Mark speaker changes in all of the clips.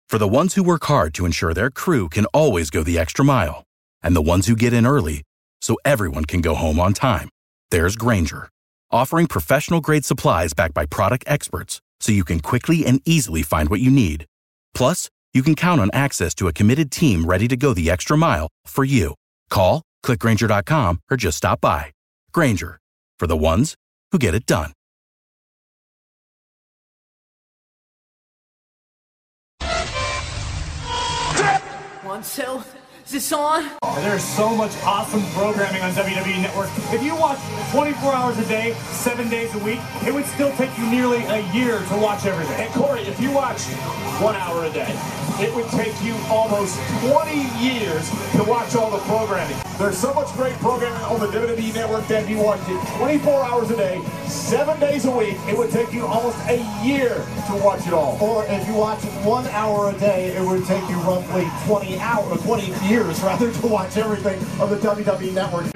Speaker 1: For the ones who work hard to ensure their crew can always go the extra mile, and the ones who get in early so everyone can go home on time, there's Grainger, offering professional-grade supplies backed by product experts so you can quickly and easily find what you need. Plus, you can count on access to a committed team ready to go the extra mile for you. Call, click Grainger.com, or just stop by. Grainger, for the ones who get it done.
Speaker 2: One, two, is this on?
Speaker 3: There's so much awesome programming on WWE Network. If you watch 24 hours a day, 7 days a week, it would still take you nearly a year to watch everything.
Speaker 4: And Corey, if you watch 1 hour a day, it would take you almost 20 years to watch all the programming. There's so much great programming on the WWE Network that if you watch it 24 hours a day, 7 days a week, it would take you almost a year to watch it all.
Speaker 5: Or if you watch 1 hour a day, it would take you roughly 20 years rather to watch everything on the WWE Network.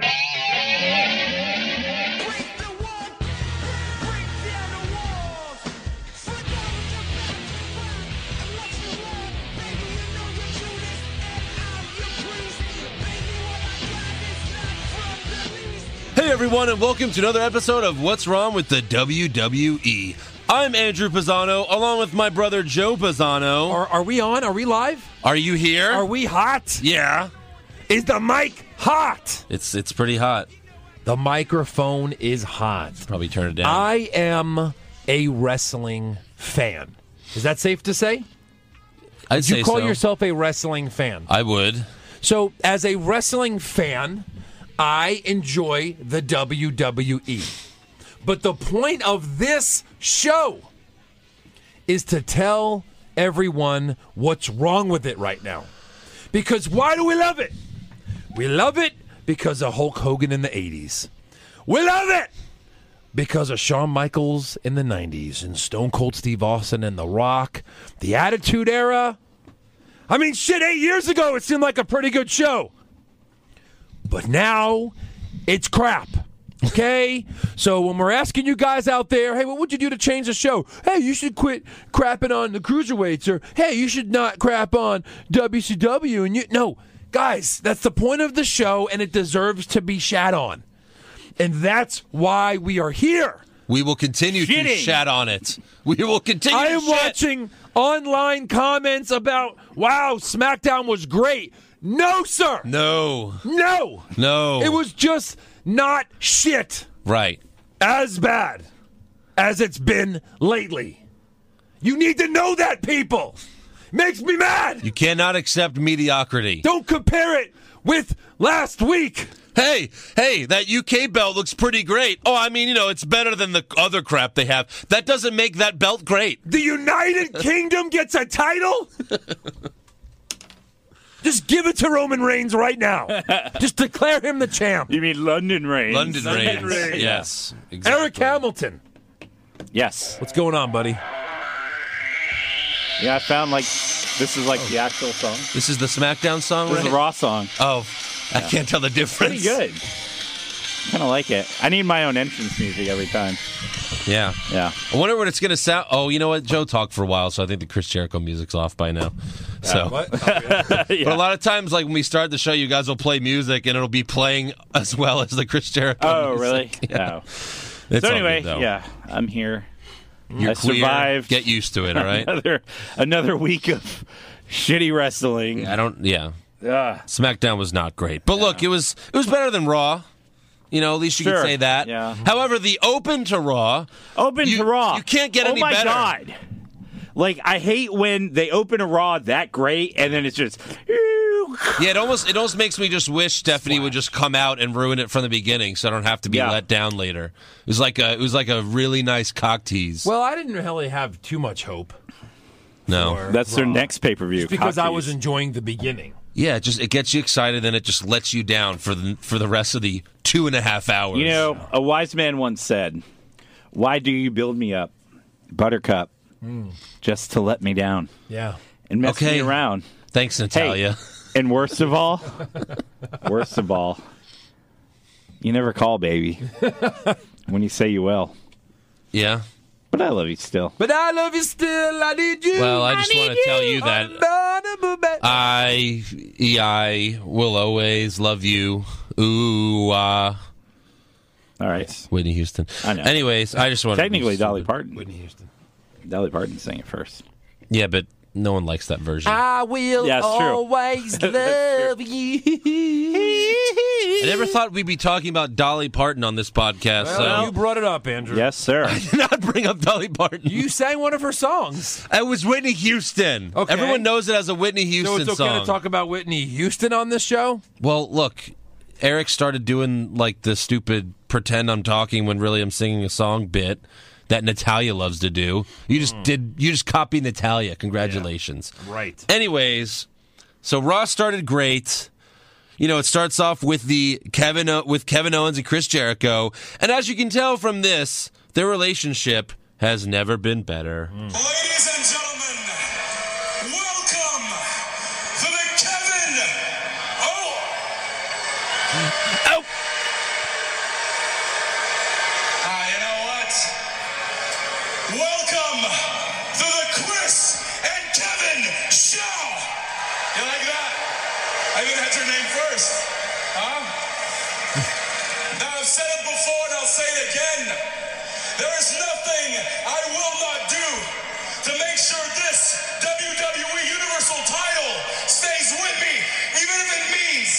Speaker 6: Hey everyone, and welcome to another episode of What's Wrong with the WWE. I'm Andrew Pisano, along with my brother Joe Pisano.
Speaker 7: Are we on? Are we live?
Speaker 6: Are you here?
Speaker 7: Are we hot?
Speaker 6: Yeah.
Speaker 7: Is the mic hot?
Speaker 6: It's pretty hot.
Speaker 7: The microphone is hot.
Speaker 6: Probably turn it down.
Speaker 7: I am a wrestling fan. Is that safe to say?
Speaker 6: I'd say
Speaker 7: you call
Speaker 6: so.
Speaker 7: yourself a wrestling fan?
Speaker 6: I would.
Speaker 7: So, as a wrestling fan, I enjoy the WWE. But the point of this show is to tell everyone what's wrong with it right now. Because why do we love it? We love it because of Hulk Hogan in the 80s. We love it because of Shawn Michaels in the 90s and Stone Cold Steve Austin and The Rock. The Attitude Era. I mean, shit, 8 years ago it seemed like a pretty good show. But now it's crap. Okay? So when we're asking you guys out there, hey, what would you do to change the show? Hey, you should quit crapping on the cruiserweights, or hey, you should not crap on WCW. And no, guys, that's the point of the show, and it deserves to be shat on. And that's why we are here.
Speaker 6: We will continue to shat on it. We will continue
Speaker 7: I
Speaker 6: to
Speaker 7: am watching online comments about, wow, SmackDown was great. No, sir.
Speaker 6: No.
Speaker 7: It was just not shit.
Speaker 6: Right.
Speaker 7: As bad as it's been lately. You need to know that, people. Makes me mad.
Speaker 6: You cannot accept mediocrity.
Speaker 7: Don't compare it with last week.
Speaker 6: Hey, that UK belt looks pretty great. Oh, I mean, it's better than the other crap they have. That doesn't make that belt great.
Speaker 7: The United Kingdom gets a title? Just give it to Roman Reigns right now. Just declare him the champ.
Speaker 8: You mean London Reigns?
Speaker 6: London Reigns. Yes. Exactly.
Speaker 7: Eric Hamilton.
Speaker 8: Yes.
Speaker 7: What's going on, buddy?
Speaker 8: Yeah, I found this is the actual song.
Speaker 6: This is the SmackDown song,
Speaker 8: This
Speaker 6: right?
Speaker 8: is the Raw song.
Speaker 6: Oh, I can't tell the difference.
Speaker 8: Pretty good. Kind of like it. I need my own entrance music every time.
Speaker 6: Yeah.
Speaker 8: Yeah.
Speaker 6: I wonder what it's going to sound. Oh, you know what? Joe talked for a while, so I think the Chris Jericho music's off by now. So,
Speaker 7: What? Oh, yeah.
Speaker 6: But a lot of times, when we start the show, you guys will play music, and it'll be playing as well as the Chris Jericho
Speaker 8: Oh,
Speaker 6: music.
Speaker 8: really?
Speaker 6: Yeah.
Speaker 8: Oh.
Speaker 6: It's
Speaker 8: So
Speaker 6: all
Speaker 8: anyway,
Speaker 6: good, though.
Speaker 8: yeah, I'm here.
Speaker 6: You're
Speaker 8: I
Speaker 6: queer.
Speaker 8: survived.
Speaker 6: Get used to it, all right?
Speaker 8: another week of shitty wrestling.
Speaker 6: Yeah.
Speaker 8: Ugh.
Speaker 6: SmackDown was not great. But look, it was better than Raw. At least you can
Speaker 8: Sure.
Speaker 6: say that.
Speaker 8: Yeah.
Speaker 6: However, the Open to Raw.
Speaker 8: To Raw.
Speaker 6: You can't get any
Speaker 8: better.
Speaker 6: better.
Speaker 8: Oh, my God. I hate when they open a Raw that great, and then it's just...
Speaker 6: Yeah, it almost makes me just wish Stephanie would just come out and ruin it from the beginning, so I don't have to be let down later. It was like a really nice cock tease.
Speaker 7: Well, I didn't really have too much hope.
Speaker 6: No,
Speaker 8: that's their next pay-per-view.
Speaker 7: Just because I was enjoying the beginning.
Speaker 6: Yeah, it gets you excited, then it just lets you down for the rest of the 2.5 hours.
Speaker 8: A wise man once said, "Why do you build me up, Buttercup, just to let me down?"
Speaker 7: Yeah,
Speaker 8: and mess me around.
Speaker 6: Thanks, Natalia.
Speaker 8: Hey, and worst of all, you never call, baby, when you say you will.
Speaker 6: Yeah.
Speaker 8: But I love you still.
Speaker 7: But I love you still. I need you.
Speaker 6: Well, I just want to tell you that I will always love you. Ooh,
Speaker 8: All right.
Speaker 6: Whitney Houston.
Speaker 8: I know.
Speaker 6: Anyways, I just want
Speaker 8: Technically, Dolly Parton.
Speaker 7: Whitney Houston.
Speaker 8: Dolly Parton sang it first.
Speaker 6: Yeah, but no one likes that version.
Speaker 7: I will
Speaker 8: Yeah, it's true.
Speaker 7: always love you.
Speaker 6: I never thought we'd be talking about Dolly Parton on this podcast.
Speaker 7: Well, you brought it up, Andrew.
Speaker 8: Yes, sir.
Speaker 6: I did not bring up Dolly Parton.
Speaker 7: You sang one of her songs.
Speaker 6: It was Whitney Houston.
Speaker 7: Okay.
Speaker 6: Everyone knows it as a Whitney Houston
Speaker 7: So it's okay
Speaker 6: song.
Speaker 7: to talk about Whitney Houston on this show?
Speaker 6: Well, look, Eric started doing like the stupid pretend I'm talking when really I'm singing a song bit that Natalia loves to do. You just copied Natalia. Congratulations.
Speaker 7: Yeah. Right.
Speaker 6: Anyways, so Raw started great. You know, it starts off with Kevin Owens and Chris Jericho, and as you can tell from this, their relationship has never been better.
Speaker 9: Ladies and gentlemen, welcome to the Kevin
Speaker 6: Oh!
Speaker 9: you know what? Welcome to the Chris and Kevin Show. You like that? I even had your name first. Huh? Now, I've said it before and I'll say it again. There is nothing I will not do to make sure this WWE Universal title stays with me, even if it means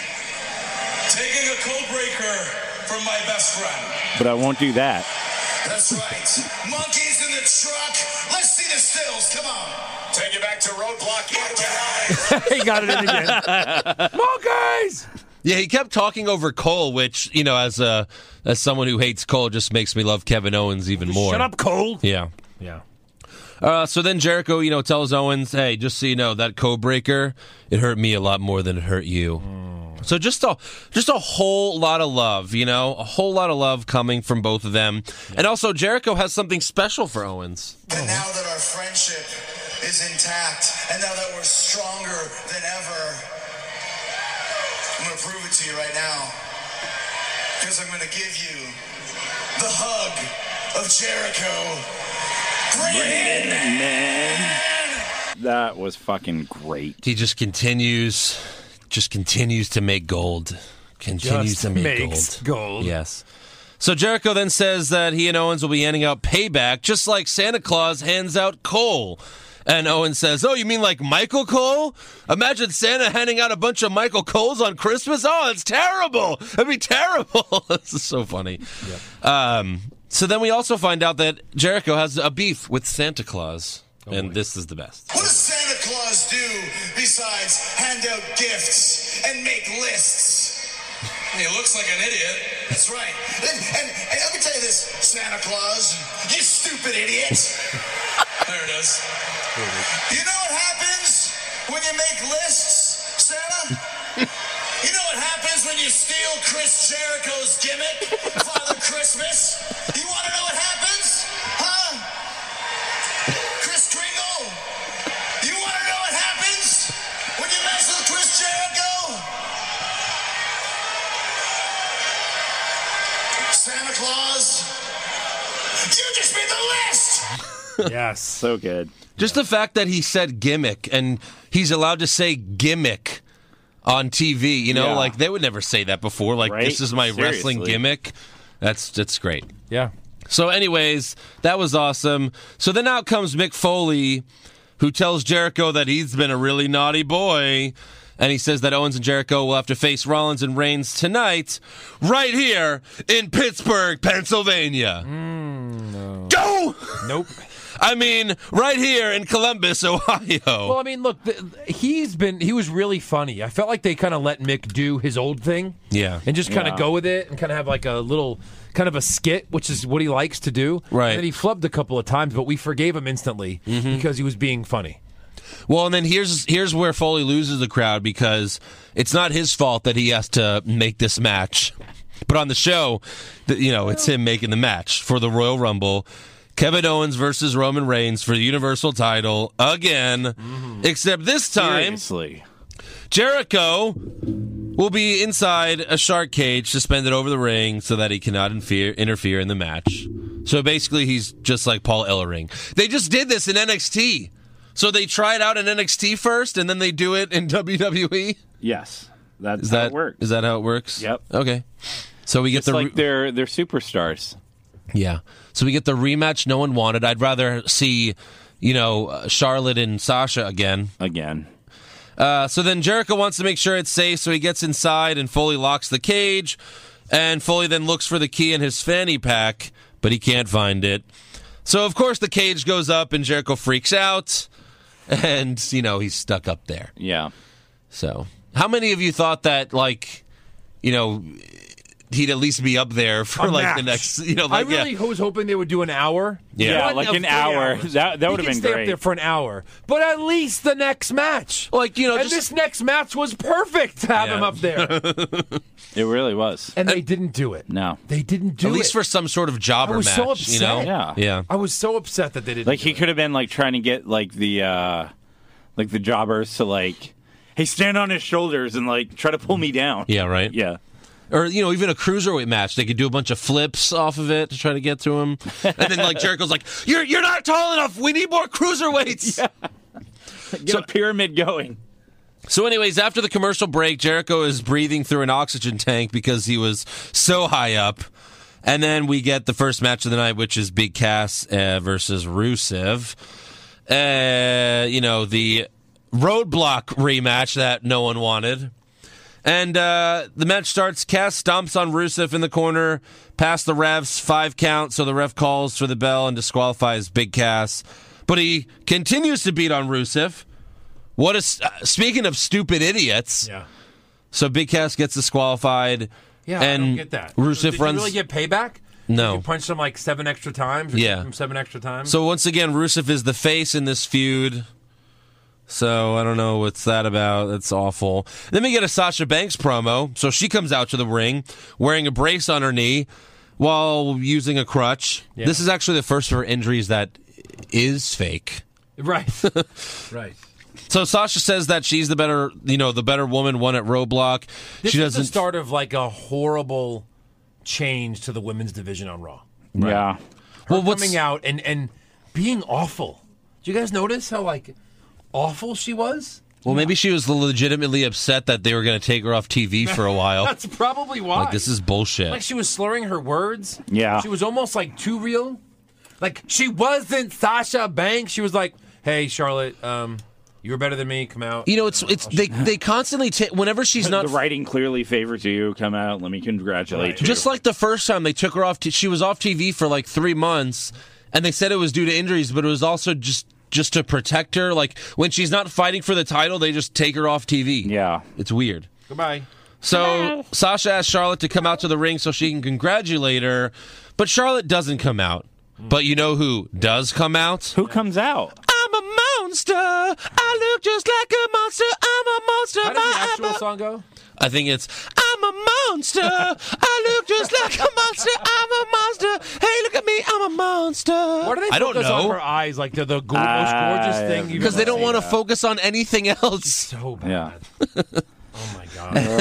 Speaker 9: taking a code breaker from my best friend.
Speaker 8: But I won't do that.
Speaker 9: That's right. Monkeys in the truck. Let's see the stills. Come on. Take you back to Roadblock.
Speaker 7: He got it in again. Monkeys!
Speaker 6: Yeah, he kept talking over Cole, which, you know, as someone who hates Cole, just makes me love Kevin Owens even more.
Speaker 7: Shut up, Cole.
Speaker 6: Yeah.
Speaker 7: Yeah.
Speaker 6: So then Jericho, you know, tells Owens, hey, just so you know, that code breaker, it hurt me a lot more than it hurt you. So just a whole lot of love, you know, a whole lot of love coming from both of them. Yeah. And also Jericho has something special for Owens.
Speaker 9: And now that our friendship is intact, and now that we're stronger than ever, I'm going to prove it to you right now, because I'm going to give you the hug of Jericho. Bring it in, man.
Speaker 8: That was fucking great.
Speaker 6: He just continues to make gold. Continues to make
Speaker 7: gold.
Speaker 6: Yes. So Jericho then says that he and Owens will be handing out payback, just like Santa Claus hands out coal. And Owens says, oh, you mean like Michael Cole? Imagine Santa handing out a bunch of Michael Coles on Christmas? Oh, it's terrible. That'd be terrible. This is so funny. Yep. So then we also find out that Jericho has a beef with Santa Claus. And this is the best.
Speaker 9: What does Santa Claus do besides hand out gifts and make lists? He looks like an idiot. That's right. And let me tell you this, Santa Claus, you stupid idiot. There it is. You know what happens when you make lists, Santa? You know what happens when you steal Chris Jericho's gimmick, Father Christmas? You want to know what happens? Huh? Chris Kringle? You want to know what happens when you mess with Chris Jericho? Santa Claus, you just made the list!
Speaker 7: Yes.
Speaker 8: So good.
Speaker 6: Just the fact that he said gimmick, and he's allowed to say gimmick on TV, you know, like they would never say that before. Like, this is my wrestling gimmick. That's great.
Speaker 7: Yeah.
Speaker 6: So anyways, that was awesome. So then out comes Mick Foley, who tells Jericho that he's been a really naughty boy. And he says that Owens and Jericho will have to face Rollins and Reigns tonight, right here in Pittsburgh, Pennsylvania.
Speaker 7: No.
Speaker 6: Go!
Speaker 7: Nope.
Speaker 6: I mean, right here in Columbus, Ohio.
Speaker 7: Well, I mean, look, he was really funny. I felt like they kind of let Mick do his old thing.
Speaker 6: Yeah.
Speaker 7: And just kind of go with it and kind of have like a little, kind of a skit, which is what he likes to do.
Speaker 6: Right.
Speaker 7: And then he flubbed a couple of times, but we forgave him instantly because he was being funny.
Speaker 6: Well, and then here's where Foley loses the crowd, because it's not his fault that he has to make this match. But on the show, you know, it's him making the match for the Royal Rumble. Kevin Owens versus Roman Reigns for the Universal title again. Except this time,
Speaker 8: Seriously.
Speaker 6: Jericho will be inside a shark cage suspended over the ring so that he cannot interfere in the match. So basically, he's just like Paul Ellering. They just did this in NXT. So they try it out in NXT first, and then they do it in WWE?
Speaker 8: Yes. That's how it works.
Speaker 6: Is that how it works?
Speaker 8: Yep.
Speaker 6: Okay. So we get
Speaker 8: they're superstars.
Speaker 6: Yeah. So we get the rematch no one wanted. I'd rather see, Charlotte and Sasha again. So then Jericho wants to make sure it's safe, so he gets inside and Foley locks the cage. And Foley then looks for the key in his fanny pack, but he can't find it. So, of course, the cage goes up and Jericho freaks out. And, he's stuck up there.
Speaker 8: Yeah.
Speaker 6: So, how many of you thought that, he'd at least be up there for the next,
Speaker 7: I really was hoping they would do an hour.
Speaker 6: Yeah,
Speaker 8: like an hour. That would have been
Speaker 7: stay
Speaker 8: great.
Speaker 7: Up there for an hour, but at least the next match. This next match was perfect to have him up there.
Speaker 8: It really was.
Speaker 7: And they didn't do it.
Speaker 8: No.
Speaker 7: They didn't do it.
Speaker 6: At least for some sort of jobber
Speaker 7: I was
Speaker 6: match,
Speaker 7: so upset.
Speaker 6: Yeah.
Speaker 7: I was so upset that they didn't
Speaker 8: he could have been trying to get the jobbers to hey, stand on his shoulders and try to pull me down.
Speaker 6: Yeah, right?
Speaker 8: Yeah.
Speaker 6: Or, even a cruiserweight match. They could do a bunch of flips off of it to try to get to him. And then, Jericho's like, you're not tall enough. We need more cruiserweights.
Speaker 8: Yeah. Get a pyramid going.
Speaker 6: So anyways, after the commercial break, Jericho is breathing through an oxygen tank because he was so high up. And then we get the first match of the night, which is Big Cass versus Rusev. The Roadblock rematch that no one wanted. And the match starts. Cass stomps on Rusev in the corner, past the refs, 5 count, so the ref calls for the bell and disqualifies Big Cass. But he continues to beat on Rusev. Speaking of stupid idiots.
Speaker 7: Yeah.
Speaker 6: So Big Cass gets disqualified.
Speaker 7: Yeah,
Speaker 6: and
Speaker 7: I don't get that.
Speaker 6: Rusev
Speaker 7: Did
Speaker 6: runs.
Speaker 7: you really get payback?
Speaker 6: No.
Speaker 7: You punched him 7 extra times? Or
Speaker 6: Yeah.
Speaker 7: him 7 extra times?
Speaker 6: So once again, Rusev is the face in this feud. So I don't know what's that about. That's awful. Then we get a Sasha Banks promo. So she comes out to the ring wearing a brace on her knee while using a crutch.
Speaker 7: Yeah.
Speaker 6: This is actually the first of her injuries that is fake.
Speaker 7: Right. Right.
Speaker 6: So Sasha says that she's the better woman, won at Roadblock.
Speaker 7: This
Speaker 6: she
Speaker 7: is
Speaker 6: doesn't
Speaker 7: the start of a horrible change to the women's division on Raw.
Speaker 8: Right. Yeah.
Speaker 7: Her coming out and being awful. Did you guys notice how awful she was?
Speaker 6: Well, maybe she was legitimately upset that they were going to take her off TV for a while.
Speaker 7: That's probably why.
Speaker 6: This is bullshit.
Speaker 7: She was slurring her words.
Speaker 8: Yeah.
Speaker 7: She was almost too real. She wasn't Sasha Banks. She was like, "Hey, Charlotte, you were better than me. Come out."
Speaker 6: They constantly whenever she's not
Speaker 8: the writing clearly favors you. Come out. Let me congratulate you.
Speaker 6: Just like the first time they took her off, she was off TV for 3 months, and they said it was due to injuries, but it was also just to protect her. When she's not fighting for the title, they just take her off TV.
Speaker 8: Yeah,
Speaker 6: it's weird.
Speaker 7: Goodbye.
Speaker 6: So Sasha asks Charlotte to come out to the ring so she can congratulate her, but Charlotte doesn't come out. But you know who does come out?
Speaker 8: Who comes out?
Speaker 6: I'm a monster. I look just like a monster. I'm a monster.
Speaker 7: How does the actual song go?
Speaker 6: I think it's I'm a monster. I look just like a monster. I'm a monster. Hey, look at me. I'm a monster.
Speaker 7: Why do they focus on her eyes like they're the most gorgeous thing you've
Speaker 6: because
Speaker 7: ever
Speaker 6: they don't
Speaker 7: seen?
Speaker 6: want to focus on anything else.
Speaker 7: So bad.
Speaker 8: Yeah.
Speaker 7: Oh my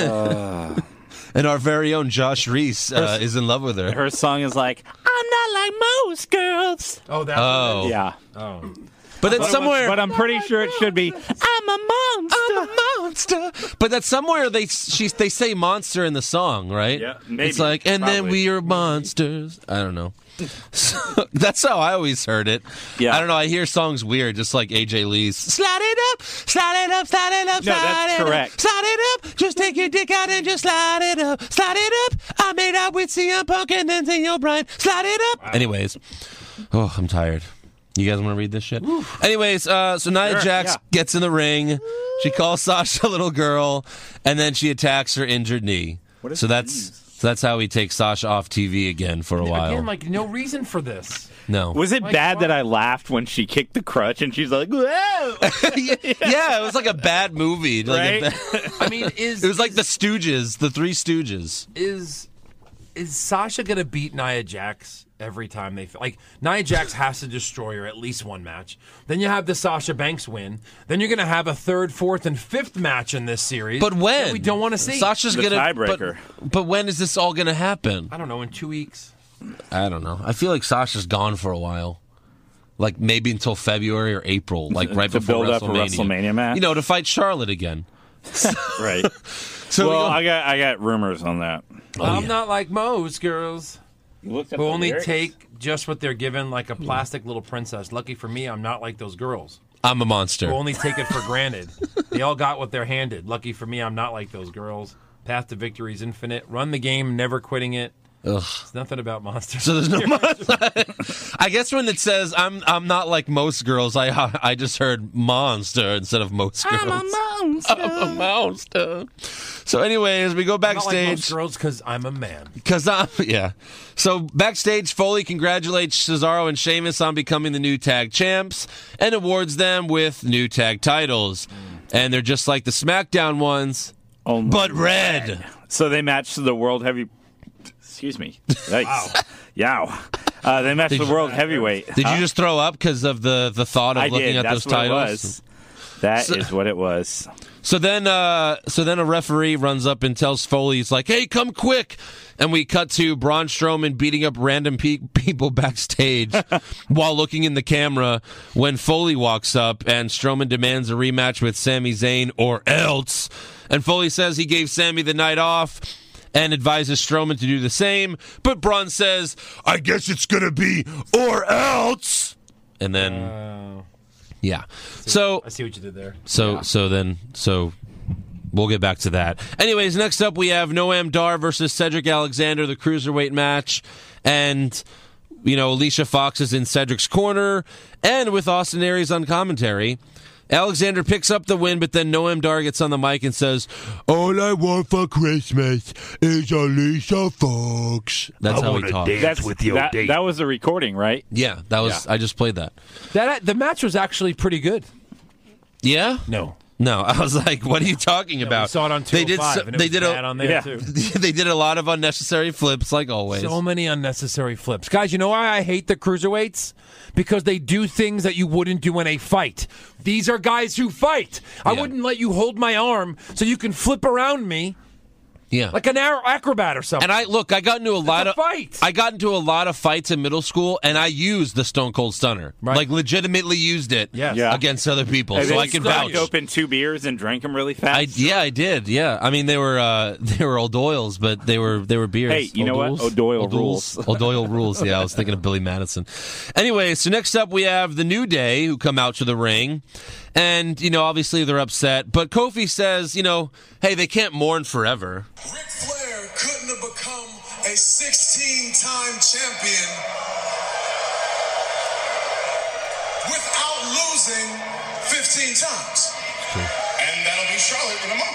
Speaker 7: god.
Speaker 6: And our very own Josh Reese is in love with her.
Speaker 8: Her song is I'm not like most girls.
Speaker 7: Oh, that's
Speaker 6: Oh.
Speaker 8: Yeah.
Speaker 7: Oh.
Speaker 6: But then somewhere,
Speaker 8: But I'm pretty sure it should be I'm a monster.
Speaker 6: I'm a monster. But that's somewhere they say monster in the song, right?
Speaker 8: Yeah, maybe.
Speaker 6: It's and then
Speaker 8: Probably.
Speaker 6: we are monsters. I don't know. So, that's how I always heard it.
Speaker 8: Yeah.
Speaker 6: I don't know. I hear songs weird, just like AJ Lee's. Slide it up, slide it up, slide it up,
Speaker 8: No,
Speaker 6: slide
Speaker 8: that's
Speaker 6: it
Speaker 8: correct.
Speaker 6: up, slide it up. Just take your dick out and just slide it up, slide it up. I made out with CM Punk and then Daniel Bryan. Slide it up. Wow. Anyways, I'm tired. You guys want to read this shit? Oof. Anyways, so Nia Jax gets in the ring. She calls Sasha a little girl, and then she attacks her injured knee. So that's how we take Sasha off TV again for a while.
Speaker 7: Again, no reason for this.
Speaker 6: No.
Speaker 8: Was it bad that I laughed when she kicked the crutch and she's like, whoa?
Speaker 6: Yeah, it was like a bad movie.
Speaker 8: Right?
Speaker 6: It was like the Stooges, the Three Stooges.
Speaker 7: Is Sasha gonna beat Nia Jax every time they Nia Jax has to destroy her at least one match. Then you have the Sasha Banks win. Then you're gonna have a third, fourth, and fifth match in this series.
Speaker 6: But when?
Speaker 7: that we don't want to see.
Speaker 6: Sasha's
Speaker 8: The
Speaker 6: gonna
Speaker 8: tiebreaker.
Speaker 6: But when is this all gonna happen?
Speaker 7: I don't know, in 2 weeks.
Speaker 6: I don't know. I feel like Sasha's gone for a while. Like maybe until February or April, like right
Speaker 8: to
Speaker 6: before
Speaker 8: build up a
Speaker 6: WrestleMania.
Speaker 8: WrestleMania match.
Speaker 6: To fight Charlotte again.
Speaker 8: Right.
Speaker 6: So
Speaker 8: well, I got rumors on that.
Speaker 7: I'm not like most girls
Speaker 8: You looked up
Speaker 7: who
Speaker 8: the
Speaker 7: only
Speaker 8: lyrics?
Speaker 7: take just what they're given, like a plastic little princess. Lucky for me, I'm not like those girls
Speaker 6: I'm a monster.
Speaker 7: who only take it for granted. They all got what they're handed. Lucky for me, I'm not like those girls. Path to victory is infinite. Run the game, never quitting it.
Speaker 6: Ugh.
Speaker 7: It's nothing about monsters.
Speaker 6: So there's no. I guess when it says I'm not like most girls, I just heard monster instead of most girls. I'm a monster. So anyways, we go
Speaker 7: I'm not like
Speaker 6: backstage.
Speaker 7: most girls because I'm a man.
Speaker 6: So backstage, Foley congratulates Cesaro and Sheamus on becoming the new tag champs and awards them with new tag titles. And they're just like the SmackDown ones,
Speaker 8: Only
Speaker 6: but red.
Speaker 8: So they matched the world heavy. Excuse me. Yikes. Yow. They matched the world heavyweight.
Speaker 6: Did you just throw up because of the thought of
Speaker 8: I
Speaker 6: looking
Speaker 8: did.
Speaker 6: at
Speaker 8: That's
Speaker 6: those
Speaker 8: what
Speaker 6: titles?
Speaker 8: It was. That is what it was.
Speaker 6: So then a referee runs up and tells Foley, he's like, "Hey, come quick!" And we cut to Braun Strowman beating up random people backstage while looking in the camera. When Foley walks up and Strowman demands a rematch with Sami Zayn or else, and Foley says he gave Sami the night off and advises Strowman to do the same. But Braun says, "I guess it's gonna be or else," and then. Yeah. So
Speaker 7: I see what you did there.
Speaker 6: So we'll get back to that. Anyways, next up we have Noam Dar versus Cedric Alexander, the cruiserweight match, and Alicia Fox is in Cedric's corner, and with Austin Aries on commentary. Alexander picks up the win, but then Noam Dar gets on the mic and says, "All I want for Christmas is Alicia Fox." That's how he talks.
Speaker 8: That was a recording, right?
Speaker 6: Yeah, that was. Yeah. I just played that.
Speaker 7: The match was actually pretty good.
Speaker 6: Yeah? No, I was like, "What are you talking about?"
Speaker 7: We saw it on 205, and it was bad on there too.
Speaker 6: They did a lot of unnecessary flips, like always.
Speaker 7: So many unnecessary flips, guys. You know why I hate the cruiserweights? Because they do things that you wouldn't do in a fight. These are guys who fight. I wouldn't let you hold my arm so you can flip around me.
Speaker 6: Yeah,
Speaker 7: like an acrobat or something.
Speaker 6: And I got into a lot of
Speaker 7: fights.
Speaker 6: I got into a lot of fights in middle school, and I used the Stone Cold Stunner, like legitimately used it against other people, so I can vouch.
Speaker 8: Opened 2 beers and drank them really fast.
Speaker 6: I did. Yeah, I mean they were Old Oils, but they were beers.
Speaker 8: Hey, you know what? O'Doyle rules.
Speaker 6: O'Doyle rules. Yeah, I was thinking of Billy Madison. Anyway, so next up we have the New Day who come out to the ring. And, obviously they're upset. But Kofi says, hey, they can't mourn forever.
Speaker 9: Ric Flair couldn't have become a 16-time champion without losing 15 times. And that'll be Charlotte in a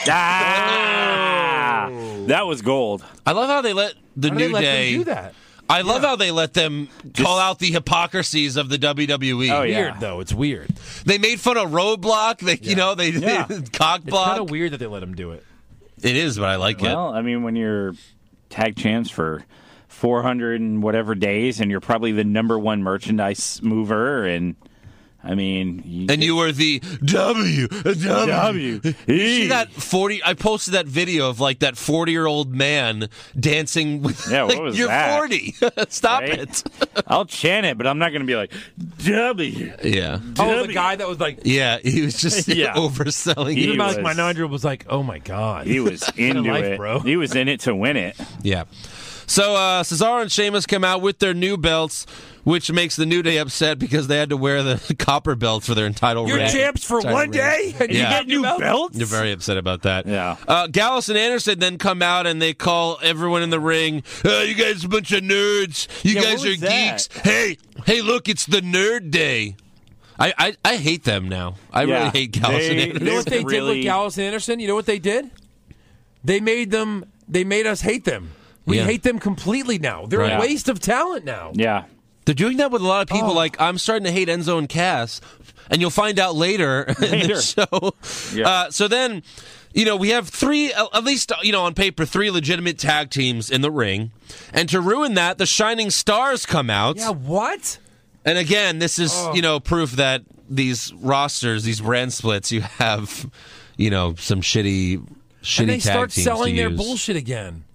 Speaker 9: month.
Speaker 8: That was gold.
Speaker 6: I love how they let the New Day
Speaker 7: do that.
Speaker 6: I love how they let them call out the hypocrisies of the WWE.
Speaker 8: Oh, yeah.
Speaker 7: Weird, though. It's weird.
Speaker 6: They made fun of Roadblock. They cock block.
Speaker 7: It's kind of weird that they let them do it.
Speaker 6: It is, but I like it.
Speaker 8: Well, I mean, when you're tag champs for 400 and whatever days, and you're probably the number one merchandise mover, and I mean,
Speaker 6: you were the W. See that 40? I posted that video of like that 40-year-old man dancing with.
Speaker 8: Yeah, what was
Speaker 6: you're
Speaker 8: that?
Speaker 6: 40. Stop it.
Speaker 8: I'll chant it, but I'm not going to be like W.
Speaker 6: Yeah.
Speaker 7: Oh, the guy that was like.
Speaker 6: Yeah, he was just overselling.
Speaker 7: Even like my 9-year-old was like, "Oh my god."
Speaker 8: He was into it,
Speaker 7: bro.
Speaker 8: He was in it to win it.
Speaker 6: Yeah. So Cesaro and Sheamus come out with their new belts, which makes the New Day upset because they had to wear the copper belts for their entitled
Speaker 7: You're
Speaker 6: reign.
Speaker 7: champs for one day, and you get new belts?
Speaker 6: They're very upset about that.
Speaker 8: Yeah.
Speaker 6: Gallus and Anderson then come out and they call everyone in the ring, you guys are a bunch of nerds. You guys are geeks. Hey, look, it's the Nerd Day. I hate them now. I really hate Gallus and Anderson.
Speaker 7: You know what they did with Gallus and Anderson? You know what they did? They made us hate them. We hate them completely now. They're a waste of talent now.
Speaker 8: Yeah.
Speaker 6: They're doing that with a lot of people. Like, I'm starting to hate Enzo and Cass, and you'll find out later in the show. Yeah. So then, we have 3, at least, on paper, 3 legitimate tag teams in the ring. And to ruin that, the Shining Stars come out.
Speaker 7: Yeah, what?
Speaker 6: And again, this is, proof that these rosters, these brand splits, you have, some shitty
Speaker 7: and they
Speaker 6: tag
Speaker 7: start
Speaker 6: teams
Speaker 7: selling
Speaker 6: to
Speaker 7: their
Speaker 6: use.
Speaker 7: bullshit again.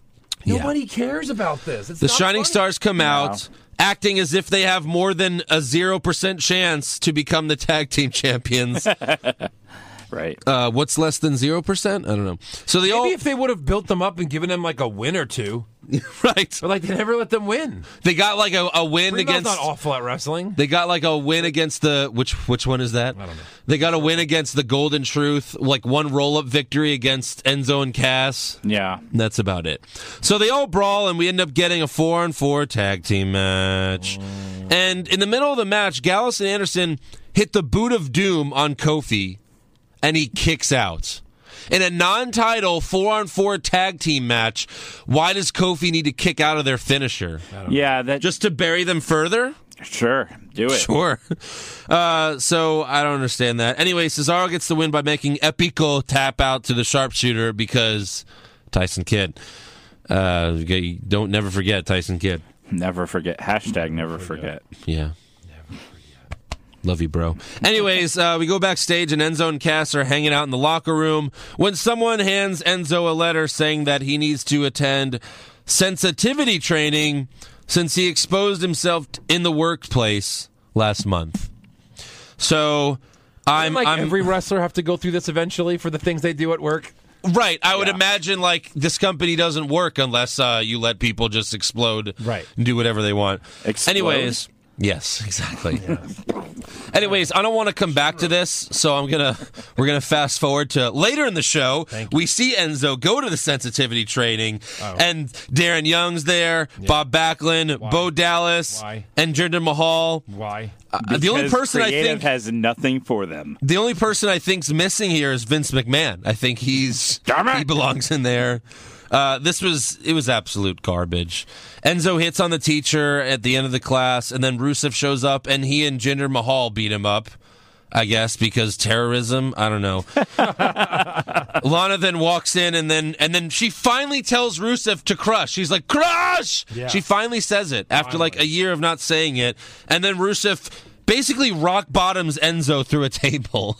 Speaker 7: Nobody cares about this. It's
Speaker 6: The
Speaker 7: not
Speaker 6: Shining
Speaker 7: funny.
Speaker 6: Stars come out acting as if they have more than a 0% chance to become the tag team champions.
Speaker 8: Right.
Speaker 6: What's less than 0%? I don't know. So they
Speaker 7: Maybe if they would have built them up and given them like a win or two.
Speaker 6: Right.
Speaker 7: But like they never let them win.
Speaker 6: They got like a win
Speaker 7: Freeman's
Speaker 6: against.
Speaker 7: not awful at wrestling.
Speaker 6: They got like a win against the which one is that?
Speaker 7: I don't know.
Speaker 6: They got a win against the Golden Truth, like one roll up victory against Enzo and Cass.
Speaker 8: Yeah.
Speaker 6: That's about it. So they all brawl, and we end up getting a 4-on-4 tag team match. And in the middle of the match, Gallus and Anderson hit the boot of doom on Kofi, and he kicks out. In a non-title 4-on-4 tag team match, why does Kofi need to kick out of their finisher?
Speaker 8: Yeah, that
Speaker 6: Just to bury them further?
Speaker 8: sure. Do it.
Speaker 6: Sure. So I don't understand that. Anyway, Cesaro gets the win by making Epico tap out to the sharpshooter because Tyson Kidd. Don't never forget Tyson Kidd.
Speaker 8: Never forget. Hashtag never forget.
Speaker 6: Yeah. Love you, bro. Anyways, we go backstage, and Enzo and Cass are hanging out in the locker room when someone hands Enzo a letter saying that he needs to attend sensitivity training since he exposed himself in the workplace last month. So I'm
Speaker 7: every wrestler have to go through this eventually for the things they do at work.
Speaker 6: Right. I would imagine like this company doesn't work unless you let people just explode and do whatever they want.
Speaker 8: Explode?
Speaker 6: Anyways. Yes, exactly. Anyways, I don't want to come back to this, so we're gonna fast forward to later in the show. We see Enzo go to the sensitivity training, and Darren Young's there, Bob Backlund, Bo Dallas, and Jinder Mahal.
Speaker 7: Why?
Speaker 6: The only person I
Speaker 8: creative
Speaker 6: think
Speaker 8: has nothing for them.
Speaker 6: The only person I think's missing here is Vince McMahon. I think he belongs in there. It was absolute garbage. Enzo hits on the teacher at the end of the class, and then Rusev shows up, and he and Jinder Mahal beat him up, I guess, because terrorism. I don't know. Lana then walks in, and then she finally tells Rusev to crush. She's like, crush! Yeah. She finally says it after like a year of not saying it, and then Rusev basically rock bottoms Enzo through a table.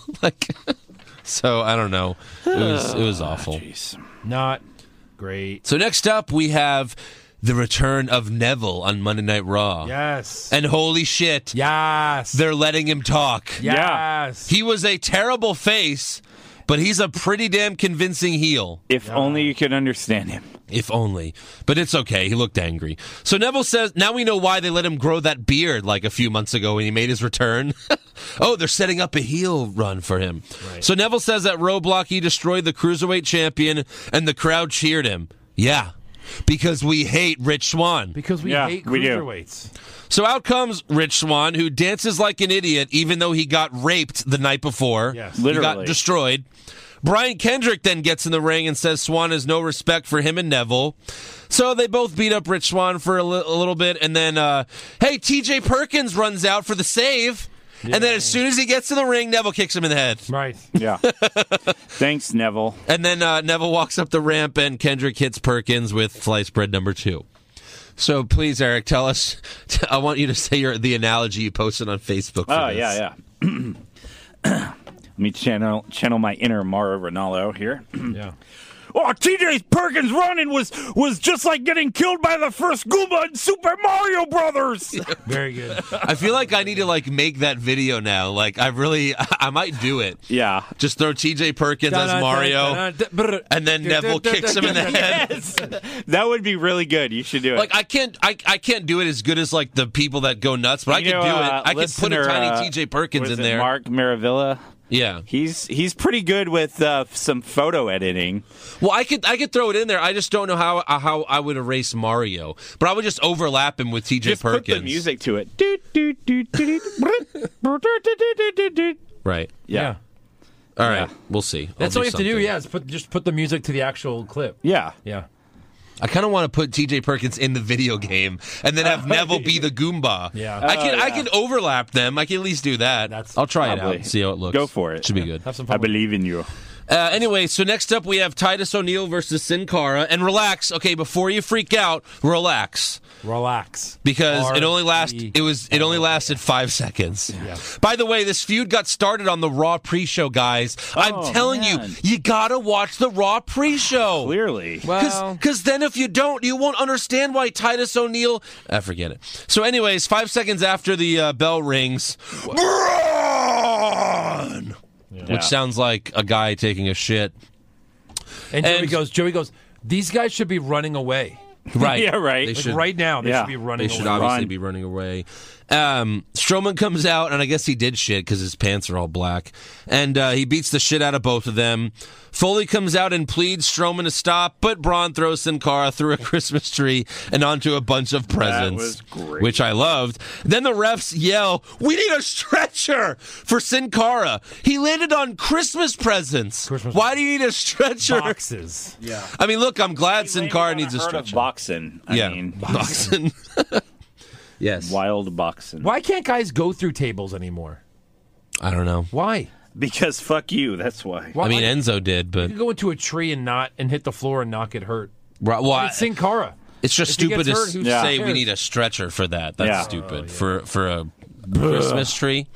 Speaker 6: So I don't know. It was awful.
Speaker 7: Not great.
Speaker 6: So next up, we have the return of Neville on Monday Night Raw.
Speaker 7: Yes.
Speaker 6: And holy shit.
Speaker 7: Yes.
Speaker 6: They're letting him talk.
Speaker 7: Yes.
Speaker 6: He was a terrible face, but he's a pretty damn convincing heel.
Speaker 8: If only you could understand him.
Speaker 6: If only. But it's okay. He looked angry. So Neville says, now we know why they let him grow that beard like a few months ago when he made his return. Oh, they're setting up a heel run for him. Right. So Neville says at Roadblock he destroyed the Cruiserweight champion, and the crowd cheered him. Yeah. Because we hate Rich Swann.
Speaker 7: Because we hate cruiserweights.
Speaker 6: So out comes Rich Swann, who dances like an idiot, even though he got raped the night before.
Speaker 7: Yes.
Speaker 8: Literally.
Speaker 6: He got destroyed. Brian Kendrick then gets in the ring and says Swann has no respect for him and Neville. So they both beat up Rich Swann for a little bit, and then, hey, TJ Perkins runs out for the save. Yeah. And then as soon as he gets to the ring, Neville kicks him in the head.
Speaker 7: Right.
Speaker 8: Yeah. Thanks, Neville.
Speaker 6: And then Neville walks up the ramp, and Kendrick hits Perkins with sliced bread number 2. So please, Eric, tell us. I want you to say the analogy you posted on Facebook. For this.
Speaker 8: Yeah. Let me channel my inner Mauro Ranallo here.
Speaker 7: Yeah.
Speaker 8: Oh, TJ Perkins running was just like getting killed by the first Goomba in Super Mario Brothers.
Speaker 7: Very good.
Speaker 6: I feel like I need to make that video now. I might do it.
Speaker 8: Yeah.
Speaker 6: Just throw TJ Perkins as Mario, and then Neville kicks him in the head.
Speaker 8: Yes. That would be really good. You should do it.
Speaker 6: I can't do it as good as the people that go nuts, but I can do it. I can put a tiny TJ Perkins in there.
Speaker 8: Mark Maravilla.
Speaker 6: Yeah,
Speaker 8: he's pretty good with some photo editing.
Speaker 6: Well, I could throw it in there. I just don't know how I would erase Mario, but I would just overlap him with TJ
Speaker 8: just
Speaker 6: Perkins.
Speaker 8: Put the music to it.
Speaker 6: Right.
Speaker 8: Yeah.
Speaker 6: All right. We'll see.
Speaker 7: That's all you have to do. Yeah, is just put the music to the actual clip.
Speaker 8: Yeah.
Speaker 7: Yeah.
Speaker 6: I kind of want to put TJ Perkins in the video game and then have Neville be the Goomba.
Speaker 7: Yeah.
Speaker 6: I can overlap them. I can at least do that. I'll try it out and see how it looks.
Speaker 8: Go for it.
Speaker 6: Should be good.
Speaker 7: Have some fun.
Speaker 8: I believe in you.
Speaker 6: Anyway, so next up we have Titus O'Neil versus Sin Cara. And relax, okay, before you freak out, relax. Because it only lasted 5 seconds.
Speaker 7: Yeah.
Speaker 6: By the way, this feud got started on the Raw pre-show, guys. I'm telling you gotta watch the Raw pre-show.
Speaker 8: Clearly.
Speaker 6: Because then if you don't, you won't understand why Titus O'Neil... forget it. So anyways, 5 seconds after the bell rings, Braun! Which sounds like a guy taking a shit.
Speaker 7: And Joey goes, these guys should be running away.
Speaker 6: Right.
Speaker 8: Yeah, right.
Speaker 6: They
Speaker 7: Like
Speaker 6: should,
Speaker 7: right now, they should be running away.
Speaker 6: They should obviously be running away. Strowman comes out, and I guess he did shit because his pants are all black. And he beats the shit out of both of them. Foley comes out and pleads Strowman to stop, but Braun throws Sin Cara through a Christmas tree and onto a bunch of presents,
Speaker 8: That was great.
Speaker 6: which I loved. Then the refs yell, "We need a stretcher for Sin Cara. He landed on Christmas presents. Why do you need a stretcher?"
Speaker 7: Boxes.
Speaker 5: Yeah.
Speaker 6: I mean, look, I'm glad Sin Cara needs a stretcher.
Speaker 8: Boxing. I mean,
Speaker 6: boxing. Yes.
Speaker 8: Wild boxing.
Speaker 7: Why can't guys go through tables anymore?
Speaker 6: I don't know.
Speaker 7: Why?
Speaker 8: Because fuck you. That's why.
Speaker 6: I mean, Enzo did, but
Speaker 7: You can go into a tree and hit the floor and not get hurt.
Speaker 6: well,
Speaker 7: It's Sin Cara.
Speaker 6: it's just
Speaker 7: If he
Speaker 6: stupid
Speaker 7: gets
Speaker 6: to
Speaker 7: hurt, who
Speaker 6: say we
Speaker 7: cares?
Speaker 6: need a stretcher for that. That's
Speaker 8: Yeah.
Speaker 6: stupid for a Christmas tree.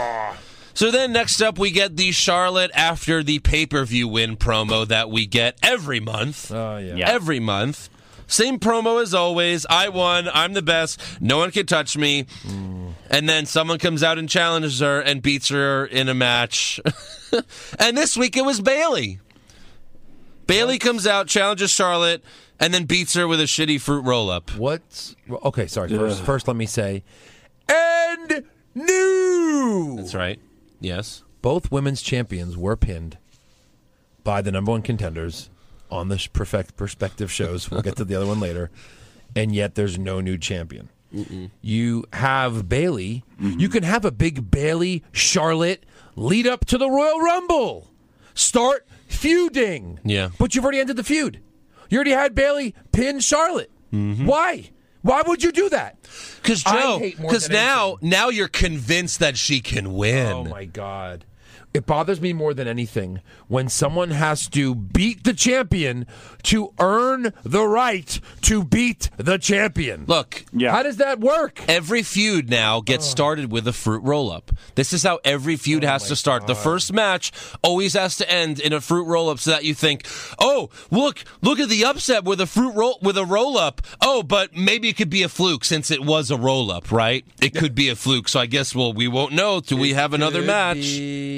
Speaker 6: So then next up we get the Charlotte after the pay-per-view win promo that we get every month. Every month. Same promo as always. I won. I'm the best. No one can touch me. And then someone comes out and challenges her and beats her in a match. And this week it was Bayley. Bayley comes out, challenges Charlotte, and then beats her with a shitty fruit roll-up.
Speaker 7: Okay, sorry. First, let me say, and new.
Speaker 6: That's right. Yes.
Speaker 7: Both women's champions were pinned by the number one contenders on the prospective shows. We'll get to the other one later. And yet there's no new champion. You have Bayley. You can have a big Bayley Charlotte lead up to the Royal Rumble. Start feuding.
Speaker 6: Yeah.
Speaker 7: But you've already ended the feud. You already had Bayley pin Charlotte. Why? Why would you do that?
Speaker 6: Because
Speaker 7: I hate more than
Speaker 6: now you're convinced that she can win.
Speaker 7: Oh my God. It bothers me more than anything when someone has to beat the champion to earn the right to beat the champion.
Speaker 6: Look,
Speaker 7: How does that work?
Speaker 6: every feud now gets started with a fruit roll-up. This is how every feud has to start. The first match always has to end in a fruit roll-up so that you think, oh, look at the upset with a roll-up. Oh, but maybe it could be a fluke since it was a roll-up, right? It could be a fluke. So I guess, we won't know till we have another match.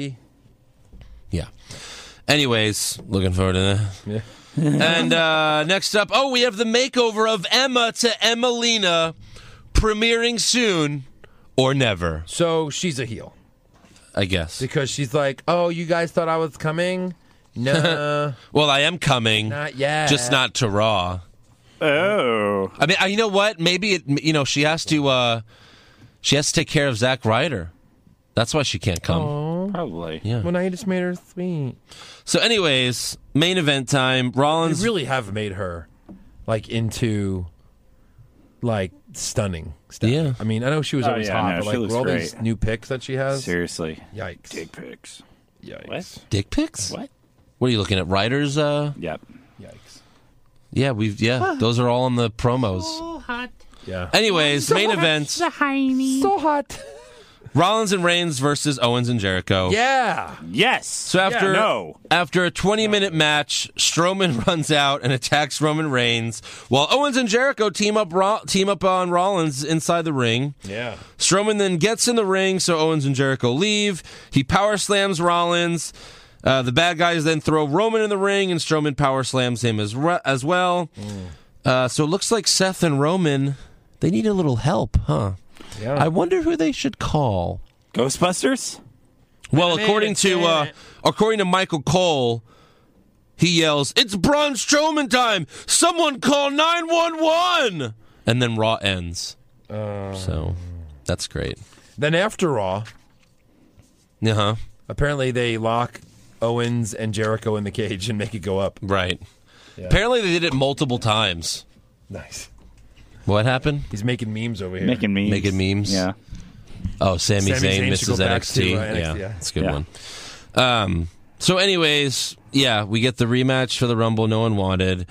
Speaker 6: Yeah. Anyways, looking forward to that.
Speaker 7: Yeah.
Speaker 6: And next up, we have the makeover of Emma to Emmalina, premiering soon or never.
Speaker 7: So she's a heel.
Speaker 6: I guess.
Speaker 7: Because she's like, oh, you guys thought I was coming? No.
Speaker 6: Well, I am coming.
Speaker 7: Not yet.
Speaker 6: Just not to Raw.
Speaker 8: Oh.
Speaker 6: I mean, you know what? Maybe she has to take care of Zack Ryder. That's why she can't come.
Speaker 8: Probably.
Speaker 6: Yeah.
Speaker 7: Well, now you just made her sweet.
Speaker 6: So, anyways, main event time. Rollins.
Speaker 7: You really have made her into stunning stuff.
Speaker 6: Yeah.
Speaker 7: I mean, I know she was always hot, but
Speaker 8: she
Speaker 7: with
Speaker 8: looks
Speaker 7: all
Speaker 8: great.
Speaker 7: these new pics that she has.
Speaker 8: Seriously.
Speaker 7: Yikes.
Speaker 8: Dick pics.
Speaker 7: Yikes.
Speaker 8: What?
Speaker 6: Dick pics?
Speaker 8: What?
Speaker 6: What are you looking at? Ryder's?
Speaker 8: Yep.
Speaker 7: Yikes.
Speaker 6: Yeah, those are all on the promos.
Speaker 7: Yeah.
Speaker 6: Anyways, main event.
Speaker 7: So hot.
Speaker 6: Rollins and Reigns versus Owens and Jericho.
Speaker 7: Yeah.
Speaker 8: Yes.
Speaker 6: So after a 20-minute match, Strowman runs out and attacks Roman Reigns, while Owens and Jericho team up on Rollins inside the ring.
Speaker 7: Yeah.
Speaker 6: Strowman then gets in the ring, so Owens and Jericho leave. He power slams Rollins. The bad guys then throw Roman in the ring, and Strowman power slams him as well. So it looks like Seth and Roman, they need a little help, huh?
Speaker 7: Yeah.
Speaker 6: I wonder who they should call.
Speaker 8: Ghostbusters?
Speaker 6: Well, according to Michael Cole, he yells, "It's Braun Strowman time! Someone call 911!" And then Raw ends. So that's great.
Speaker 7: Then after Raw, apparently they lock Owens and Jericho in the cage and make it go up.
Speaker 6: Right.
Speaker 7: Yeah.
Speaker 6: Apparently they did it multiple times.
Speaker 7: Nice.
Speaker 6: What happened?
Speaker 7: He's making memes over here.
Speaker 8: Making memes. Yeah.
Speaker 6: Oh, Sami Zayn
Speaker 7: should
Speaker 6: misses
Speaker 7: go back
Speaker 6: NXT.
Speaker 7: to, NXT.
Speaker 6: Yeah,
Speaker 7: Yeah.
Speaker 6: that's a good one. So anyways, yeah, we get the rematch for the Rumble no one wanted.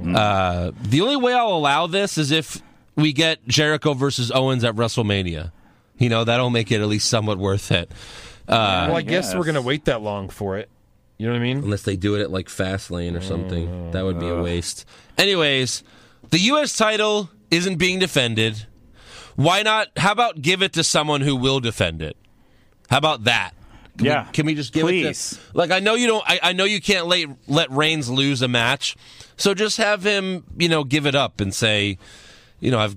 Speaker 6: The only way I'll allow this is if we get Jericho versus Owens at WrestleMania. That'll make it at least somewhat worth it.
Speaker 7: Well, I guess we're going to wait that long for it. You know what I mean?
Speaker 6: Unless they do it at like Fastlane or something. That would be a waste. Anyways, the U.S. title isn't being defended. Why not? How about give it to someone who will defend it? How about that? Can we just give it to... Like, I know you don't... I know you can't let Reigns lose a match. So just have him, give it up and say, I'm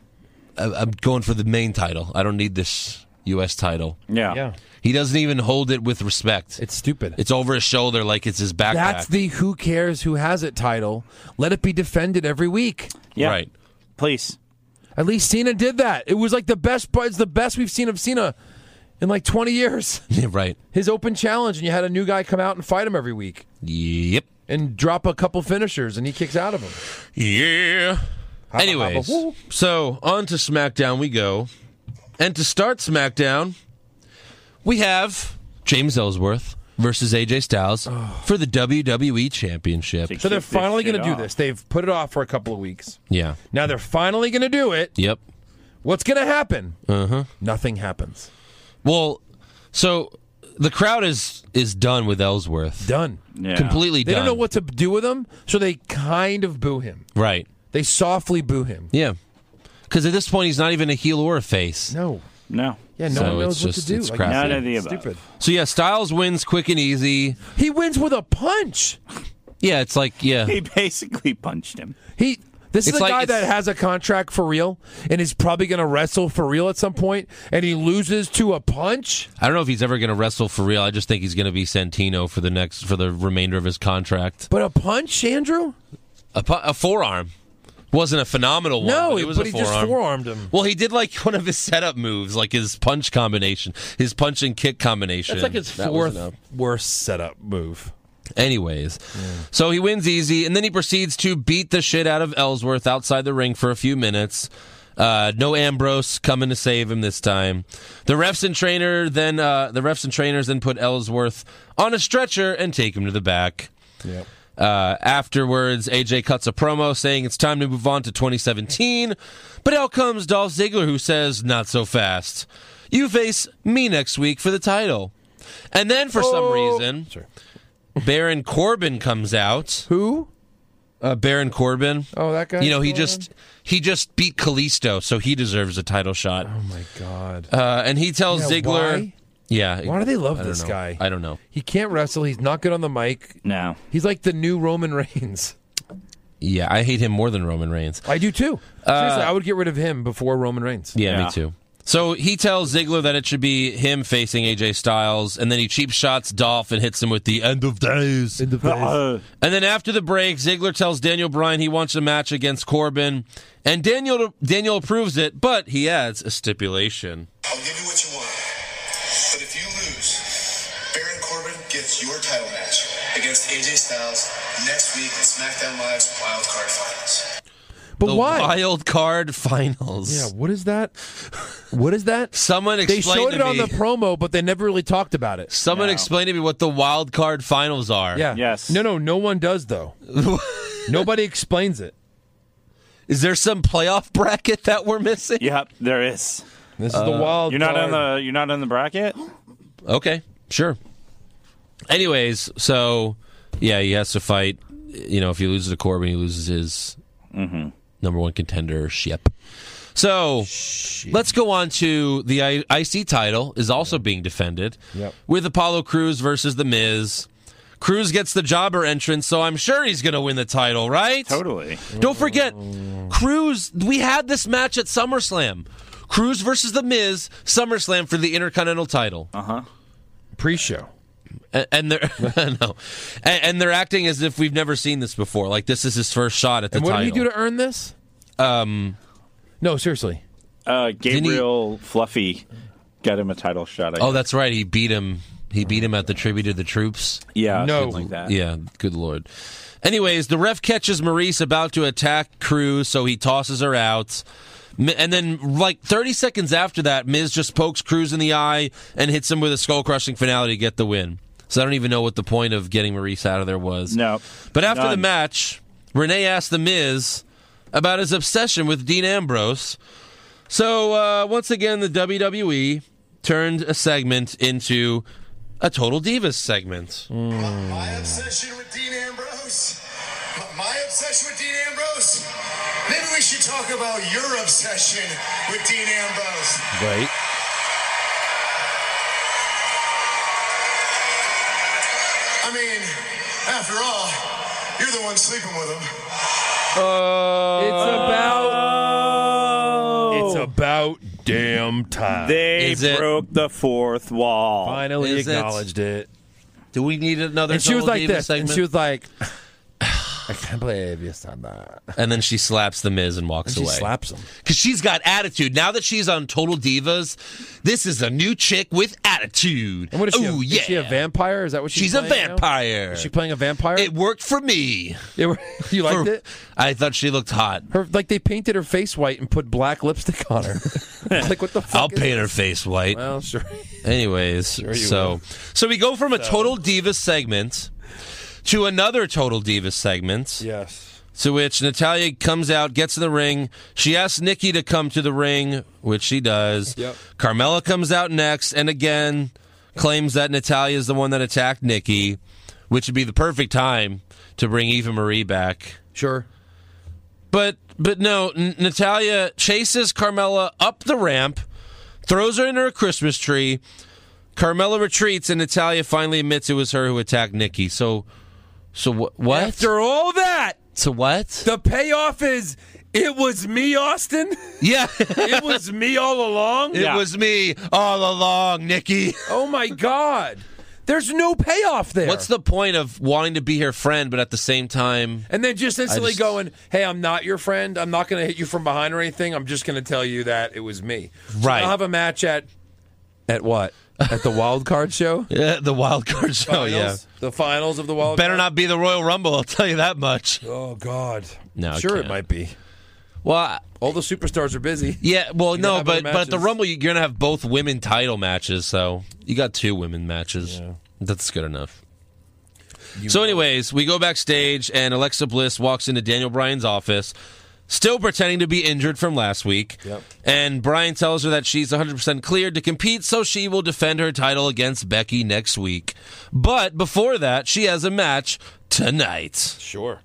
Speaker 6: going for the main title. I don't need this U.S. title.
Speaker 7: Yeah.
Speaker 6: He doesn't even hold it with respect.
Speaker 7: It's stupid.
Speaker 6: It's over his shoulder like it's his backpack.
Speaker 7: That's the who cares who has it title. Let it be defended every week.
Speaker 8: Yeah.
Speaker 6: Right.
Speaker 8: Please.
Speaker 7: At least Cena did that. It was like the best part. It's the best we've seen of Cena in like 20 years.
Speaker 6: Yeah, right.
Speaker 7: His open challenge, and you had a new guy come out and fight him every week.
Speaker 6: Yep.
Speaker 7: And drop a couple finishers, and he kicks out of him.
Speaker 6: Yeah. Anyways, so on to SmackDown we go. And to start SmackDown, we have James Ellsworth versus AJ Styles for the WWE Championship.
Speaker 7: So they're finally going to do this. They've put it off for a couple of weeks.
Speaker 6: Yeah.
Speaker 7: Now they're finally going to do it.
Speaker 6: Yep.
Speaker 7: What's going to happen?
Speaker 6: Uh-huh.
Speaker 7: Nothing happens.
Speaker 6: Well, so the crowd is done with Ellsworth.
Speaker 7: Done.
Speaker 8: Yeah.
Speaker 6: Completely
Speaker 7: They
Speaker 6: done.
Speaker 7: don't know what to do with him, so they kind of boo him.
Speaker 6: Right.
Speaker 7: They softly boo him.
Speaker 6: Yeah. Because at this point, he's not even a heel or a face.
Speaker 7: No. Yeah, no
Speaker 6: So
Speaker 7: one knows
Speaker 6: it's
Speaker 7: what
Speaker 6: just-
Speaker 7: to do.
Speaker 6: it's crappy.
Speaker 8: None of the above.
Speaker 7: Stupid.
Speaker 6: So yeah, Styles wins quick and easy.
Speaker 7: He wins with a punch.
Speaker 6: Yeah, it's like, yeah.
Speaker 8: He basically punched him.
Speaker 7: This is
Speaker 6: It's
Speaker 7: a
Speaker 6: like
Speaker 7: guy
Speaker 6: it's-
Speaker 7: that has a contract for real and is probably going to wrestle for real at some point, and he loses to a punch.
Speaker 6: I don't know if he's ever going to wrestle for real. I just think he's going to be Santino for the remainder of his contract.
Speaker 7: But a punch, Andrew?
Speaker 6: A forearm. Wasn't a phenomenal one.
Speaker 7: No,
Speaker 6: but it was
Speaker 7: but
Speaker 6: a
Speaker 7: he just forearmed him.
Speaker 6: Well, he did like one of his setup moves, like his punch combination, his punch and kick combination.
Speaker 7: That's like his
Speaker 6: That was
Speaker 7: fourth
Speaker 6: enough.
Speaker 7: worst setup move.
Speaker 6: Anyways, so he wins easy, and then he proceeds to beat the shit out of Ellsworth outside the ring for a few minutes. No Ambrose coming to save him this time. The refs and trainers then put Ellsworth on a stretcher and take him to the back.
Speaker 7: Yep.
Speaker 6: Afterwards, AJ cuts a promo saying it's time to move on to 2017. But out comes Dolph Ziggler, who says, "Not so fast. You face me next week for the title." And then for some reason, Baron Corbin comes out.
Speaker 7: Who?
Speaker 6: Baron Corbin.
Speaker 7: Oh, that guy.
Speaker 6: He just beat Kalisto, so he deserves a title shot.
Speaker 7: Oh my God.
Speaker 6: And he tells Ziggler.
Speaker 7: Why?
Speaker 6: Yeah.
Speaker 7: Why do they love
Speaker 6: I don't
Speaker 7: this
Speaker 6: know.
Speaker 7: guy?
Speaker 6: I don't know.
Speaker 7: He can't wrestle. He's not good on the mic.
Speaker 8: No.
Speaker 7: He's like the new Roman Reigns.
Speaker 6: Yeah, I hate him more than Roman Reigns.
Speaker 7: I do too. Seriously, I would get rid of him before Roman Reigns.
Speaker 6: Yeah, me too. So he tells Ziggler that it should be him facing AJ Styles, and then he cheap shots Dolph and hits him with the end of days.
Speaker 7: In the face.
Speaker 6: And then after the break, Ziggler tells Daniel Bryan he wants a match against Corbin, and Daniel approves it, but he adds a stipulation.
Speaker 9: I'll give you what you want, but if you lose, Baron Corbin gets your title match against AJ Styles next week at SmackDown Live's Wild Card Finals.
Speaker 7: But
Speaker 6: the
Speaker 7: why?
Speaker 6: Wild Card Finals.
Speaker 7: Yeah, what is that? What is that?
Speaker 6: Someone explain
Speaker 7: They showed
Speaker 6: to
Speaker 7: it on
Speaker 6: me.
Speaker 7: the promo, but they never really talked about it.
Speaker 6: Someone explain to me what the Wild Card Finals are.
Speaker 7: Yeah.
Speaker 8: Yes.
Speaker 7: No one does though. Nobody explains it.
Speaker 6: Is there some playoff bracket that we're missing?
Speaker 8: Yep, there is.
Speaker 7: This is the wild.
Speaker 8: You're not
Speaker 7: card.
Speaker 8: you're not on the bracket?
Speaker 6: Okay, sure. Anyways, so yeah, he has to fight. You know, if he loses to Corbin, he loses his number one contendership. So let's go on to the IC title is also being defended with Apollo Crews versus The Miz. Crews gets the jobber entrance, so I'm sure he's going to win the title, right?
Speaker 8: Totally.
Speaker 6: Don't forget, Crews, we had this match at SummerSlam. Crews versus The Miz, SummerSlam for the Intercontinental title.
Speaker 7: Pre-show.
Speaker 6: And they're no, and they're acting as if we've never seen this before. Like this is his first shot at the
Speaker 7: And what
Speaker 6: title.
Speaker 7: did he do to earn this? No, seriously.
Speaker 8: Gabriel Fluffy got him a title shot.
Speaker 6: Oh, that's right. He beat him. He beat him at the Tribute to the Troops.
Speaker 8: Yeah,
Speaker 7: No.
Speaker 8: something like that.
Speaker 6: Yeah, good Lord. Anyways, the ref catches Maurice about to attack Crews, so he tosses her out. And then, like 30 seconds after that, Miz just pokes Crews in the eye and hits him with a skull-crushing finale to get the win. So I don't even know what the point of getting Maurice out of there was.
Speaker 8: No.
Speaker 6: But after the
Speaker 8: None.
Speaker 6: match, Renee asked The Miz about his obsession with Dean Ambrose. So once again, the WWE turned a segment into a Total Divas segment.
Speaker 9: My obsession with Dean Ambrose? My obsession with Dean Ambrose? Maybe we should talk about your obsession with Dean Ambrose.
Speaker 6: Right.
Speaker 9: I mean, after all, you're the one sleeping with him.
Speaker 7: It's about damn time.
Speaker 8: They
Speaker 6: Is it-
Speaker 8: broke the fourth wall.
Speaker 7: Finally
Speaker 6: Is it?
Speaker 7: acknowledged it.
Speaker 6: Do we need another
Speaker 7: And she was
Speaker 6: Total
Speaker 7: like
Speaker 6: Divas
Speaker 7: this.
Speaker 6: segment?
Speaker 7: And she was like, I can't believe you said that.
Speaker 6: And then she slaps The Miz and walks
Speaker 7: And she
Speaker 6: away.
Speaker 7: slaps him.
Speaker 6: Because she's got attitude. Now that she's on Total Divas, this is a new chick with attitude.
Speaker 7: And what is she?
Speaker 6: Oh,
Speaker 7: Is she a vampire? Is that what
Speaker 6: She's a
Speaker 7: playing now?
Speaker 6: vampire.
Speaker 7: Is she playing a vampire?
Speaker 6: It worked for me.
Speaker 7: You liked it?
Speaker 6: I thought she looked hot.
Speaker 7: Her like they painted her face white and put black lipstick on her. Like what the fuck?
Speaker 6: I'll paint her face white.
Speaker 7: Well, sure.
Speaker 6: Anyways,
Speaker 7: you
Speaker 6: so we go from a Total Divas segment to another Total Divas segment.
Speaker 7: Yes.
Speaker 6: To which Natalya comes out, gets in the ring. She asks Nikki to come to the ring, which she does.
Speaker 7: Yep.
Speaker 6: Carmella comes out next and again claims that Natalya is the one that attacked Nikki, which would be the perfect time to bring Eva Marie back.
Speaker 7: Sure.
Speaker 6: But no, Natalya chases Carmella up the ramp, throws her into a Christmas tree. Carmella retreats, and Natalya finally admits it was her who attacked Nikki. So what?
Speaker 7: After all that,
Speaker 6: So what?
Speaker 7: the payoff is it was me, Austin.
Speaker 6: Yeah.
Speaker 7: It was me all along.
Speaker 6: It was me all along, Nikki.
Speaker 7: Oh my God. There's no payoff there.
Speaker 6: What's the point of wanting to be her friend, but at the same time...
Speaker 7: And then just instantly going, hey, I'm not your friend. I'm not going to hit you from behind or anything. I'm just going to tell you that it was me.
Speaker 6: Right.
Speaker 7: So I'll have a match at what? At the Wild Card Show?
Speaker 6: Yeah, the Wild Card Show,
Speaker 7: Finals? The finals of the Wild
Speaker 6: Better
Speaker 7: Card?
Speaker 6: not be the Royal Rumble, I'll tell you that much.
Speaker 7: Oh, God.
Speaker 6: No, it
Speaker 7: sure, it
Speaker 6: can't.
Speaker 7: might be.
Speaker 6: Well,
Speaker 7: All the superstars are busy.
Speaker 6: yeah, well,
Speaker 7: You
Speaker 6: no,
Speaker 7: have other
Speaker 6: but at the
Speaker 7: matches.
Speaker 6: Rumble, you're going to have both women title matches, so you got 2 women matches.
Speaker 7: Yeah.
Speaker 6: That's good enough. So anyways, we go backstage, and Alexa Bliss walks into Daniel Bryan's office, still pretending to be injured from last week.
Speaker 7: Yep.
Speaker 6: And Bryan tells her that she's 100% cleared to compete, so she will defend her title against Becky next week. But before that, she has a match tonight.
Speaker 7: Sure.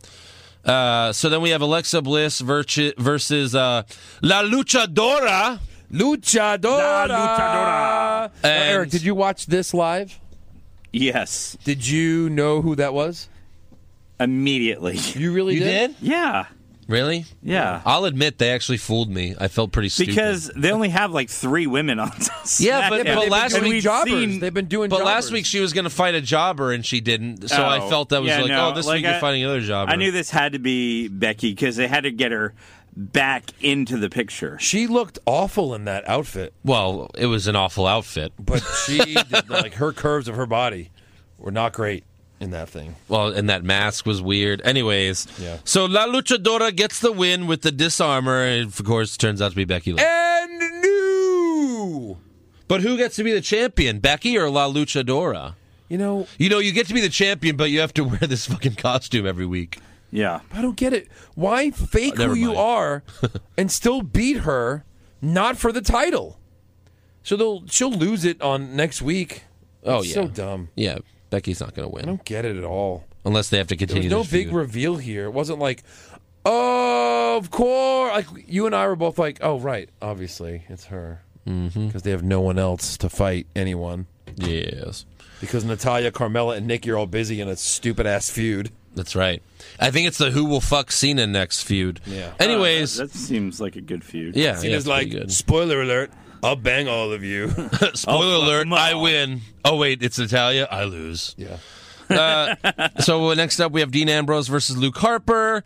Speaker 6: So then we have Alexa Bliss versus La Luchadora.
Speaker 7: Luchadora.
Speaker 8: Luchadora.
Speaker 7: Eric, did you watch this live?
Speaker 8: Yes.
Speaker 7: Did you know who that was?
Speaker 8: Immediately.
Speaker 7: You really
Speaker 6: You did?
Speaker 8: Yeah.
Speaker 6: Really?
Speaker 8: Yeah.
Speaker 6: I'll admit they actually fooled me. I felt pretty stupid.
Speaker 8: Because they only have like 3 women on this.
Speaker 6: Yeah, but
Speaker 7: They've
Speaker 6: last
Speaker 7: been doing
Speaker 6: week
Speaker 7: jobbers. They've been doing
Speaker 6: But
Speaker 7: jobbers.
Speaker 6: last week she was going to fight a jobber and she didn't. So I felt that was this week you're fighting another jobber.
Speaker 8: I knew this had to be Becky because they had to get her back into the picture.
Speaker 7: She looked awful in that outfit,
Speaker 6: Well, it was an awful outfit.
Speaker 7: but she did, like her curves of her body were not great in that thing.
Speaker 6: Well, and that mask was weird. Anyways,
Speaker 7: Yeah.
Speaker 6: So La Luchadora gets the win with the disarmor, and of course, turns out to be Becky Lynch.
Speaker 7: And new.
Speaker 6: But who gets to be the champion, Becky or La Luchadora?
Speaker 7: You know,
Speaker 6: You get to be the champion, but you have to wear this fucking costume every week.
Speaker 8: Yeah.
Speaker 7: I don't get it. Why fake
Speaker 6: Never
Speaker 7: who you
Speaker 6: mind.
Speaker 7: are and still beat her, not for the title? So she'll lose it on next week.
Speaker 6: Oh,
Speaker 7: It's
Speaker 6: yeah.
Speaker 7: so dumb.
Speaker 6: Yeah, Becky's not going to
Speaker 7: I
Speaker 6: win.
Speaker 7: don't get it at all.
Speaker 6: Unless they have to
Speaker 7: There was
Speaker 6: continue
Speaker 7: no
Speaker 6: this
Speaker 7: big
Speaker 6: feud.
Speaker 7: reveal here. It wasn't like, oh, of course. Like you and I were both like, oh, right, obviously it's her because they have no one else to fight anyone.
Speaker 6: Yes.
Speaker 7: Because Natalya, Carmella, and Nikki are all busy in a stupid ass feud.
Speaker 6: That's right. I think it's the who will fuck Cena next feud.
Speaker 7: Yeah.
Speaker 6: Anyways,
Speaker 8: That seems like a good feud.
Speaker 6: yeah.
Speaker 7: Cena's
Speaker 6: it's
Speaker 7: like,
Speaker 6: pretty good.
Speaker 7: spoiler alert, I'll bang all of you.
Speaker 6: Spoiler
Speaker 8: fuck
Speaker 6: alert,
Speaker 8: 'em all.
Speaker 6: I win. Oh, wait, it's Natalia. I lose.
Speaker 7: Yeah.
Speaker 6: So next up, we have Dean Ambrose versus Luke Harper.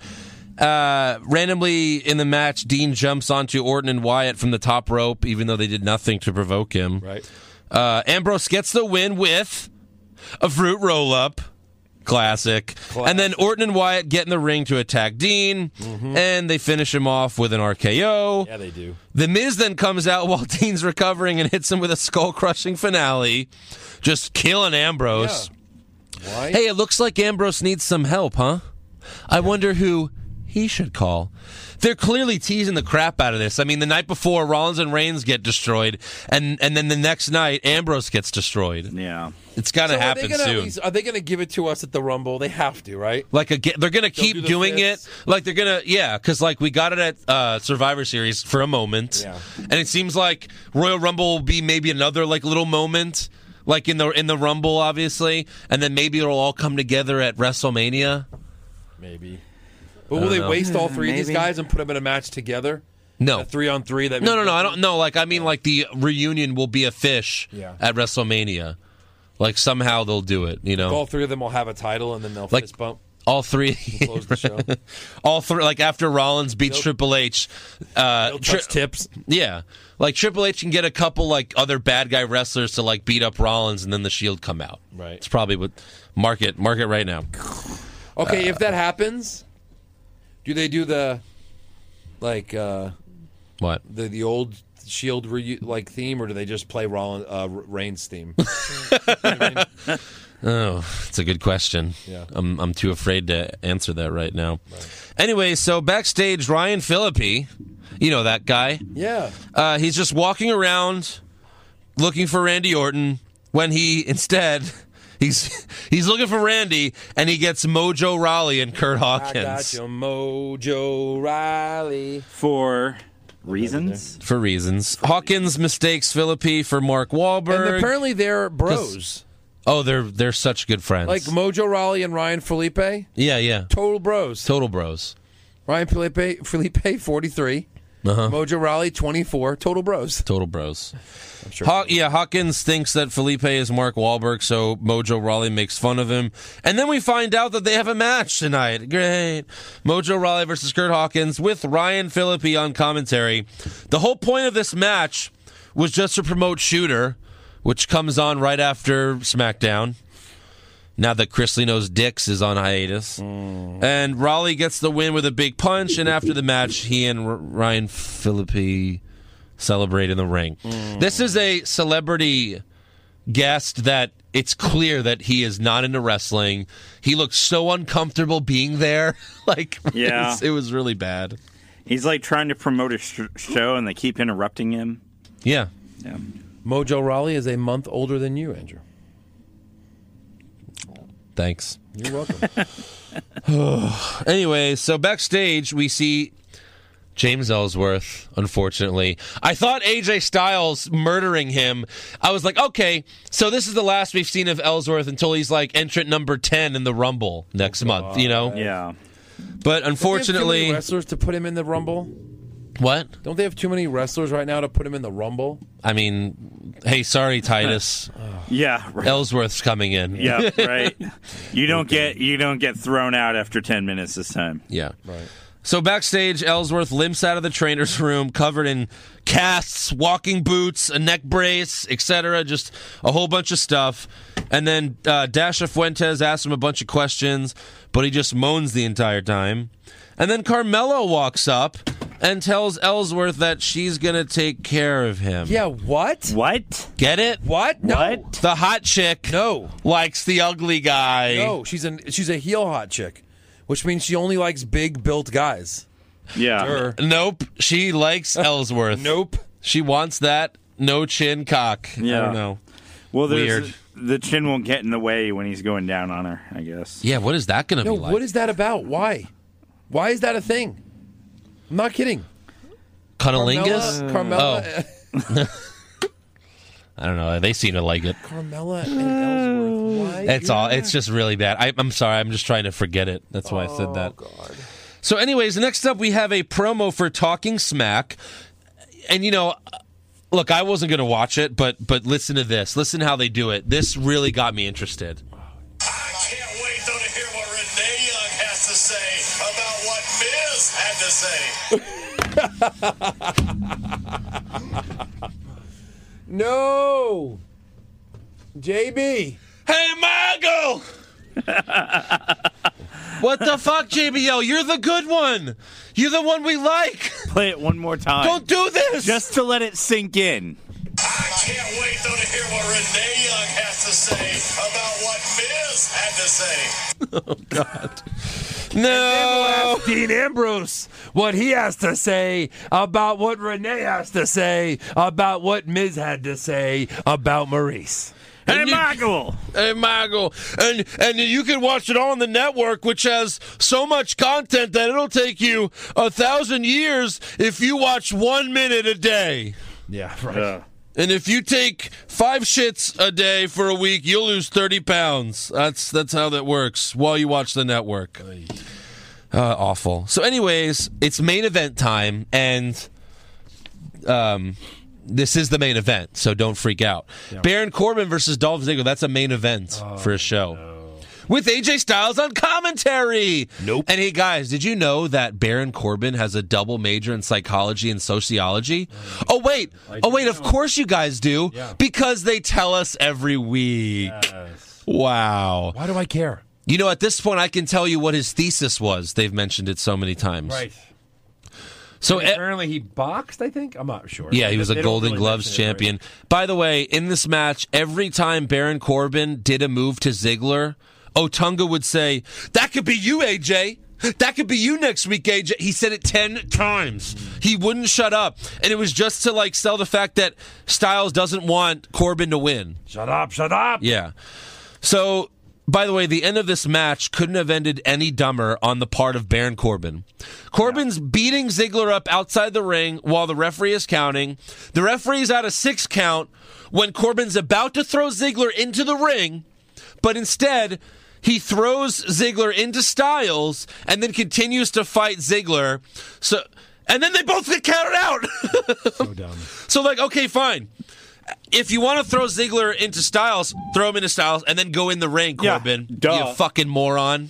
Speaker 6: Randomly in the match, Dean jumps onto Orton and Wyatt from the top rope, even though they did nothing to provoke him.
Speaker 7: Right.
Speaker 6: Ambrose gets the win with a fruit roll-up. Classic. And then Orton and Wyatt get in the ring to attack Dean, and they finish him off with an RKO.
Speaker 7: Yeah, they do.
Speaker 6: The Miz then comes out while Dean's recovering and hits him with a skull-crushing finale, just killing Ambrose.
Speaker 7: Yeah. Why?
Speaker 6: Hey, it looks like Ambrose needs some help, huh? I wonder who he should call. They're clearly teasing the crap out of this. I mean, the night before, Rollins and Reigns get destroyed, and then the next night, Ambrose gets destroyed.
Speaker 8: Yeah.
Speaker 6: It's got to happen soon.
Speaker 7: Are they going to give it to us at the Rumble? They have to, right?
Speaker 6: Like they're going to keep doing it. Like they're going to, because like we got it at Survivor Series for a moment, and it seems like Royal Rumble will be maybe another like little moment, like in the Rumble, obviously, and then maybe it'll all come together at WrestleMania.
Speaker 7: Maybe. But will they waste all three of these guys and put them in a match together?
Speaker 6: No.
Speaker 7: A 3-on-3? That
Speaker 6: No. I don't know. Like I mean, like the reunion will be a fish at WrestleMania. Like somehow they'll do it. You know,
Speaker 7: all three of them will have a title and then they'll
Speaker 6: like,
Speaker 7: fist bump.
Speaker 6: All three.
Speaker 7: Close the show.
Speaker 6: All three. Like after Rollins beats Triple H,
Speaker 7: tips.
Speaker 6: Yeah, like Triple H can get a couple like other bad guy wrestlers to like beat up Rollins, and then the Shield come out.
Speaker 7: Right.
Speaker 6: It's probably what market right now.
Speaker 7: Okay, if that happens, do they do the like
Speaker 6: what
Speaker 7: the old Shield theme, or do they just play Reigns theme?
Speaker 6: Oh, it's a good question.
Speaker 7: Yeah.
Speaker 6: I'm too afraid to answer that right now. Right. Anyway, so backstage, Ryan Phillippe, you know that guy?
Speaker 7: Yeah.
Speaker 6: He's just walking around looking for Randy Orton when he instead he's looking for Randy and he gets Mojo Rawley and Kurt Hawkins.
Speaker 7: I got your Mojo Rawley.
Speaker 8: For reasons?
Speaker 6: For reasons. Hawkins mistakes Phillippe for Mark Wahlberg.
Speaker 7: And apparently they're bros.
Speaker 6: Oh, they're such good friends.
Speaker 7: Like Mojo Rawley and Ryan Phillippe?
Speaker 6: Yeah.
Speaker 7: Total bros.
Speaker 6: Total bros.
Speaker 7: Ryan Phillippe 43. Mojo Rawley 24. Total bros.
Speaker 6: Total bros.
Speaker 7: I'm sure.
Speaker 6: Hawkins thinks that Phillippe is Mark Wahlberg, so Mojo Rawley makes fun of him. And then we find out that they have a match tonight. Great. Mojo Rawley versus Kurt Hawkins with Ryan Phillippe on commentary. The whole point of this match was just to promote Shooter, which comes on right after SmackDown, now that Chris Lino's Dix is on hiatus. And Rawley gets the win with a big punch, and after the match, he and Ryan Phillippe celebrate in the ring. This is a celebrity guest that it's clear that he is not into wrestling. He looked so uncomfortable being there. It was really bad.
Speaker 8: He's like trying to promote a show, and they keep interrupting him.
Speaker 6: Yeah.
Speaker 7: Mojo Rawley is a month older than you, Andrew.
Speaker 6: Thanks.
Speaker 7: You're welcome.
Speaker 6: Anyway, so backstage we see James Ellsworth, unfortunately. I thought AJ Styles murdering him. I was like, okay, so this is the last we've seen of Ellsworth until he's like entrant number 10 in the Rumble next month, you know?
Speaker 8: Yeah.
Speaker 6: But unfortunately...
Speaker 7: Don't they have too many wrestlers to put him in the Rumble?
Speaker 6: What?
Speaker 7: Don't they have too many wrestlers right now to put him in the Rumble?
Speaker 6: I mean, hey, sorry, Titus.
Speaker 8: Yeah, right.
Speaker 6: Ellsworth's coming in.
Speaker 8: Yeah, right. You don't get thrown out after 10 minutes this time.
Speaker 6: Yeah.
Speaker 7: Right.
Speaker 6: So backstage, Ellsworth limps out of the trainer's room covered in casts, walking boots, a neck brace, etc., just a whole bunch of stuff. And then Dasha Fuentes asks him a bunch of questions, but he just moans the entire time. And then Carmella walks up and tells Ellsworth that she's going to take care of him.
Speaker 7: Yeah, what?
Speaker 8: What?
Speaker 6: Get it?
Speaker 7: What? No.
Speaker 8: What?
Speaker 6: The hot chick likes the ugly guy.
Speaker 7: No, she's a heel hot chick, which means she only likes big built guys.
Speaker 8: Yeah.
Speaker 6: Nope. She likes Ellsworth.
Speaker 7: Nope.
Speaker 6: She wants that no chin cock.
Speaker 8: Yeah.
Speaker 6: I don't know.
Speaker 8: Well,
Speaker 6: Weird.
Speaker 8: The chin won't get in the way when he's going down on her, I guess.
Speaker 6: Yeah, what is that going to be like?
Speaker 7: What is that about? Why? Why is that a thing? I'm not kidding.
Speaker 6: Cunnilingus?
Speaker 7: Carmella.
Speaker 6: I don't know. They seem to like it.
Speaker 7: Carmella and Ellsworth. Why?
Speaker 6: It's just really bad. I'm sorry. I'm just trying to forget it. That's why I said that.
Speaker 7: Oh, God.
Speaker 6: So anyways, next up we have a promo for Talking Smack. And, look, I wasn't going to watch it, but listen to this. Listen to how they do it. This really got me interested.
Speaker 9: I can't wait, though, to hear what Renee Young has to say about what Miz had to say.
Speaker 7: No. JB.
Speaker 6: Hey, Michael! What the fuck, JBL? You're the good one. You're the one we like.
Speaker 8: Play it one more time.
Speaker 6: Don't do this.
Speaker 8: Just to let it sink in.
Speaker 9: I can't wait, though, to hear what Renee Young has to say about what Miz had to say.
Speaker 6: Oh, God. No.
Speaker 7: Dean Ambrose, what he has to say about what Renee has to say about what Miz had to say about Maurice.
Speaker 8: Hey, Michael!
Speaker 6: Hey, Michael. And you can watch it all on the network, which has so much content that it'll take you 1,000 years if you watch 1 minute a day.
Speaker 7: Yeah, right.
Speaker 6: And if you take 5 shits a day for a week, you'll lose 30 pounds. That's how that works while you watch the network. Awful. So anyways, it's main event time, and this is the main event, so don't freak out. Yeah. Baron Corbin versus Dolph Ziggler, that's a main event for a show. No. With AJ Styles on commentary.
Speaker 7: Nope.
Speaker 6: And hey, guys, did you know that Baron Corbin has a double major in psychology and sociology? Oh, wait, of course you guys do, because they tell us every week.
Speaker 7: Yes.
Speaker 6: Wow.
Speaker 7: Why do I care?
Speaker 6: You know, at this point, I can tell you what his thesis was. They've mentioned it so many times.
Speaker 7: Right.
Speaker 6: So
Speaker 7: apparently he boxed, I think? I'm not sure.
Speaker 6: Yeah, he was a Golden Gloves champion. Right. By the way, in this match, every time Baron Corbin did a move to Ziggler, Otunga would say, "That could be you, AJ. That could be you next week, AJ." He said it 10 times. He wouldn't shut up. And it was just to sell the fact that Styles doesn't want Corbin to win.
Speaker 7: Shut up.
Speaker 6: Yeah. So, by the way, the end of this match couldn't have ended any dumber on the part of Baron Corbin. Corbin's beating Ziggler up outside the ring while the referee is counting. The referee's at a 6 count when Corbin's about to throw Ziggler into the ring, but instead he throws Ziggler into Styles and then continues to fight Ziggler. And then they both get counted out.
Speaker 7: So dumb.
Speaker 6: So, okay, fine. If you want to throw Ziggler into Styles, throw him into Styles, and then go in the ring, Corbin.
Speaker 8: Yeah,
Speaker 6: you fucking moron.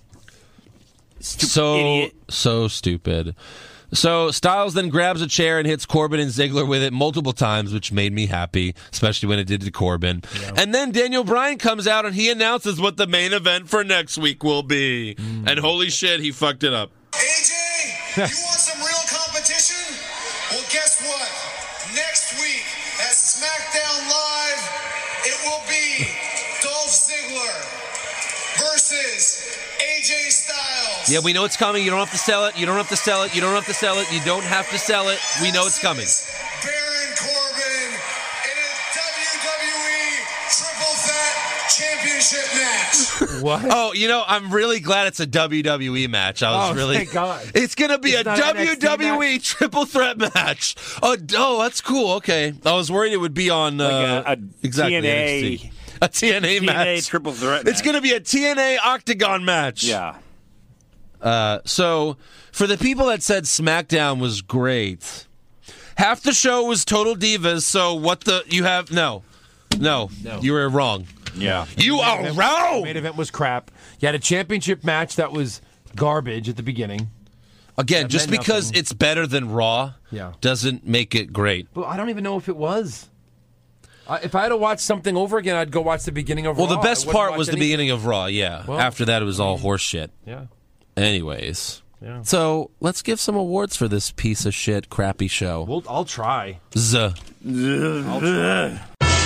Speaker 8: Idiot.
Speaker 6: So stupid. So Styles then grabs a chair and hits Corbin and Ziggler with it multiple times, which made me happy, especially when it did to Corbin. Yeah. And then Daniel Bryan comes out and he announces what the main event for next week will be. And holy shit, he fucked it up.
Speaker 9: AJ, you want some real competition? Well, guess what? Next week at SmackDown Live, it will be Dolph Ziggler versus AJ Styles.
Speaker 6: Yeah, we know it's coming. You don't have to sell it. You don't have to sell it. You don't have to sell it. You don't have to sell it. We know it's coming.
Speaker 9: Baron Corbin in a WWE Triple Threat Championship match.
Speaker 7: What?
Speaker 6: Oh, I'm really glad it's a WWE match.
Speaker 7: Thank God.
Speaker 6: It's going to be a WWE Triple Threat match. Oh, that's cool. Okay. I was worried it would be on exactly
Speaker 8: TNA.
Speaker 6: NXT. A TNA match.
Speaker 8: TNA Triple Threat match.
Speaker 6: It's going to be a TNA Octagon match.
Speaker 8: Yeah.
Speaker 6: So, for the people that said SmackDown was great, half the show was Total Divas, so No, you were wrong.
Speaker 8: Yeah.
Speaker 6: You are wrong!
Speaker 7: The main event was crap. You had a championship match that was garbage at the beginning.
Speaker 6: Again, just because it's better than Raw doesn't make it great.
Speaker 7: But I don't even know if it was. If I had to watch something over again, I'd go watch the beginning of Raw.
Speaker 6: Well, the best part was the beginning of Raw, yeah. Well, after that, it was all horse shit.
Speaker 7: Yeah.
Speaker 6: Anyways. Yeah. So, let's give some awards for this piece of shit, crappy show.
Speaker 7: I'll try.
Speaker 6: I'll try.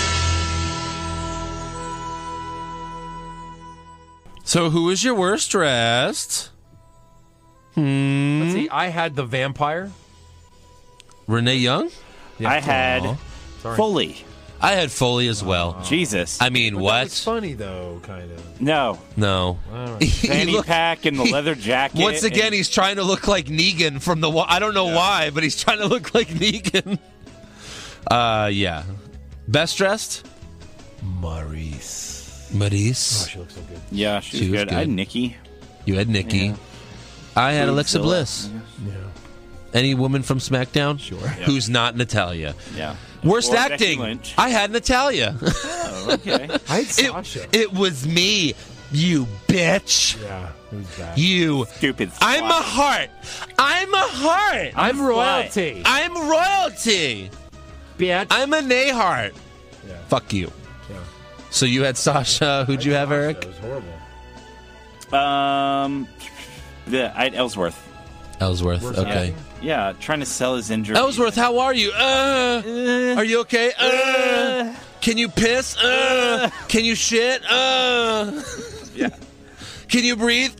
Speaker 6: So, who is your worst dressed?
Speaker 7: Let's see. I had the vampire.
Speaker 6: Renee Young?
Speaker 8: Yeah. I had Foley.
Speaker 6: I had Foley as well.
Speaker 8: Jesus.
Speaker 6: I mean, what?
Speaker 7: That was funny, though, kind of.
Speaker 8: No. Fanny pack and the leather jacket.
Speaker 6: Once again, he's trying to look like Negan from the... I don't know why, but he's trying to look like Negan. Yeah. Best dressed?
Speaker 7: Maurice.
Speaker 6: Oh,
Speaker 7: she looks so good.
Speaker 8: Yeah, she was good. I had Nikki.
Speaker 6: You had Nikki. Yeah. I had Alexa Bliss.
Speaker 7: Yeah.
Speaker 6: Any woman from SmackDown?
Speaker 7: Sure.
Speaker 6: Who's not Natalia?
Speaker 8: Yeah.
Speaker 6: Worst acting? I had Natalia.
Speaker 8: Oh, okay.
Speaker 7: I had Sasha.
Speaker 6: It was me, you bitch.
Speaker 7: Yeah, it was bad.
Speaker 6: You.
Speaker 8: Stupid slut.
Speaker 6: I'm a heart.
Speaker 7: I'm royalty.
Speaker 6: I'm royalty.
Speaker 7: Bitch.
Speaker 6: I'm a Nahart.
Speaker 7: Yeah.
Speaker 6: Fuck you.
Speaker 7: Yeah.
Speaker 6: So you had Sasha. Who'd you have, Eric?
Speaker 7: It was horrible.
Speaker 8: Ellsworth.
Speaker 6: Ellsworth, okay.
Speaker 8: Yeah, trying to sell his injury.
Speaker 6: Ellsworth, how are you? Are you okay? Can you piss? Can you shit?
Speaker 8: Yeah.
Speaker 6: Can you breathe?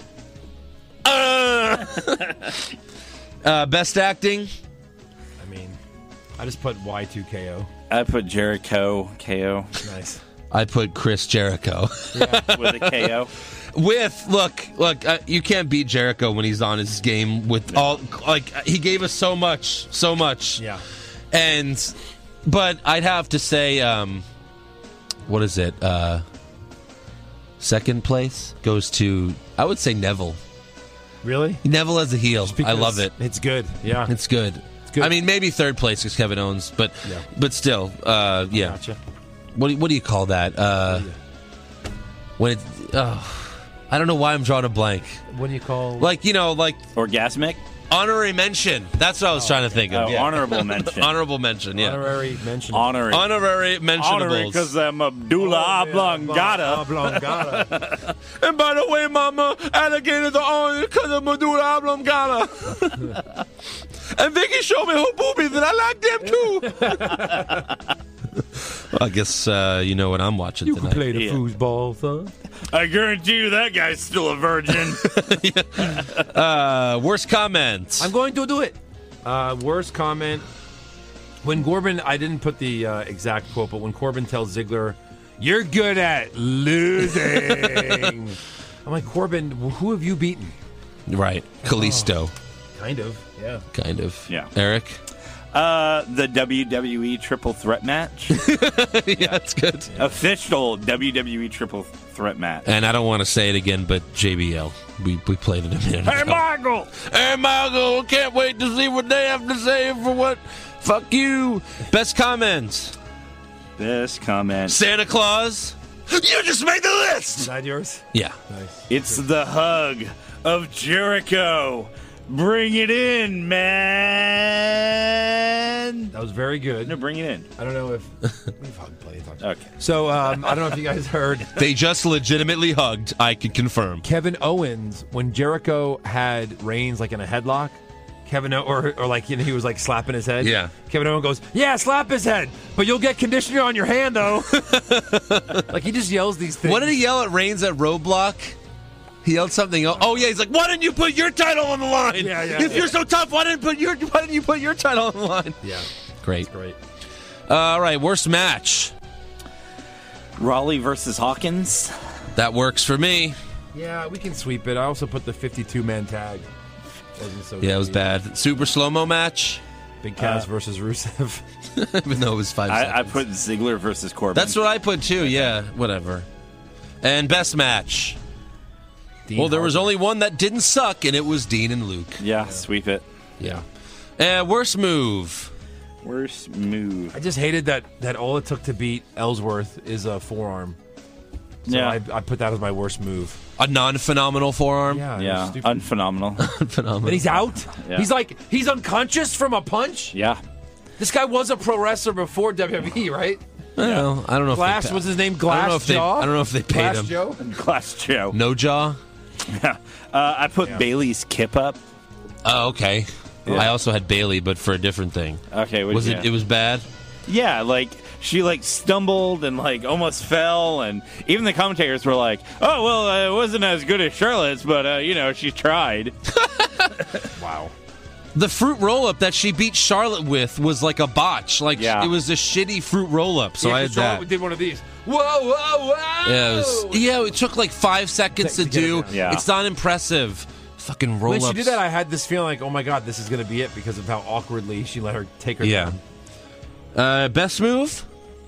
Speaker 6: Best acting?
Speaker 7: I mean, I just put Y2KO.
Speaker 8: I put Jericho KO.
Speaker 7: Nice.
Speaker 6: I put Chris Jericho.
Speaker 8: With a KO.
Speaker 6: Look, you can't beat Jericho when he's on his game with all, like, he gave us so much.
Speaker 7: Yeah.
Speaker 6: But I'd have to say, what is it? Second place goes to, I would say, Neville.
Speaker 7: Really?
Speaker 6: Neville as a heel. I love it.
Speaker 7: It's good. Yeah.
Speaker 6: It's good. I mean, maybe third place is Kevin Owens, but still, yeah.
Speaker 7: Gotcha.
Speaker 6: What do you call that? When it, I don't know why I'm drawing a blank.
Speaker 7: What do you call?
Speaker 8: Orgasmic?
Speaker 6: Honorary mention. That's what I was trying to think of.
Speaker 8: Honorable mention.
Speaker 6: Honorable mention, yeah.
Speaker 7: Honorary mention.
Speaker 6: Honorary mentionables.
Speaker 8: Honorary because I'm Abdullah oblongata.
Speaker 7: Oblongata.
Speaker 6: And by the way, mama, alligators are on because of medulla oblongata. And Vicky showed me her boobies, and I like them too. Well, I guess you know what I'm watching
Speaker 7: You
Speaker 6: tonight.
Speaker 7: can play the foosball, son.
Speaker 8: I guarantee you that guy's still a virgin.
Speaker 6: Worst comments.
Speaker 7: I'm going to do it. Worst comment. When Corbin, I didn't put the exact quote, but when Corbin tells Ziggler, "You're good at losing," I'm like, Corbin, who have you beaten?
Speaker 6: Right. Kalisto.
Speaker 7: Kind of. Yeah.
Speaker 6: Kind of.
Speaker 8: Yeah.
Speaker 6: Eric?
Speaker 8: The WWE Triple Threat match.
Speaker 6: Yeah, that's good.
Speaker 8: Official WWE Triple Threat match.
Speaker 6: And I don't want to say it again, but JBL. We played it a minute ago.
Speaker 8: Hey, Michael!
Speaker 6: Hey, Michael! Can't wait to see what they have to say for what. Fuck you. Best comments.
Speaker 8: Best comment.
Speaker 6: Santa Claus. You just made the
Speaker 7: Is
Speaker 6: list!
Speaker 7: that yours?
Speaker 6: Yeah.
Speaker 7: Nice.
Speaker 8: It's the hug of Jericho. Bring it in, man.
Speaker 7: That was very good.
Speaker 8: No, bring it in.
Speaker 7: I don't know if we've hugged plenty of times.
Speaker 8: Okay.
Speaker 7: So I don't know if you guys heard
Speaker 6: They just legitimately hugged. I can confirm.
Speaker 7: Kevin Owens when Jericho had Reigns like in a headlock. Or like he was like slapping his head.
Speaker 6: Yeah.
Speaker 7: Kevin Owens goes, "Yeah, slap his head, but you'll get conditioner on your hand though." Like he just yells these things.
Speaker 6: What did he yell at Reigns at Roadblock? He yelled something else. Oh yeah, he's like, "Why didn't you put your title on the line?
Speaker 7: Yeah,
Speaker 6: if you're so tough, why didn't you put your title on the line?"
Speaker 7: Yeah,
Speaker 6: great.
Speaker 7: That's great.
Speaker 6: All right, worst match.
Speaker 8: Raleigh versus Hawkins.
Speaker 6: That works for me.
Speaker 7: Yeah, we can sweep it. I also put the 52-man tag. Wasn't so
Speaker 6: Yeah, it was
Speaker 7: good.
Speaker 6: bad. Super slow-mo match.
Speaker 7: Big Cass versus Rusev.
Speaker 6: Even though it was 5
Speaker 8: I
Speaker 6: seconds.
Speaker 8: put Ziggler versus Corbin.
Speaker 6: That's what I put too. Yeah, whatever. And best match. Well, there was only one that didn't suck, and it was Dean and Luke.
Speaker 8: Yeah, sweep it.
Speaker 6: Yeah. And worst move.
Speaker 8: Worst move.
Speaker 7: I just hated that all it took to beat Ellsworth is a forearm. So
Speaker 8: Yeah.
Speaker 7: I put that as my worst move.
Speaker 6: A non-phenomenal forearm.
Speaker 7: Yeah, it was
Speaker 8: Yeah,
Speaker 7: stupid.
Speaker 8: unphenomenal.
Speaker 6: Phenomenal.
Speaker 7: And he's out.
Speaker 8: Yeah.
Speaker 7: He's unconscious from a punch.
Speaker 8: Yeah.
Speaker 7: This guy was a pro wrestler before WWE, right?
Speaker 6: Well, I don't know.
Speaker 7: Glass
Speaker 6: if they
Speaker 7: was his name. Glass
Speaker 6: I don't know if they.
Speaker 7: Jaw.
Speaker 6: I don't know if they paid
Speaker 7: Glass
Speaker 6: him.
Speaker 7: Joe.
Speaker 8: Glass Joe.
Speaker 6: No jaw.
Speaker 8: I put Bailey's kip up.
Speaker 6: Oh, okay. I also had Bailey, but for a different thing.
Speaker 8: Okay,
Speaker 6: Was it? It was bad.
Speaker 8: Yeah, like she like stumbled and like almost fell, and even the commentators were like, "Oh well, it wasn't as good as Charlotte's, but she tried."
Speaker 7: Wow.
Speaker 6: The fruit roll-up that she beat Charlotte with was like a botch. Like
Speaker 8: Yeah.
Speaker 6: it was a shitty fruit roll-up. So I had
Speaker 7: Charlotte
Speaker 6: that.
Speaker 7: did one of these. Whoa, whoa, whoa!
Speaker 6: Yeah, it took like 5 seconds to
Speaker 7: To get it
Speaker 6: do.
Speaker 7: down.
Speaker 8: Yeah.
Speaker 6: It's not impressive. Fucking roll-ups.
Speaker 7: When she did that, I had this feeling like, oh my god, this is going to be it because of how awkwardly she let her take her
Speaker 6: Yeah.
Speaker 7: down.
Speaker 6: Best move?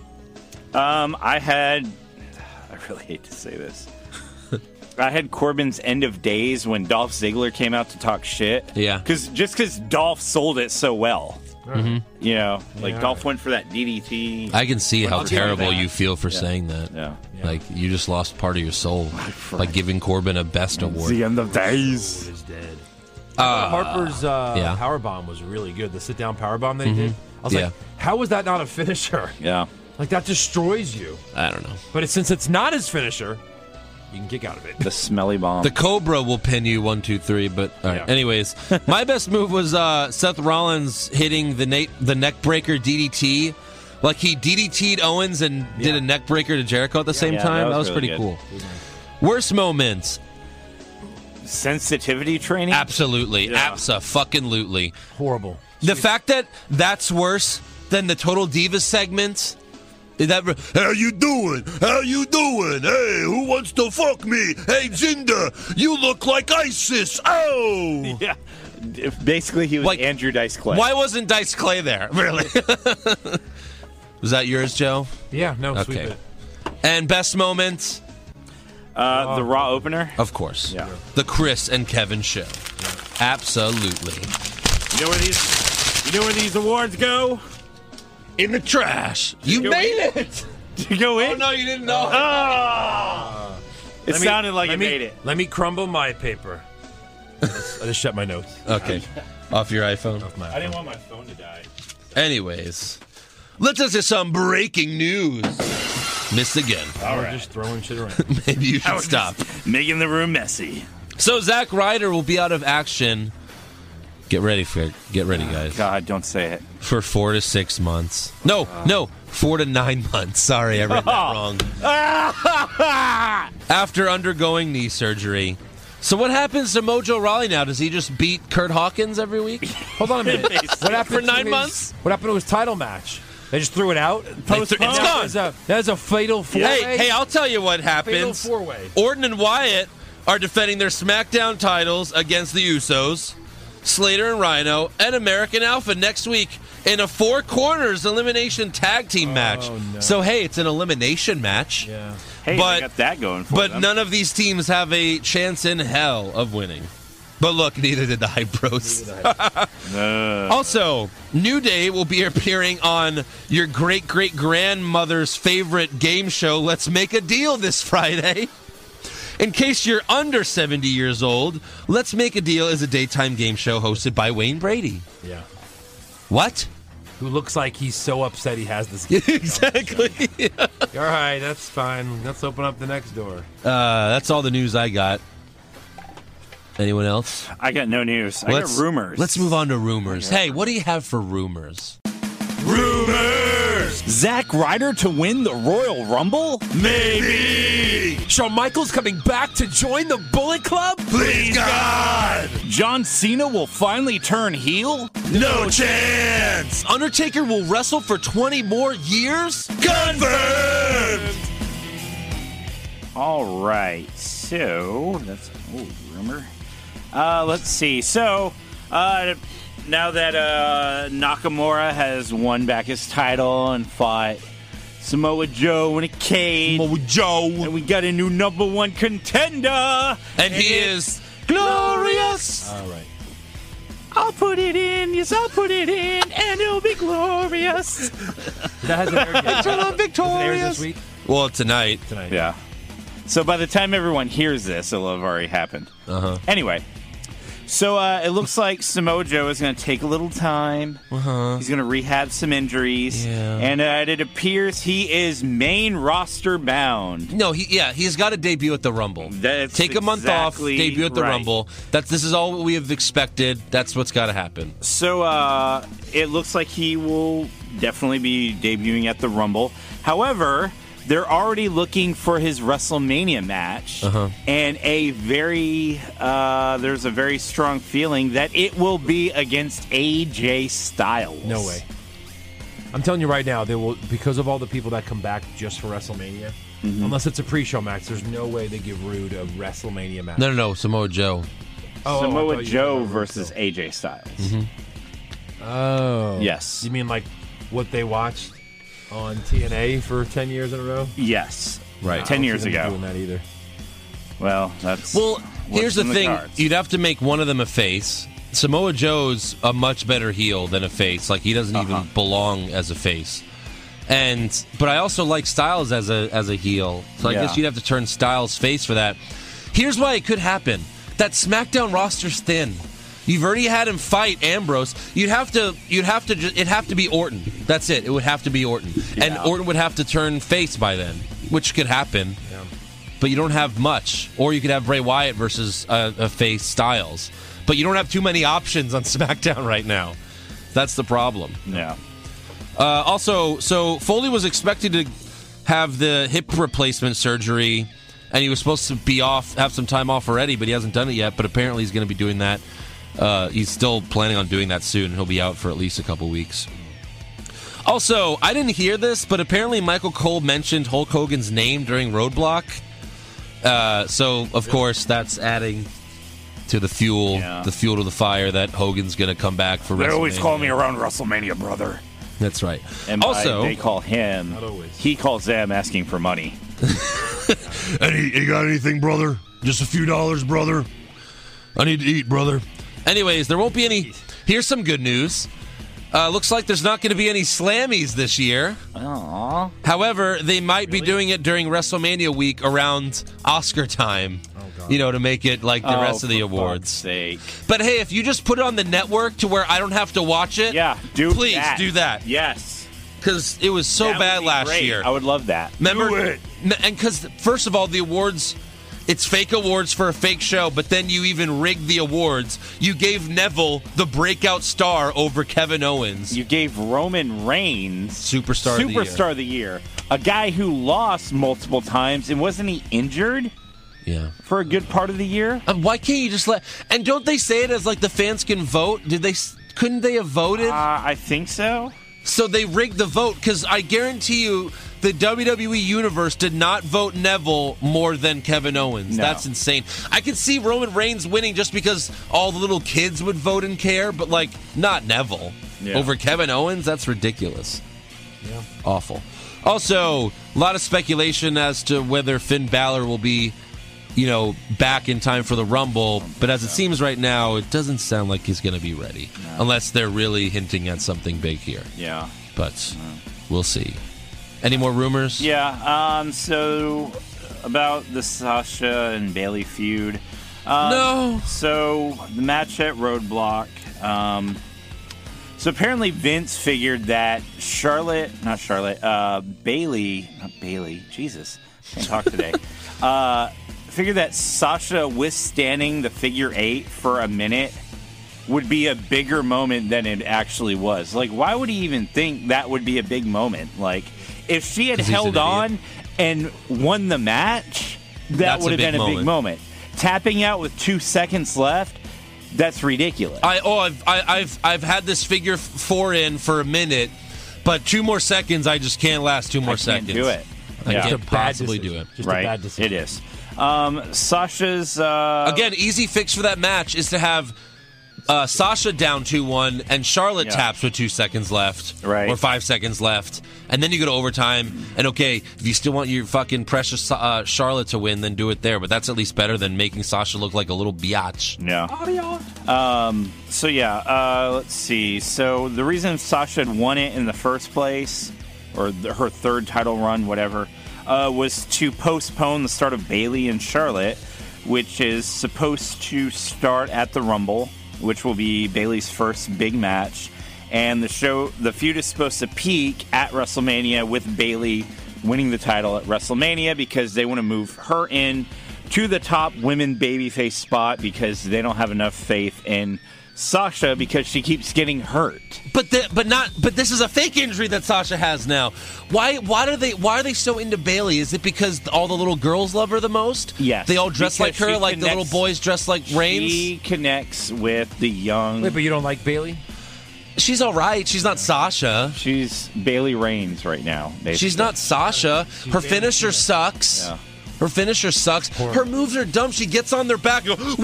Speaker 8: I really hate to say this. I had Corbin's End of Days when Dolph Ziggler came out to talk shit.
Speaker 6: Yeah.
Speaker 8: Because Dolph sold it so well.
Speaker 6: Mm-hmm.
Speaker 8: Dolph went for that DDT.
Speaker 6: I can see how
Speaker 8: I'll give you
Speaker 6: terrible
Speaker 8: that.
Speaker 6: you feel for saying that.
Speaker 8: Yeah.
Speaker 6: Like, you just lost part of your soul by giving Corbin a best award.
Speaker 8: End of Days.
Speaker 7: Is dead. Harper's
Speaker 6: yeah.
Speaker 7: powerbomb was really good. The sit-down powerbomb they did. I was like, how was that not a finisher?
Speaker 8: Yeah.
Speaker 7: Like, that destroys you.
Speaker 6: I don't know.
Speaker 7: But since it's not his finisher, You can kick out of it.
Speaker 8: The smelly bomb.
Speaker 6: The Cobra will pin you 1, 2, 3. But all right.
Speaker 7: Yeah.
Speaker 6: Anyways, my best move was Seth Rollins hitting the neck breaker DDT. Like he DDT'd Owens and did a neck breaker to Jericho at the same time. That was
Speaker 8: really
Speaker 6: pretty
Speaker 8: good.
Speaker 6: cool. Worst moments.
Speaker 8: Sensitivity training?
Speaker 6: Absolutely. Abso-fucking-lutely.
Speaker 7: Horrible.
Speaker 6: The fact that that's worse than the Total Divas segment. How you doing? How you doing? Hey, who wants to fuck me? Hey, Jinder, you look like ISIS. Oh!
Speaker 8: Yeah. Basically, he was
Speaker 6: Like,
Speaker 8: Andrew Dice Clay.
Speaker 6: Why wasn't Dice Clay there? Really? Was that yours, Joe?
Speaker 7: Yeah, no,
Speaker 6: Okay.
Speaker 7: sweep it.
Speaker 6: And best moments?
Speaker 8: The Raw opener?
Speaker 6: Of course.
Speaker 8: Yeah.
Speaker 6: The Chris and Kevin show. Absolutely.
Speaker 8: You know where these awards go?
Speaker 6: In the trash. You
Speaker 8: go
Speaker 6: made it.
Speaker 8: Did you go in?
Speaker 6: Oh, no, you didn't know.
Speaker 8: It sounded like it made it.
Speaker 7: Let me crumble my paper. I just shut my notes.
Speaker 6: Okay. Off your iPhone.
Speaker 8: I didn't want my phone to die.
Speaker 6: Anyways, let's listen to some breaking news. Missed again.
Speaker 7: We're just throwing shit around.
Speaker 6: Maybe you should stop.
Speaker 8: Making the room messy.
Speaker 6: So Zack Ryder will be out of action. Get ready, guys.
Speaker 8: God, don't say it.
Speaker 6: For 4 to 6 months. No, 4 to 9 months. Sorry, I read that wrong. After undergoing knee surgery. So what happens to Mojo Rawley now? Does he just beat Kurt Hawkins every week?
Speaker 7: Hold on a minute. What happened
Speaker 6: For
Speaker 7: to
Speaker 6: 9
Speaker 7: his-
Speaker 6: months?
Speaker 7: What happened to his title match? They just threw it out?
Speaker 6: It's gone.
Speaker 7: That's a fatal four-way?
Speaker 6: Hey, I'll tell you what
Speaker 7: Fatal
Speaker 6: happens.
Speaker 7: four-way.
Speaker 6: Orton and Wyatt are defending their SmackDown titles against the Usos, Slater and Rhino, and American Alpha next week in a 4 corners elimination tag team match.
Speaker 7: no.
Speaker 6: So, hey, it's an elimination match.
Speaker 7: Yeah.
Speaker 8: Hey,
Speaker 6: But-
Speaker 8: they got that going for
Speaker 6: But
Speaker 8: them.
Speaker 6: none of these teams have a chance in hell of winning. But look, neither did the Hype Bros. Also, New Day will be appearing on your great-great-grandmother's favorite game show, Let's Make a Deal, this Friday. In case you're under 70 years old, Let's Make a Deal is a daytime game show hosted by Wayne Brady.
Speaker 7: Yeah.
Speaker 6: What?
Speaker 7: Who looks like he's so upset he has this game.
Speaker 6: Exactly.
Speaker 7: All right, that's fine. Let's open up the next door.
Speaker 6: That's all the news I got. Anyone else?
Speaker 8: I got no news. I got rumors.
Speaker 6: Let's move on to rumors. Hey, what do you have for rumors?
Speaker 8: Zack Ryder to win the Royal Rumble?
Speaker 6: Maybe.
Speaker 7: Shawn Michaels coming back to join the Bullet Club?
Speaker 6: Please, God.
Speaker 8: John Cena will finally turn heel?
Speaker 6: No chance. Undertaker will wrestle for 20 more years? Confirmed.
Speaker 8: All right. So, that's rumor. Let's see. So, now that Nakamura has won back his title and fought Samoa Joe in a cage, and we got a new #1 contender,
Speaker 6: And he is glorious.
Speaker 7: All right.
Speaker 8: I'll put it in, yes, I'll put it in, and it'll be glorious.
Speaker 7: That hasn't aired yet.
Speaker 6: Turn on victorious.
Speaker 7: This week?
Speaker 6: Well, tonight.
Speaker 8: Yeah. So by the time everyone hears this, it'll have already happened. Anyway, so it looks like Samoa Joe is going to take a little time. He's going to rehab some injuries.
Speaker 6: Yeah.
Speaker 8: And it appears he is main roster bound.
Speaker 6: No, he's got to debut at the Rumble.
Speaker 8: That's
Speaker 6: Take a month off,
Speaker 8: exactly
Speaker 6: debut at the
Speaker 8: right.
Speaker 6: Rumble. This is all we have expected. That's what's got to happen.
Speaker 8: So it looks like he will definitely be debuting at the Rumble. However, they're already looking for his WrestleMania match, and there's a very strong feeling that it will be against AJ Styles.
Speaker 7: No way. I'm telling you right now, they will, because of all the people that come back just for WrestleMania, unless it's a pre-show match, there's no way they give Rude a WrestleMania match.
Speaker 6: No, Samoa Joe.
Speaker 7: Oh, I
Speaker 8: Samoa
Speaker 7: thought you
Speaker 8: Joe
Speaker 7: were-
Speaker 8: versus AJ Styles.
Speaker 7: Oh.
Speaker 8: Yes.
Speaker 7: You mean like what they watched on TNA for 10 years in a row?
Speaker 8: Yes.
Speaker 6: Right.
Speaker 8: 10
Speaker 7: I
Speaker 8: years
Speaker 7: don't see them
Speaker 8: ago.
Speaker 7: doing that either.
Speaker 8: Well, that's
Speaker 6: Well,
Speaker 8: what's
Speaker 6: here's the
Speaker 8: in
Speaker 6: thing.
Speaker 8: cards.
Speaker 6: You'd have to make one of them a face. Samoa Joe's a much better heel than a face. Like, he doesn't even belong as a face. But I also like Styles as a heel. So I guess you'd have to turn Styles face for that. Here's why it could happen. That SmackDown roster's thin. You've already had him fight Ambrose. It'd have to be Orton. That's it. It would have to be Orton.
Speaker 8: Yeah.
Speaker 6: And Orton would have to turn face by then, which could happen. but you don't have much. Or you could have Bray Wyatt versus a face Styles. But you don't have too many options on SmackDown right now. That's the problem.
Speaker 8: Yeah.
Speaker 6: Also, so Foley was expected to have the hip replacement surgery, and he was supposed to be off, have some time off already, but he hasn't done it yet. But apparently he's going to be doing that. He's still planning on doing that soon. He'll be out for at least a couple weeks. Also, I didn't hear this, but apparently Michael Cole mentioned Hulk Hogan's name during Roadblock. So, of course, that's adding to the fuel to the fire that Hogan's going to come back for WrestleMania.
Speaker 8: They always call me around WrestleMania, brother.
Speaker 6: That's right.
Speaker 8: And
Speaker 6: also,
Speaker 8: they call him. He calls them asking for money.
Speaker 6: You got anything, brother? Just a few dollars, brother? I need to eat, brother. Anyways, there won't be any. Here's some good news. Looks like there's not going to be any Slammies this year.
Speaker 8: Aww.
Speaker 6: However, they might be doing it during WrestleMania week around Oscar time. To make it like the rest of the awards.
Speaker 8: Sake.
Speaker 6: But hey, if you just put it on the network to where I don't have to watch it, please do that.
Speaker 8: Yes.
Speaker 6: Because it was so bad last year.
Speaker 8: I would love that.
Speaker 6: Remember?
Speaker 8: Do it.
Speaker 6: And because, first of all, the awards, it's fake awards for a fake show, but then you even rigged the awards. You gave Neville the breakout star over Kevin Owens.
Speaker 8: You gave Roman Reigns
Speaker 6: Superstar
Speaker 8: of the Year. A guy who lost multiple times, and wasn't he injured?
Speaker 6: Yeah.
Speaker 8: For a good part of the year?
Speaker 6: Why can't you just let... And don't they say it as like the fans can vote? Couldn't they have voted?
Speaker 8: I think so.
Speaker 6: So they rigged the vote, because I guarantee you the WWE Universe did not vote Neville more than Kevin Owens.
Speaker 8: No.
Speaker 6: That's insane. I could see Roman Reigns winning just because all the little kids would vote and care, but not Neville.
Speaker 8: Yeah.
Speaker 6: Over Kevin Owens? That's ridiculous.
Speaker 7: Yeah.
Speaker 6: Awful. Also, a lot of speculation as to whether Finn Balor will be back in time for the Rumble, but as it seems right now, it doesn't sound like he's going to be ready, unless they're really hinting at something big here.
Speaker 8: Yeah.
Speaker 6: But we'll see. Any more rumors?
Speaker 8: Yeah, so about the Sasha and Bayley feud.
Speaker 6: No.
Speaker 8: So the match at Roadblock. So apparently Vince figured that Bayley, Jesus, can't talk today. Figured that Sasha withstanding the figure 8 for a minute would be a bigger moment than it actually was. Why would he even think that would be a big moment? If she had held on and won the match, that would have been a big moment. Tapping out with 2 seconds left, that's ridiculous.
Speaker 6: I've had this figure 4 in for a minute, but 2 more seconds, I just can't last 2 more seconds.
Speaker 8: Can't do it.
Speaker 6: I can't possibly do it.
Speaker 7: Just a bad decision.
Speaker 8: It is. Sasha's...
Speaker 6: Again, easy fix for that match is to have Sasha down 2-1 and Charlotte taps with 2 seconds left.
Speaker 8: Right.
Speaker 6: Or 5 seconds left. And then you go to overtime. And okay, if you still want your fucking precious Charlotte to win, then do it there. But that's at least better than making Sasha look like a little biatch.
Speaker 8: Yeah. Let's see. So the reason Sasha had won it in the first place, or her third title run, whatever, was to postpone the start of Bayley and Charlotte, which is supposed to start at the Rumble, which will be Bayley's first big match. And the feud is supposed to peak at WrestleMania with Bayley winning the title at WrestleMania, because they want to move her in to the top women babyface spot, because they don't have enough faith in Sasha because she keeps getting hurt.
Speaker 6: But this is a fake injury that Sasha has now. Why are they so into Bayley? Is it because all the little girls love her the most?
Speaker 8: Yes.
Speaker 6: They all dress like her, like the little boys dress like Reigns?
Speaker 8: She connects with the young...
Speaker 7: Wait, but you don't like Bayley?
Speaker 6: She's all right. She's not Sasha.
Speaker 8: She's Bayley Reigns right now, basically.
Speaker 6: She's not Sasha. Her finisher sucks.
Speaker 8: Yeah.
Speaker 6: Her finisher sucks. Her moves are dumb. She gets on their back and goes, woo!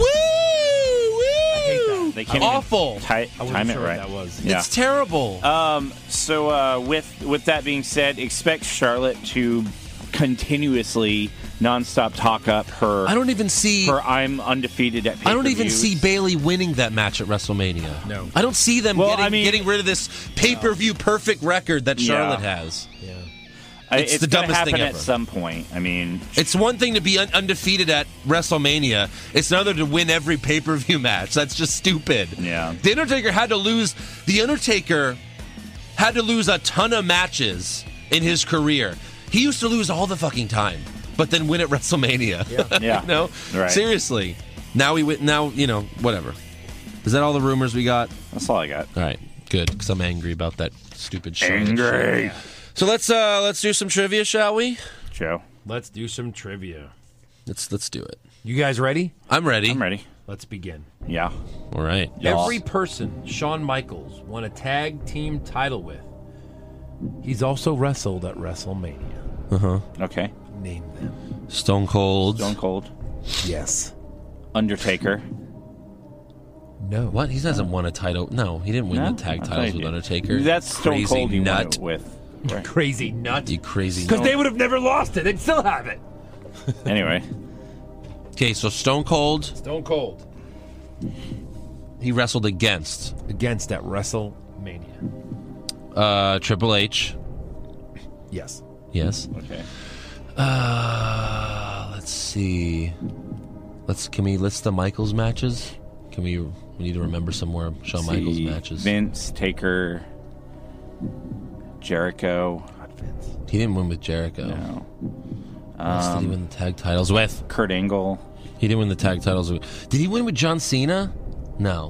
Speaker 8: They can't
Speaker 6: awful.
Speaker 8: Time it right.
Speaker 7: That was.
Speaker 8: Yeah.
Speaker 6: It's terrible.
Speaker 8: So with that being said, expect Charlotte to continuously nonstop talk up her.
Speaker 6: I don't even see
Speaker 8: her. I'm undefeated at pay-per-views.
Speaker 6: I don't even see Bayley winning that match at WrestleMania.
Speaker 7: No.
Speaker 6: I don't see them getting rid of this pay-per-view perfect record that Charlotte has.
Speaker 7: Yeah.
Speaker 6: It's the dumbest thing ever.
Speaker 8: At some point. I mean,
Speaker 6: it's one thing to be undefeated at WrestleMania. It's another to win every pay-per-view match. That's just stupid.
Speaker 8: Yeah.
Speaker 6: The Undertaker had to lose a ton of matches in his career. He used to lose all the fucking time. but then win at WrestleMania.
Speaker 8: Yeah.
Speaker 6: No,
Speaker 8: Right.
Speaker 6: seriously. Now we win. Now whatever. Is that all the rumors we got?
Speaker 8: That's all I got.
Speaker 6: All right, good. Because I'm angry about that stupid show.
Speaker 8: Angry.
Speaker 6: So let's do some trivia, shall we?
Speaker 8: Joe.
Speaker 7: Let's do some trivia.
Speaker 6: Let's do it.
Speaker 7: You guys ready?
Speaker 6: I'm ready.
Speaker 8: I'm ready.
Speaker 7: Let's begin.
Speaker 8: Yeah.
Speaker 6: All right.
Speaker 7: Every person Shawn Michaels won a tag team title with, he's also wrestled at WrestleMania.
Speaker 8: Okay.
Speaker 7: Name them.
Speaker 6: Stone Cold.
Speaker 8: Stone Cold.
Speaker 7: Yes.
Speaker 8: Undertaker.
Speaker 7: No.
Speaker 6: What? He hasn't won a title. No, he didn't win
Speaker 8: No?
Speaker 6: the tag
Speaker 8: I thought
Speaker 6: titles
Speaker 8: he
Speaker 6: with
Speaker 8: did.
Speaker 6: Undertaker.
Speaker 8: That's Stone
Speaker 6: Crazy
Speaker 8: Cold you won
Speaker 6: nut.
Speaker 8: it with. Right.
Speaker 7: Crazy nut.
Speaker 6: You crazy
Speaker 7: Because
Speaker 6: nut.
Speaker 7: they would have never lost it. They'd still have it.
Speaker 8: Anyway.
Speaker 6: Okay, so Stone Cold,
Speaker 7: Stone Cold.
Speaker 6: he wrestled against
Speaker 7: Against at WrestleMania.
Speaker 6: Triple H.
Speaker 7: Yes.
Speaker 6: Yes.
Speaker 8: Okay.
Speaker 6: Let's see. Can we list the Michaels matches? We need to remember some more Shawn Michaels matches.
Speaker 8: Vince, Taker, Jericho.
Speaker 7: Not Vince.
Speaker 6: He didn't win with Jericho.
Speaker 8: No.
Speaker 6: Who else did he win the tag titles with?
Speaker 8: Kurt Angle.
Speaker 6: He didn't win the tag titles with. Did he win with John Cena? No.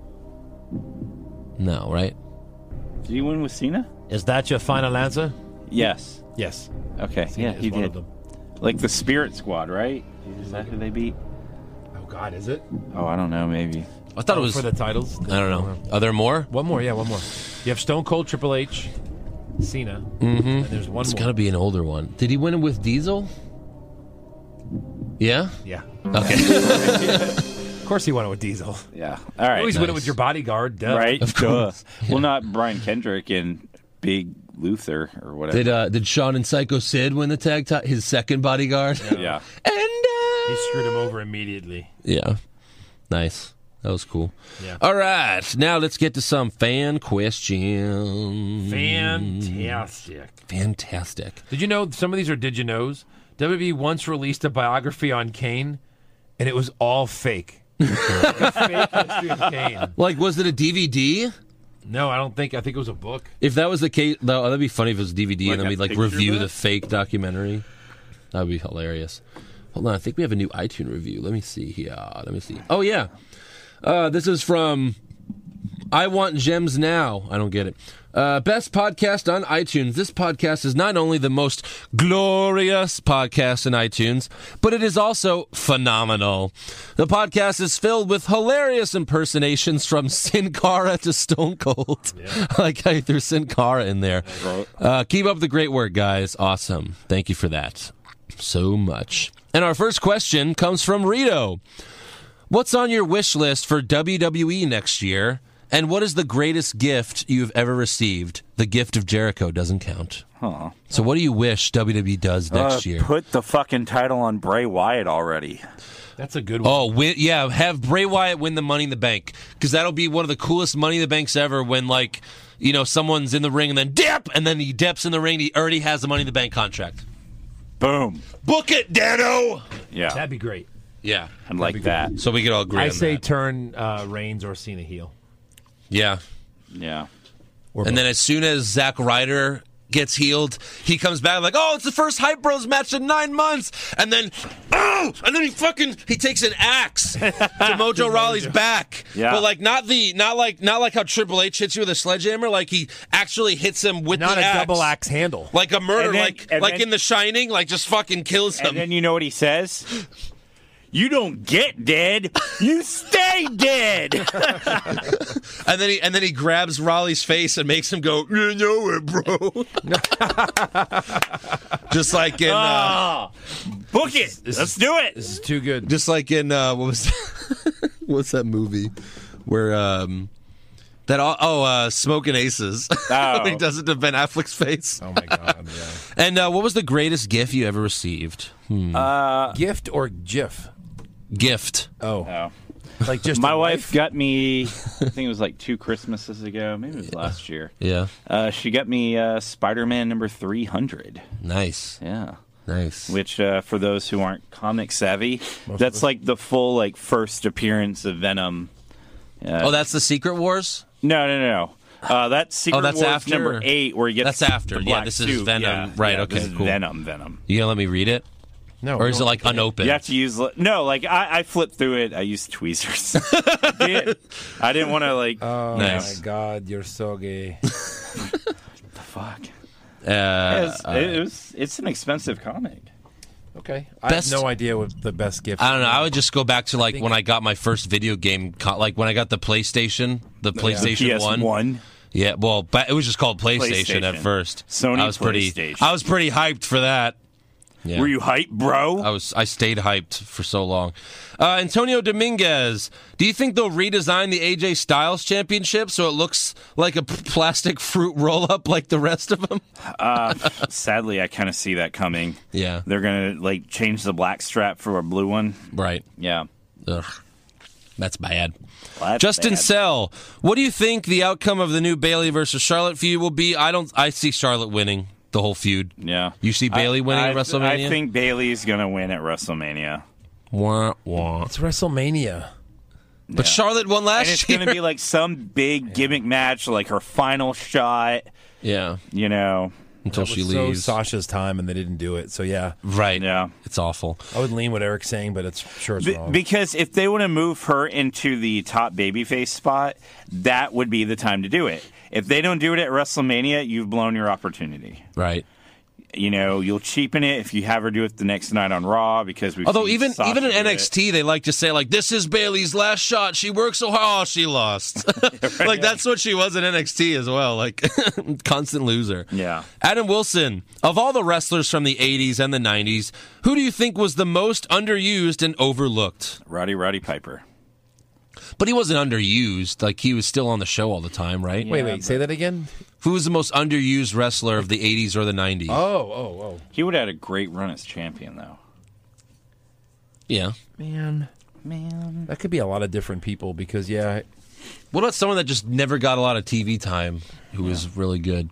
Speaker 6: No, right?
Speaker 8: Did he win with Cena?
Speaker 7: Is that your final answer?
Speaker 8: Yes.
Speaker 7: Yes.
Speaker 8: Okay.
Speaker 7: Cena
Speaker 8: yeah,
Speaker 7: is
Speaker 8: he
Speaker 7: one
Speaker 8: did.
Speaker 7: of them.
Speaker 8: Like the Spirit Squad, right? Is that who they beat?
Speaker 7: Oh, God, is it?
Speaker 8: Oh, I don't know. Maybe.
Speaker 6: I thought it was.
Speaker 7: For the titles?
Speaker 6: I don't know. Are there more?
Speaker 7: One more, yeah, one more. You have Stone Cold, Triple H, Cena, and there's one
Speaker 6: It's
Speaker 7: more.
Speaker 6: got to be an older one. Did he win it with Diesel? Yeah?
Speaker 7: Yeah.
Speaker 6: Okay.
Speaker 7: Of course he won it with Diesel.
Speaker 8: Yeah. All right.
Speaker 7: Always win it with
Speaker 6: nice.
Speaker 7: your bodyguard, duh.
Speaker 8: Right?
Speaker 6: Of course.
Speaker 8: Duh. Well, not Brian Kendrick and Big Luther or whatever.
Speaker 6: Did Shawn and Psycho Sid win the tag title? His second bodyguard?
Speaker 8: Yeah.
Speaker 6: And
Speaker 7: He screwed him over immediately.
Speaker 6: yeah. Nice. That was cool.
Speaker 7: Yeah.
Speaker 6: All right. Now let's get to some fan questions. Fantastic.
Speaker 7: Did you know some of these are did you knows? WWE once released a biography on Kane, and it was all fake. Like a fake history of Kane.
Speaker 6: Like, was it a DVD?
Speaker 7: No, I don't think. I think it was a book.
Speaker 6: If that was the case, though, that'd be funny if it was DVD and then
Speaker 8: a
Speaker 6: we'd like
Speaker 8: picture
Speaker 6: review
Speaker 8: of it?
Speaker 6: the fake documentary. That would be hilarious. Hold on, I think we have a new iTunes review. Let me see here. Oh yeah, this is from I Want Gems Now. I don't get it. Best podcast on iTunes. This podcast is not only the most glorious podcast in iTunes, but it is also phenomenal. The podcast is filled with hilarious impersonations from Sin Cara to Stone Cold. Yeah. I like how you threw Sin Cara in there. Keep up the great work, guys. Awesome. Thank you for that so much. And our first question comes from Rito. What's on your wish list for WWE next year? And what is the greatest gift you've ever received? The gift of Jericho doesn't count.
Speaker 8: Huh.
Speaker 6: So what do you wish WWE does next year?
Speaker 8: Put the fucking title on Bray Wyatt already.
Speaker 7: That's a good one.
Speaker 6: Oh, yeah, have Bray Wyatt win the Money in the Bank. Because that'll be one of the coolest Money in the Banks ever when, like, you know, someone's in the ring and then dip! And then he dips in the ring. He already has the Money in the Bank contract.
Speaker 8: Boom.
Speaker 6: Book it, Dano!
Speaker 8: Yeah.
Speaker 7: That'd be great.
Speaker 6: Yeah.
Speaker 8: I'd like that.
Speaker 6: So we could all agree
Speaker 7: I
Speaker 6: on
Speaker 7: say
Speaker 6: that.
Speaker 7: turn Reigns or Cena heel.
Speaker 6: Yeah.
Speaker 8: Yeah.
Speaker 6: And then as soon as Zack Ryder gets healed, he comes back like, oh, it's the first Hype Bros match in 9 months. And then, he takes an axe to Mojo Rawley's back.
Speaker 8: Yeah.
Speaker 6: But like not like how Triple H hits you with a sledgehammer. Like he actually hits him with
Speaker 7: Not
Speaker 6: the
Speaker 7: a
Speaker 6: axe.
Speaker 7: double axe handle.
Speaker 6: Like a murder,
Speaker 8: And then-
Speaker 6: like in The Shining, like just fucking kills him.
Speaker 8: And then you know what he says? You don't get dead. You stay dead.
Speaker 6: And then he grabs Raleigh's face and makes him go, you know it, bro. Just like in
Speaker 8: Book it. Let's do it.
Speaker 7: This is too good.
Speaker 6: just like in what's that movie where Smoking Aces.
Speaker 8: Oh.
Speaker 6: When he does it to Ben Affleck's face.
Speaker 7: Oh, my God, yeah.
Speaker 6: And what was the greatest gift you ever received?
Speaker 7: Gift or GIF?
Speaker 6: Gift.
Speaker 8: Oh.
Speaker 7: Like just
Speaker 8: My
Speaker 7: a
Speaker 8: wife got me, I think it was like 2 Christmases ago. Maybe it was last year.
Speaker 6: Yeah.
Speaker 8: She got me Spider-Man number 300.
Speaker 6: Nice.
Speaker 8: Yeah.
Speaker 6: Nice.
Speaker 8: Which, for those who aren't comic savvy, that's like the full like first appearance of Venom.
Speaker 6: Oh, that's the Secret Wars?
Speaker 8: No. That's Secret
Speaker 6: that's
Speaker 8: Wars
Speaker 6: after?
Speaker 8: number 8, where he gets
Speaker 6: That's after.
Speaker 8: the
Speaker 6: Yeah,
Speaker 8: black
Speaker 6: this is
Speaker 8: suit.
Speaker 6: Venom.
Speaker 8: Yeah,
Speaker 6: Right,
Speaker 8: yeah,
Speaker 6: okay,
Speaker 8: this is
Speaker 6: cool.
Speaker 8: Venom.
Speaker 6: You gonna let me read it?
Speaker 7: No,
Speaker 6: or is it like unopened?
Speaker 8: You have to use I flipped through it. I used tweezers. I didn't want to like.
Speaker 7: Oh
Speaker 6: Nice.
Speaker 7: my God, you're so gay.
Speaker 8: What the fuck? It's an expensive comic.
Speaker 7: Okay, I have no idea what the best gift.
Speaker 6: I don't know. I would just go back to like when I got my first video game, like when I got the PlayStation 1. Yeah, well, but it was just called PlayStation at first.
Speaker 8: Sony
Speaker 6: I was
Speaker 8: PlayStation.
Speaker 6: I was pretty hyped for that. Yeah.
Speaker 8: Were you hyped, bro?
Speaker 6: I stayed hyped for so long. Antonio Dominguez, do you think they'll redesign the AJ Styles Championship so it looks like a plastic fruit roll-up like the rest of them?
Speaker 8: Sadly, I kind of see that coming.
Speaker 6: Yeah.
Speaker 8: They're going to change the black strap for a blue one.
Speaker 6: Right.
Speaker 8: Yeah.
Speaker 6: Ugh. That's bad.
Speaker 8: That's
Speaker 6: Justin
Speaker 8: bad.
Speaker 6: Sell, what do you think the outcome of the new Bayley versus Charlotte feud will be? I see Charlotte winning the whole feud.
Speaker 8: Yeah.
Speaker 6: You see Bayley winning at WrestleMania?
Speaker 8: I think Bayley's going to win at WrestleMania.
Speaker 6: Wah, wah.
Speaker 7: It's WrestleMania.
Speaker 6: But Charlotte won last
Speaker 8: and it's
Speaker 6: year.
Speaker 8: going to be like some big gimmick match, like her final shot.
Speaker 6: Yeah.
Speaker 8: You know.
Speaker 6: Until
Speaker 7: That
Speaker 6: she
Speaker 7: was
Speaker 6: leaves.
Speaker 7: So Sasha's time, and they didn't do it. So yeah.
Speaker 6: Right.
Speaker 8: Yeah.
Speaker 6: It's awful.
Speaker 7: I would lean what Eric's saying, but it's wrong.
Speaker 8: Because if they want to move her into the top babyface spot, that would be the time to do it. If they don't do it at WrestleMania, you've blown your opportunity.
Speaker 6: Right.
Speaker 8: You know, you'll cheapen it if you have her do it the next night on Raw because we've
Speaker 6: Although
Speaker 8: seen
Speaker 6: even
Speaker 8: Sasha
Speaker 6: in
Speaker 8: do it.
Speaker 6: NXT, they like to say like, "This is Bayley's last shot. She worked so hard, oh, she lost." Like that's what she was in NXT as well. Like constant loser.
Speaker 8: Yeah.
Speaker 6: Adam Wilson, of all the wrestlers from the '80s and the '90s, who do you think was the most underused and overlooked?
Speaker 8: Roddy Piper.
Speaker 6: But he wasn't underused. Like he was still on the show all the time, right?
Speaker 7: Wait, say that again?
Speaker 6: Who was the most underused wrestler of the '80s or the '90s?
Speaker 7: Oh.
Speaker 8: He would have had a great run as champion, though.
Speaker 6: Yeah.
Speaker 7: Man. That could be a lot of different people because, yeah.
Speaker 6: What about someone that just never got a lot of TV time who was really good?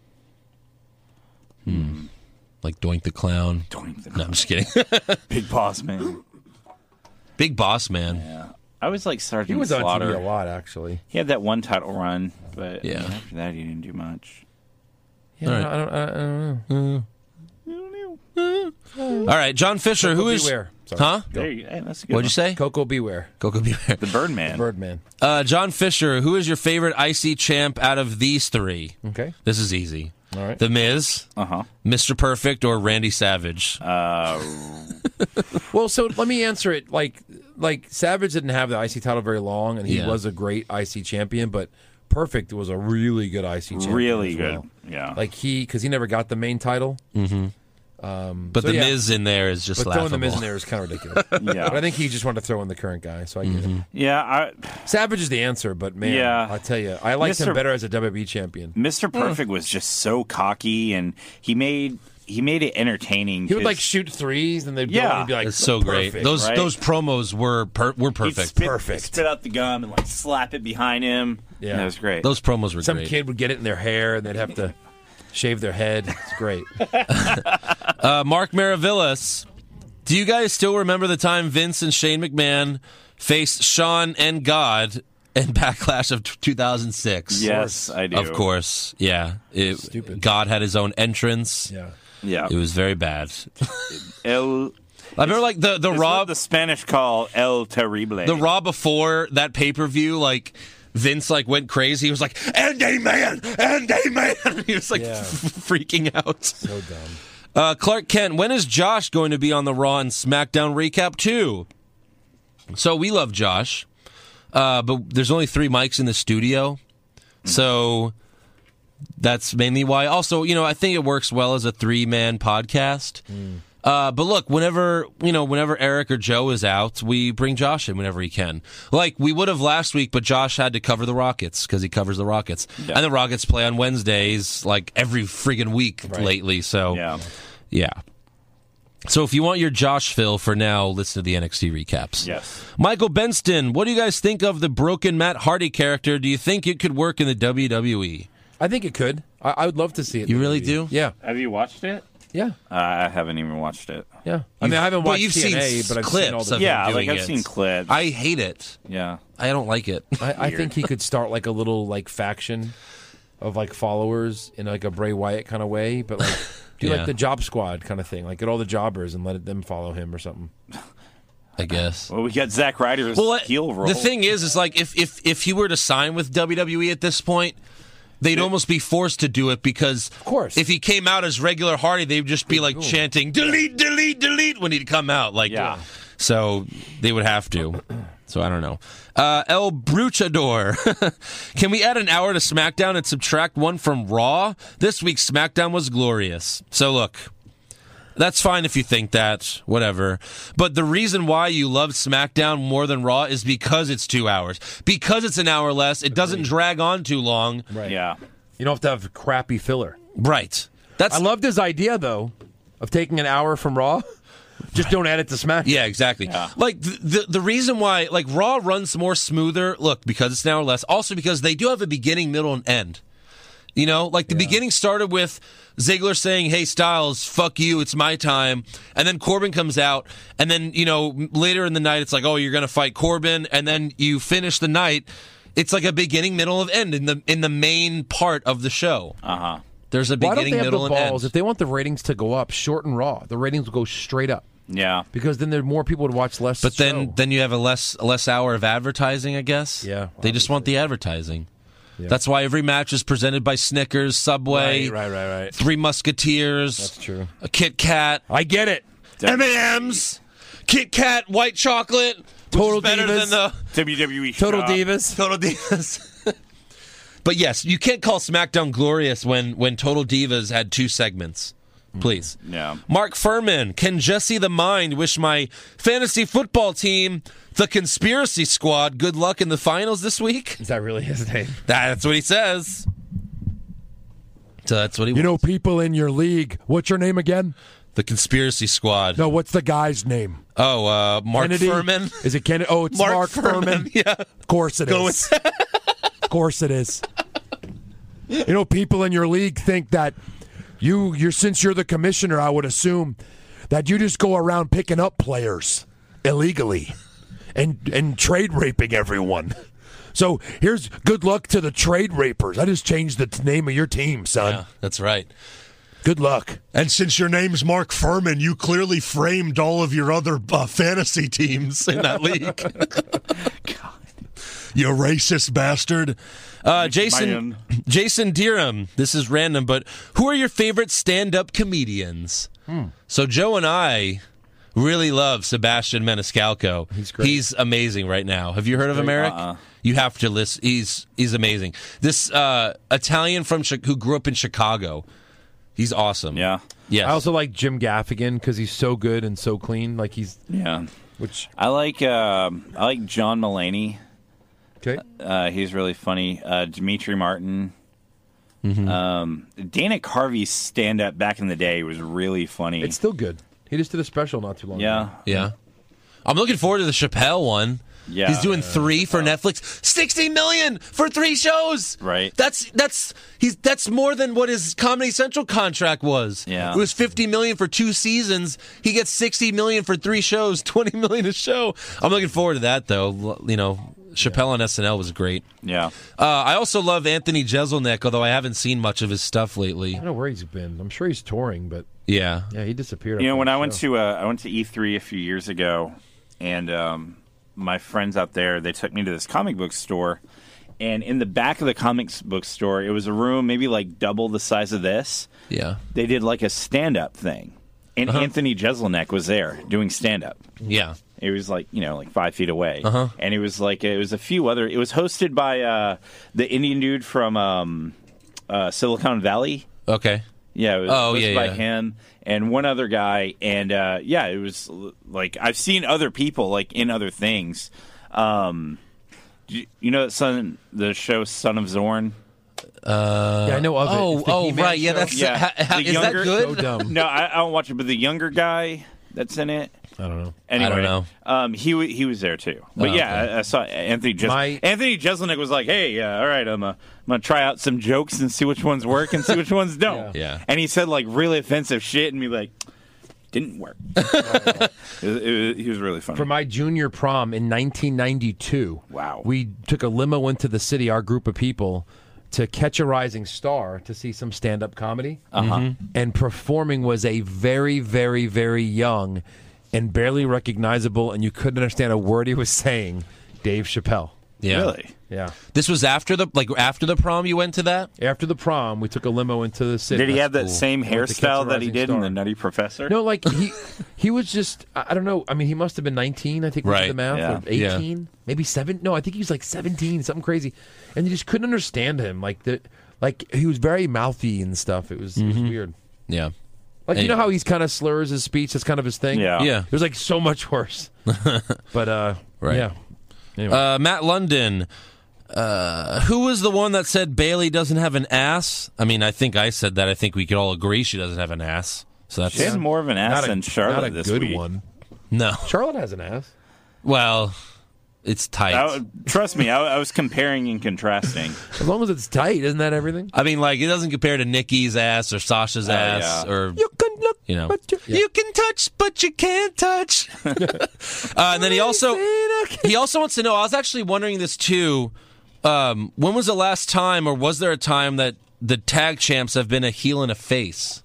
Speaker 6: Like Doink the Clown. No, I'm just kidding.
Speaker 8: Big Boss Man.
Speaker 6: Big Boss Man.
Speaker 8: Yeah. I was like Sergeant
Speaker 7: He was
Speaker 8: Slaughter.
Speaker 7: on TV a lot, actually.
Speaker 8: He had that one title run, but
Speaker 6: Yeah.
Speaker 8: after that he didn't do much.
Speaker 7: Yeah,
Speaker 6: All right.
Speaker 7: I don't know.
Speaker 6: All right, John Fisher,
Speaker 7: Coco
Speaker 6: who is...
Speaker 7: Beware. Sorry.
Speaker 6: Huh?
Speaker 8: There you go. Hey, that's a good
Speaker 6: What'd you say?
Speaker 7: Coco Beware.
Speaker 6: Coco Beware.
Speaker 8: The Birdman.
Speaker 7: Birdman.
Speaker 6: John Fisher, who is your favorite IC champ out of these three?
Speaker 7: Okay.
Speaker 6: This is easy.
Speaker 7: All right.
Speaker 6: The Miz,
Speaker 8: Uh-huh.
Speaker 6: Mr. Perfect, or Randy Savage?
Speaker 7: Well, so let me answer it. Like Savage didn't have the IC title very long, and he
Speaker 6: Yeah.
Speaker 7: was a great IC champion, but Perfect was a really good IC champion.
Speaker 8: Really
Speaker 7: as
Speaker 8: good.
Speaker 7: well.
Speaker 8: Yeah.
Speaker 7: Like because he never got the main title.
Speaker 6: But
Speaker 7: so
Speaker 6: the
Speaker 7: yeah.
Speaker 6: Miz in there is just
Speaker 7: But
Speaker 6: laughable.
Speaker 7: throwing the Miz in there is kind of ridiculous.
Speaker 8: Yeah.
Speaker 7: But I think he just wanted to throw in the current guy, so I get it.
Speaker 8: Yeah.
Speaker 7: Savage is the answer, but man,
Speaker 8: Yeah.
Speaker 7: I tell you, I liked him
Speaker 8: Mr.
Speaker 7: better as a WWE champion.
Speaker 8: Mr. Perfect was just so cocky, and he made it entertaining.
Speaker 7: He would
Speaker 8: 'cause
Speaker 7: like shoot threes, and they'd go
Speaker 8: Yeah.
Speaker 7: and he'd be like,
Speaker 6: It's so great.
Speaker 7: perfect.
Speaker 6: Those
Speaker 8: right?
Speaker 6: those promos were
Speaker 8: he'd
Speaker 6: perfect.
Speaker 8: spit out the gum and like slap it behind him.
Speaker 7: Yeah.
Speaker 8: And that was great.
Speaker 6: Those promos were
Speaker 7: Some
Speaker 6: great.
Speaker 7: kid would get it in their hair, and they'd have to shave their head. It's great.
Speaker 6: Mark Maravillas, do you guys still remember the time Vince and Shane McMahon faced Shawn and God in Backlash of 2006?
Speaker 8: Yes, I do.
Speaker 6: Of course, yeah.
Speaker 7: Stupid.
Speaker 6: God had his own entrance.
Speaker 7: Yeah.
Speaker 8: Yeah.
Speaker 6: It was very bad. I
Speaker 8: El,
Speaker 6: remember like the
Speaker 8: it's
Speaker 6: Raw
Speaker 8: what the Spanish call El Terrible.
Speaker 6: the Raw before that pay-per-view, like Vince like went crazy. He was like, "And amen, and amen." He was like
Speaker 7: Yeah.
Speaker 6: freaking out.
Speaker 7: So dumb.
Speaker 6: Clark Kent, when is Josh going to be on the Raw and SmackDown recap too? So we love Josh, but there's only 3 mics in the studio, so that's mainly why. Also, I think it works well as a 3-man podcast. But look, whenever Eric or Joe is out, we bring Josh in whenever he can. Like we would have last week, but Josh had to cover the Rockets because he covers the Rockets, and the Rockets play on Wednesdays like every friggin' week lately. So yeah. So if you want your Josh fill for now, listen to the NXT recaps.
Speaker 8: Yes.
Speaker 6: Michael Benston, what do you guys think of the broken Matt Hardy character? Do you think it could work in the WWE?
Speaker 7: I think it could. I would love to see it.
Speaker 6: You
Speaker 7: in
Speaker 6: really
Speaker 7: WWE.
Speaker 6: do?
Speaker 7: Yeah.
Speaker 8: Have you watched it?
Speaker 7: Yeah.
Speaker 8: I haven't even watched it.
Speaker 7: Yeah. I mean, I haven't
Speaker 6: But
Speaker 7: watched
Speaker 6: you've
Speaker 7: TNA,
Speaker 6: seen
Speaker 7: but I've
Speaker 6: clips
Speaker 7: seen all
Speaker 6: of
Speaker 7: the.
Speaker 6: him
Speaker 8: Yeah,
Speaker 6: doing
Speaker 8: like I've
Speaker 6: it.
Speaker 8: seen clips.
Speaker 6: I hate it.
Speaker 8: Yeah.
Speaker 6: I don't like it.
Speaker 7: I think he could start like a little like faction of like followers in like a Bray Wyatt kind of way, but like Do like the Job Squad kind of thing, like get all the jobbers and let them follow him or something.
Speaker 6: I guess.
Speaker 8: Well, we got Zack Ryder's heel role.
Speaker 6: The thing is like if he were to sign with WWE at this point, they'd almost be forced to do it because,
Speaker 7: of course,
Speaker 6: if he came out as regular Hardy, they'd just be like chanting "delete, delete, delete" when he'd come out. Like, so they would have to. So I don't know. El Bruchador. Can we add an hour to SmackDown and subtract one from Raw? This week's SmackDown was glorious. So look, that's fine if you think that, whatever. But the reason why you love SmackDown more than Raw is because it's 2 hours. Because it's an hour less, it doesn't drag on too long.
Speaker 7: Right.
Speaker 8: Yeah.
Speaker 7: You don't have to have crappy filler.
Speaker 6: Right.
Speaker 7: I loved his idea, though, of taking an hour from Raw. Just don't add it to SmackDown.
Speaker 6: Yeah, exactly. Yeah. Like, the reason why, like, Raw runs more smoother, look, because it's an hour less. Also because they do have a beginning, middle, and end. You know, like the beginning started with Ziggler saying, "Hey, Styles, fuck you, it's my time." And then Corbin comes out. And then, you know, later in the night, it's like, "Oh, you're going to fight Corbin." And then you finish the night. It's like a beginning, middle, and end in the main part of the show.
Speaker 8: Uh-huh.
Speaker 6: There's a beginning, middle, and end.
Speaker 7: If they want the ratings to go up, shorten Raw. The ratings will go straight up.
Speaker 8: Yeah.
Speaker 7: Because then there are more people would watch less
Speaker 6: But then you have a less hour of advertising, I guess.
Speaker 7: Yeah.
Speaker 6: They just want the advertising.
Speaker 7: Yeah.
Speaker 6: That's why every match is presented by Snickers, Subway,
Speaker 7: right.
Speaker 6: Three Musketeers.
Speaker 7: That's true.
Speaker 6: A Kit Kat.
Speaker 7: I get it.
Speaker 6: M&M's, Kit Kat, white chocolate.
Speaker 7: Total
Speaker 6: better
Speaker 7: Divas.
Speaker 6: than the
Speaker 8: WWE
Speaker 7: Total
Speaker 8: shop.
Speaker 7: Divas.
Speaker 6: Total Divas. But yes, you can't call SmackDown glorious when Total Divas had 2 segments. Please.
Speaker 8: Yeah.
Speaker 6: Mark Furman, can Jesse the Mind wish my fantasy football team, the Conspiracy Squad, good luck in the finals this week?
Speaker 7: Is that really his name?
Speaker 6: That's what he says. So that's what he wants.
Speaker 10: You know, people in your league, what's your name again?
Speaker 6: The Conspiracy Squad.
Speaker 10: No, what's the guy's name?
Speaker 6: Oh, Mark
Speaker 10: Kennedy?
Speaker 6: Furman.
Speaker 10: Is it Kennedy? Oh, it's Mark Furman.
Speaker 6: Yeah.
Speaker 10: Of course it is. Of course it is. You know, people in your league think that you're since you're the commissioner, I would assume that you just go around picking up players illegally and trade raping everyone. So here's good luck to the trade rapers. I just changed the name of your team, son.
Speaker 6: Yeah, that's right.
Speaker 10: Good luck.
Speaker 11: And since your name's Mark Furman, you clearly framed all of your other fantasy teams in that league. God. You racist bastard.
Speaker 6: Jason Deerham, this is random, but who are your favorite stand-up comedians? So Joe and I really love Sebastian Maniscalco.
Speaker 7: He's great.
Speaker 6: He's amazing right now. Have you heard of him, Eric? You have to listen. He's amazing. This Italian who grew up in Chicago. He's awesome.
Speaker 8: Yeah.
Speaker 6: Yes.
Speaker 7: I also like Jim Gaffigan because he's so good and so clean. Like which
Speaker 8: I like John Mulaney.
Speaker 7: Okay.
Speaker 8: He's really funny. Dimitri Martin.
Speaker 6: Mm-hmm.
Speaker 8: Dana Carvey's stand-up back in the day was really funny.
Speaker 7: It's still good. He just did a special not too long ago.
Speaker 6: Yeah. I'm looking forward to the Chappelle one.
Speaker 8: Yeah.
Speaker 6: He's doing 3 for Netflix. $60 million for 3 shows.
Speaker 8: Right.
Speaker 6: That's more than what his Comedy Central contract was.
Speaker 8: Yeah.
Speaker 6: It was $50 million for 2 seasons. He gets $60 million for 3 shows, $20 million a show. I'm looking forward to that, though. You know, Chappelle on SNL was great.
Speaker 8: Yeah.
Speaker 6: I also love Anthony Jeselnik, although I haven't seen much of his stuff lately.
Speaker 7: I don't know where he's been. I'm sure he's touring, but
Speaker 6: yeah,
Speaker 7: he disappeared.
Speaker 8: You know, when I went to E3 a few years ago, and my friends out there, they took me to this comic book store, and in the back of the comic book store, it was a room maybe like double the size of this.
Speaker 6: Yeah.
Speaker 8: They did like a stand-up thing, and Anthony Jeselnik was there doing stand-up.
Speaker 6: Yeah.
Speaker 8: It was like, like 5 feet away. And it was a few other, it was hosted by the Indian dude from Silicon Valley.
Speaker 6: Okay.
Speaker 8: Yeah, it was hosted by him and one other guy. And it was like, I've seen other people like in other things. You know the show Son of Zorn?
Speaker 7: I know of it. It's the
Speaker 6: right. Yeah,
Speaker 7: show.
Speaker 6: that's is that good?
Speaker 7: So dumb.
Speaker 8: No, I don't watch it, but the younger guy that's in it.
Speaker 7: I don't know.
Speaker 8: Anyway,
Speaker 6: I don't know.
Speaker 8: He was there too. But
Speaker 6: okay.
Speaker 8: I saw Anthony Jeselnik. Anthony Jeselnik was like, "Hey, all right, I'm gonna try out some jokes and see which ones work and see which ones don't."
Speaker 6: Yeah.
Speaker 8: And he said like really offensive shit and be like, "Didn't work." He was really funny.
Speaker 7: For my junior prom in 1992,
Speaker 8: wow,
Speaker 7: we took a limo into the city, our group of people,
Speaker 10: to Catch a Rising Star to see some stand-up comedy.
Speaker 8: Mm-hmm.
Speaker 10: And performing was a very, very, very young and barely recognizable, and you couldn't understand a word he was saying, Dave Chappelle.
Speaker 6: Yeah.
Speaker 8: Really?
Speaker 10: Yeah.
Speaker 6: This was after the prom you went to that?
Speaker 10: After the prom, we took a limo into the city.
Speaker 8: Did he have that
Speaker 6: cool.
Speaker 8: same
Speaker 10: Went to Catch a
Speaker 8: hairstyle that he
Speaker 10: Rising
Speaker 8: did in
Speaker 10: Star.
Speaker 8: The Nutty Professor?
Speaker 10: No, like he was just, I don't know. I mean, he must have been 19, I think,
Speaker 6: Right.
Speaker 10: the math,
Speaker 8: Yeah.
Speaker 10: or 18, maybe 7. No, I think he was like 17, something crazy. And you just couldn't understand him. Like he was very mouthy and stuff. It was weird.
Speaker 6: Yeah.
Speaker 10: Like, you know how he's kind of slurs his speech? That's kind of his thing?
Speaker 8: Yeah.
Speaker 6: Yeah.
Speaker 10: It was like so much worse. But,
Speaker 6: Right.
Speaker 10: yeah. Anyway.
Speaker 6: Matt London, who was the one that said Bailey doesn't have an ass? I mean, I think I said that. I think we could all agree she doesn't have an ass. So that's
Speaker 8: She has more of an ass
Speaker 10: not
Speaker 8: than
Speaker 10: a
Speaker 8: Charlotte this
Speaker 10: good
Speaker 8: week.
Speaker 10: one.
Speaker 6: no.
Speaker 10: Charlotte has an ass.
Speaker 6: Well, it's tight.
Speaker 8: Trust me, I was comparing and contrasting.
Speaker 10: As long as it's tight, isn't that everything?
Speaker 6: I mean, like, it doesn't compare to Nikki's ass or Sasha's ass
Speaker 8: yeah.
Speaker 6: or
Speaker 10: You can look,
Speaker 6: you know,
Speaker 10: but
Speaker 6: you can touch, but you can't touch. And then he also wants to know. I was actually wondering this too. When was the last time, or was there a time that the tag champs have been a heel and a face?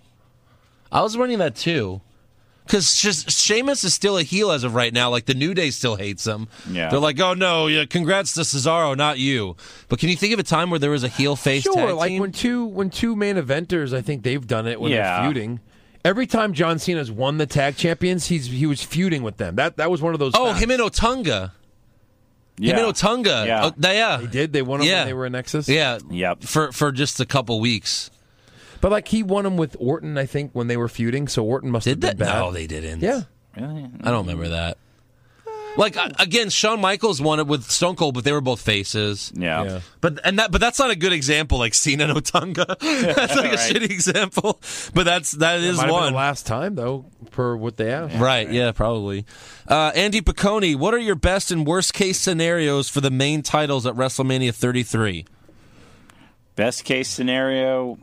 Speaker 6: I was wondering that too. Because Sheamus is still a heel as of right now. Like, the New Day still hates him.
Speaker 8: Yeah.
Speaker 6: They're like, oh, no, yeah, congrats to Cesaro, not you. But can you think of a time where there was a heel-face
Speaker 10: Sure,
Speaker 6: tag
Speaker 10: like
Speaker 6: team?
Speaker 10: when two main eventers, I think they've done it when
Speaker 8: Yeah.
Speaker 10: they're feuding. Every time John Cena's won the tag champions, he was feuding with them. That was one of those.
Speaker 6: Oh,
Speaker 10: facts.
Speaker 6: him and Otunga.
Speaker 8: Yeah.
Speaker 6: Him and Otunga.
Speaker 8: Yeah.
Speaker 6: Yeah.
Speaker 10: They did. They won them
Speaker 6: Yeah.
Speaker 10: when they were in Nexus.
Speaker 6: Yeah.
Speaker 8: Yep.
Speaker 6: For just a couple weeks.
Speaker 10: But like he won them with Orton, I think, when they were feuding. So Orton must have
Speaker 6: Did
Speaker 10: been
Speaker 6: that?
Speaker 10: bad.
Speaker 6: No, they didn't.
Speaker 10: Yeah.
Speaker 8: Really?
Speaker 6: I don't remember that. Like, again, Shawn Michaels won it with Stone Cold, but they were both faces.
Speaker 8: Yeah.
Speaker 6: But that's not a good example, like Cena and Otunga. That's like a
Speaker 8: Right.
Speaker 6: shitty example. But that is
Speaker 10: Might have been
Speaker 6: one.
Speaker 10: the last time though, per what they asked.
Speaker 6: Right, yeah, probably. Andy Piccone, what are your best and worst case scenarios for the main titles at WrestleMania 33?
Speaker 8: Best case scenario.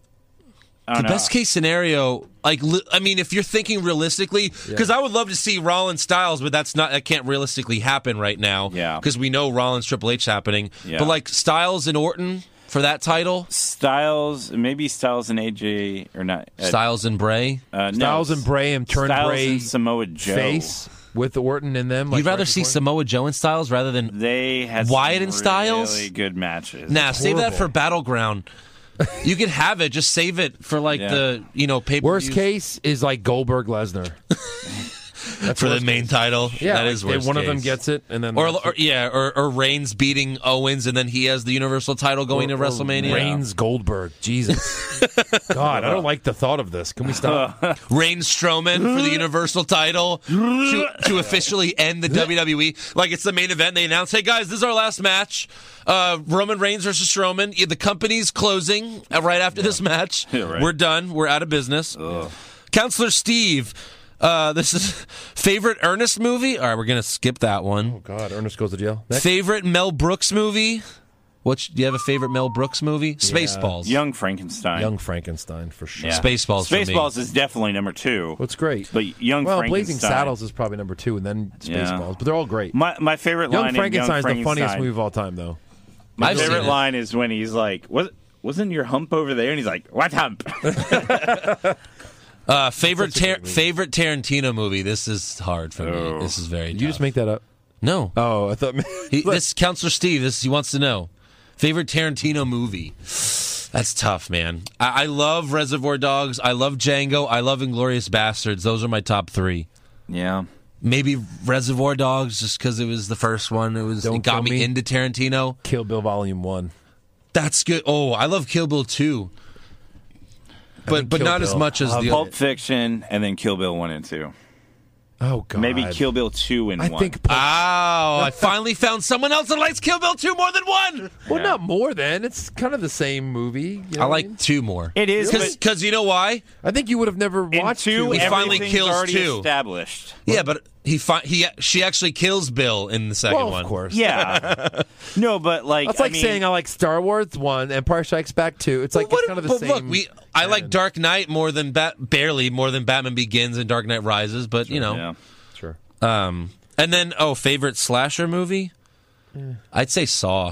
Speaker 8: I don't know.
Speaker 6: Best case scenario, like, I mean, if you're thinking realistically, because I would love to see Rollins Styles, but that can't realistically happen right now.
Speaker 8: Yeah.
Speaker 6: Because we know Rollins Triple H happening.
Speaker 8: Yeah.
Speaker 6: But like Styles and Orton for that title,
Speaker 8: Styles, maybe Styles and AJ or not.
Speaker 6: Styles and Bray.
Speaker 10: Styles and Bray and turn
Speaker 8: Styles
Speaker 10: Bray
Speaker 8: and Samoa Joe.
Speaker 10: face with Orton in them.
Speaker 6: You'd
Speaker 10: like,
Speaker 6: rather
Speaker 10: right
Speaker 6: see
Speaker 10: before?
Speaker 6: Samoa Joe and Styles rather than
Speaker 8: They had
Speaker 6: Wyatt
Speaker 8: some
Speaker 6: and Styles?
Speaker 8: really good matches.
Speaker 6: Nah, save that
Speaker 10: horrible.
Speaker 6: for Battleground. You could have it. Just save it for like the pay-per-view.
Speaker 10: Worst case is like Goldberg Lesnar. That's
Speaker 6: for the
Speaker 10: worst
Speaker 6: main
Speaker 10: case.
Speaker 6: title.
Speaker 10: Yeah,
Speaker 6: that
Speaker 10: like
Speaker 6: is worst
Speaker 10: one of them
Speaker 6: case.
Speaker 10: gets it, and then
Speaker 6: or Reigns beating Owens, and then he has the Universal title going to WrestleMania.
Speaker 10: Reigns Goldberg. Jesus, God, I don't like the thought of this. Can we stop?
Speaker 6: Reigns Strowman for the Universal title to officially end the WWE. Like, it's the main event. They announce, hey guys, this is our last match. Roman Reigns versus Strowman. The company's closing right after this match.
Speaker 8: Yeah, right.
Speaker 6: We're done. We're out of business. Counselor Steve. This is favorite Ernest movie. All right, we're gonna skip that one.
Speaker 10: Oh God, Ernest goes to jail. Next.
Speaker 6: Favorite Mel Brooks movie. Do you have a favorite Mel Brooks movie? Spaceballs.
Speaker 8: Young Frankenstein.
Speaker 10: Young Frankenstein for sure.
Speaker 8: Yeah.
Speaker 6: Spaceballs. for me.
Speaker 8: Spaceballs is definitely number 2.
Speaker 10: What's great?
Speaker 8: But Young
Speaker 10: Well,
Speaker 8: Frankenstein.
Speaker 10: Blazing Saddles is probably number 2, and then Spaceballs. But they're all great.
Speaker 8: My favorite
Speaker 10: Young
Speaker 8: line
Speaker 10: Frankenstein's
Speaker 8: in Young
Speaker 10: the funniest
Speaker 8: Frankenstein-
Speaker 10: movie of all time, though.
Speaker 8: My
Speaker 6: I've seen
Speaker 8: favorite
Speaker 6: it.
Speaker 8: line is when he's like, wasn't your hump over there? And he's like, what hump?
Speaker 6: Favorite Tarantino movie. This is hard for me. This is very
Speaker 10: Did you
Speaker 6: tough.
Speaker 10: just make that up?
Speaker 6: No.
Speaker 10: Oh, I thought.
Speaker 6: This Counselor Steve. He wants to know. Favorite Tarantino movie. That's tough, man. I love Reservoir Dogs. I love Django. I love Inglourious Bastards. Those are my top 3.
Speaker 8: Yeah.
Speaker 6: Maybe Reservoir Dogs, just because it was the first one. It got me into Tarantino.
Speaker 10: Kill Bill Volume 1.
Speaker 6: That's good. Oh, I love Kill Bill 2. But
Speaker 10: Kill
Speaker 6: not as
Speaker 10: Bill.
Speaker 6: much as the
Speaker 8: Pulp
Speaker 6: other.
Speaker 8: Fiction and then Kill Bill 1 and 2.
Speaker 10: Oh God.
Speaker 8: Maybe Kill Bill 2 and 1.
Speaker 10: I think.
Speaker 6: I finally found someone else that likes Kill Bill 2 more than 1.
Speaker 10: Well, not more than. It's kind of the same movie. You know
Speaker 6: I
Speaker 10: what
Speaker 6: like
Speaker 10: mean?
Speaker 6: 2 more.
Speaker 8: It is,
Speaker 6: Because you know why?
Speaker 10: I think you would have never
Speaker 8: in
Speaker 10: watched
Speaker 8: 2,
Speaker 6: He finally
Speaker 8: everything's
Speaker 6: kills
Speaker 8: already
Speaker 6: 2.
Speaker 8: established.
Speaker 6: Yeah, but she actually kills Bill in the second
Speaker 10: Well,
Speaker 6: one.
Speaker 10: of course.
Speaker 8: Yeah. No, but like...
Speaker 10: That's like
Speaker 8: I mean,
Speaker 10: saying I like Star Wars 1, Empire Strikes Back 2. It's like it's kind of the
Speaker 6: but
Speaker 10: same.
Speaker 6: look, I like Dark Knight more than barely more than Batman Begins and Dark Knight Rises, but you know.
Speaker 8: Yeah.
Speaker 10: Sure.
Speaker 6: And then favorite slasher movie? I'd say Saw.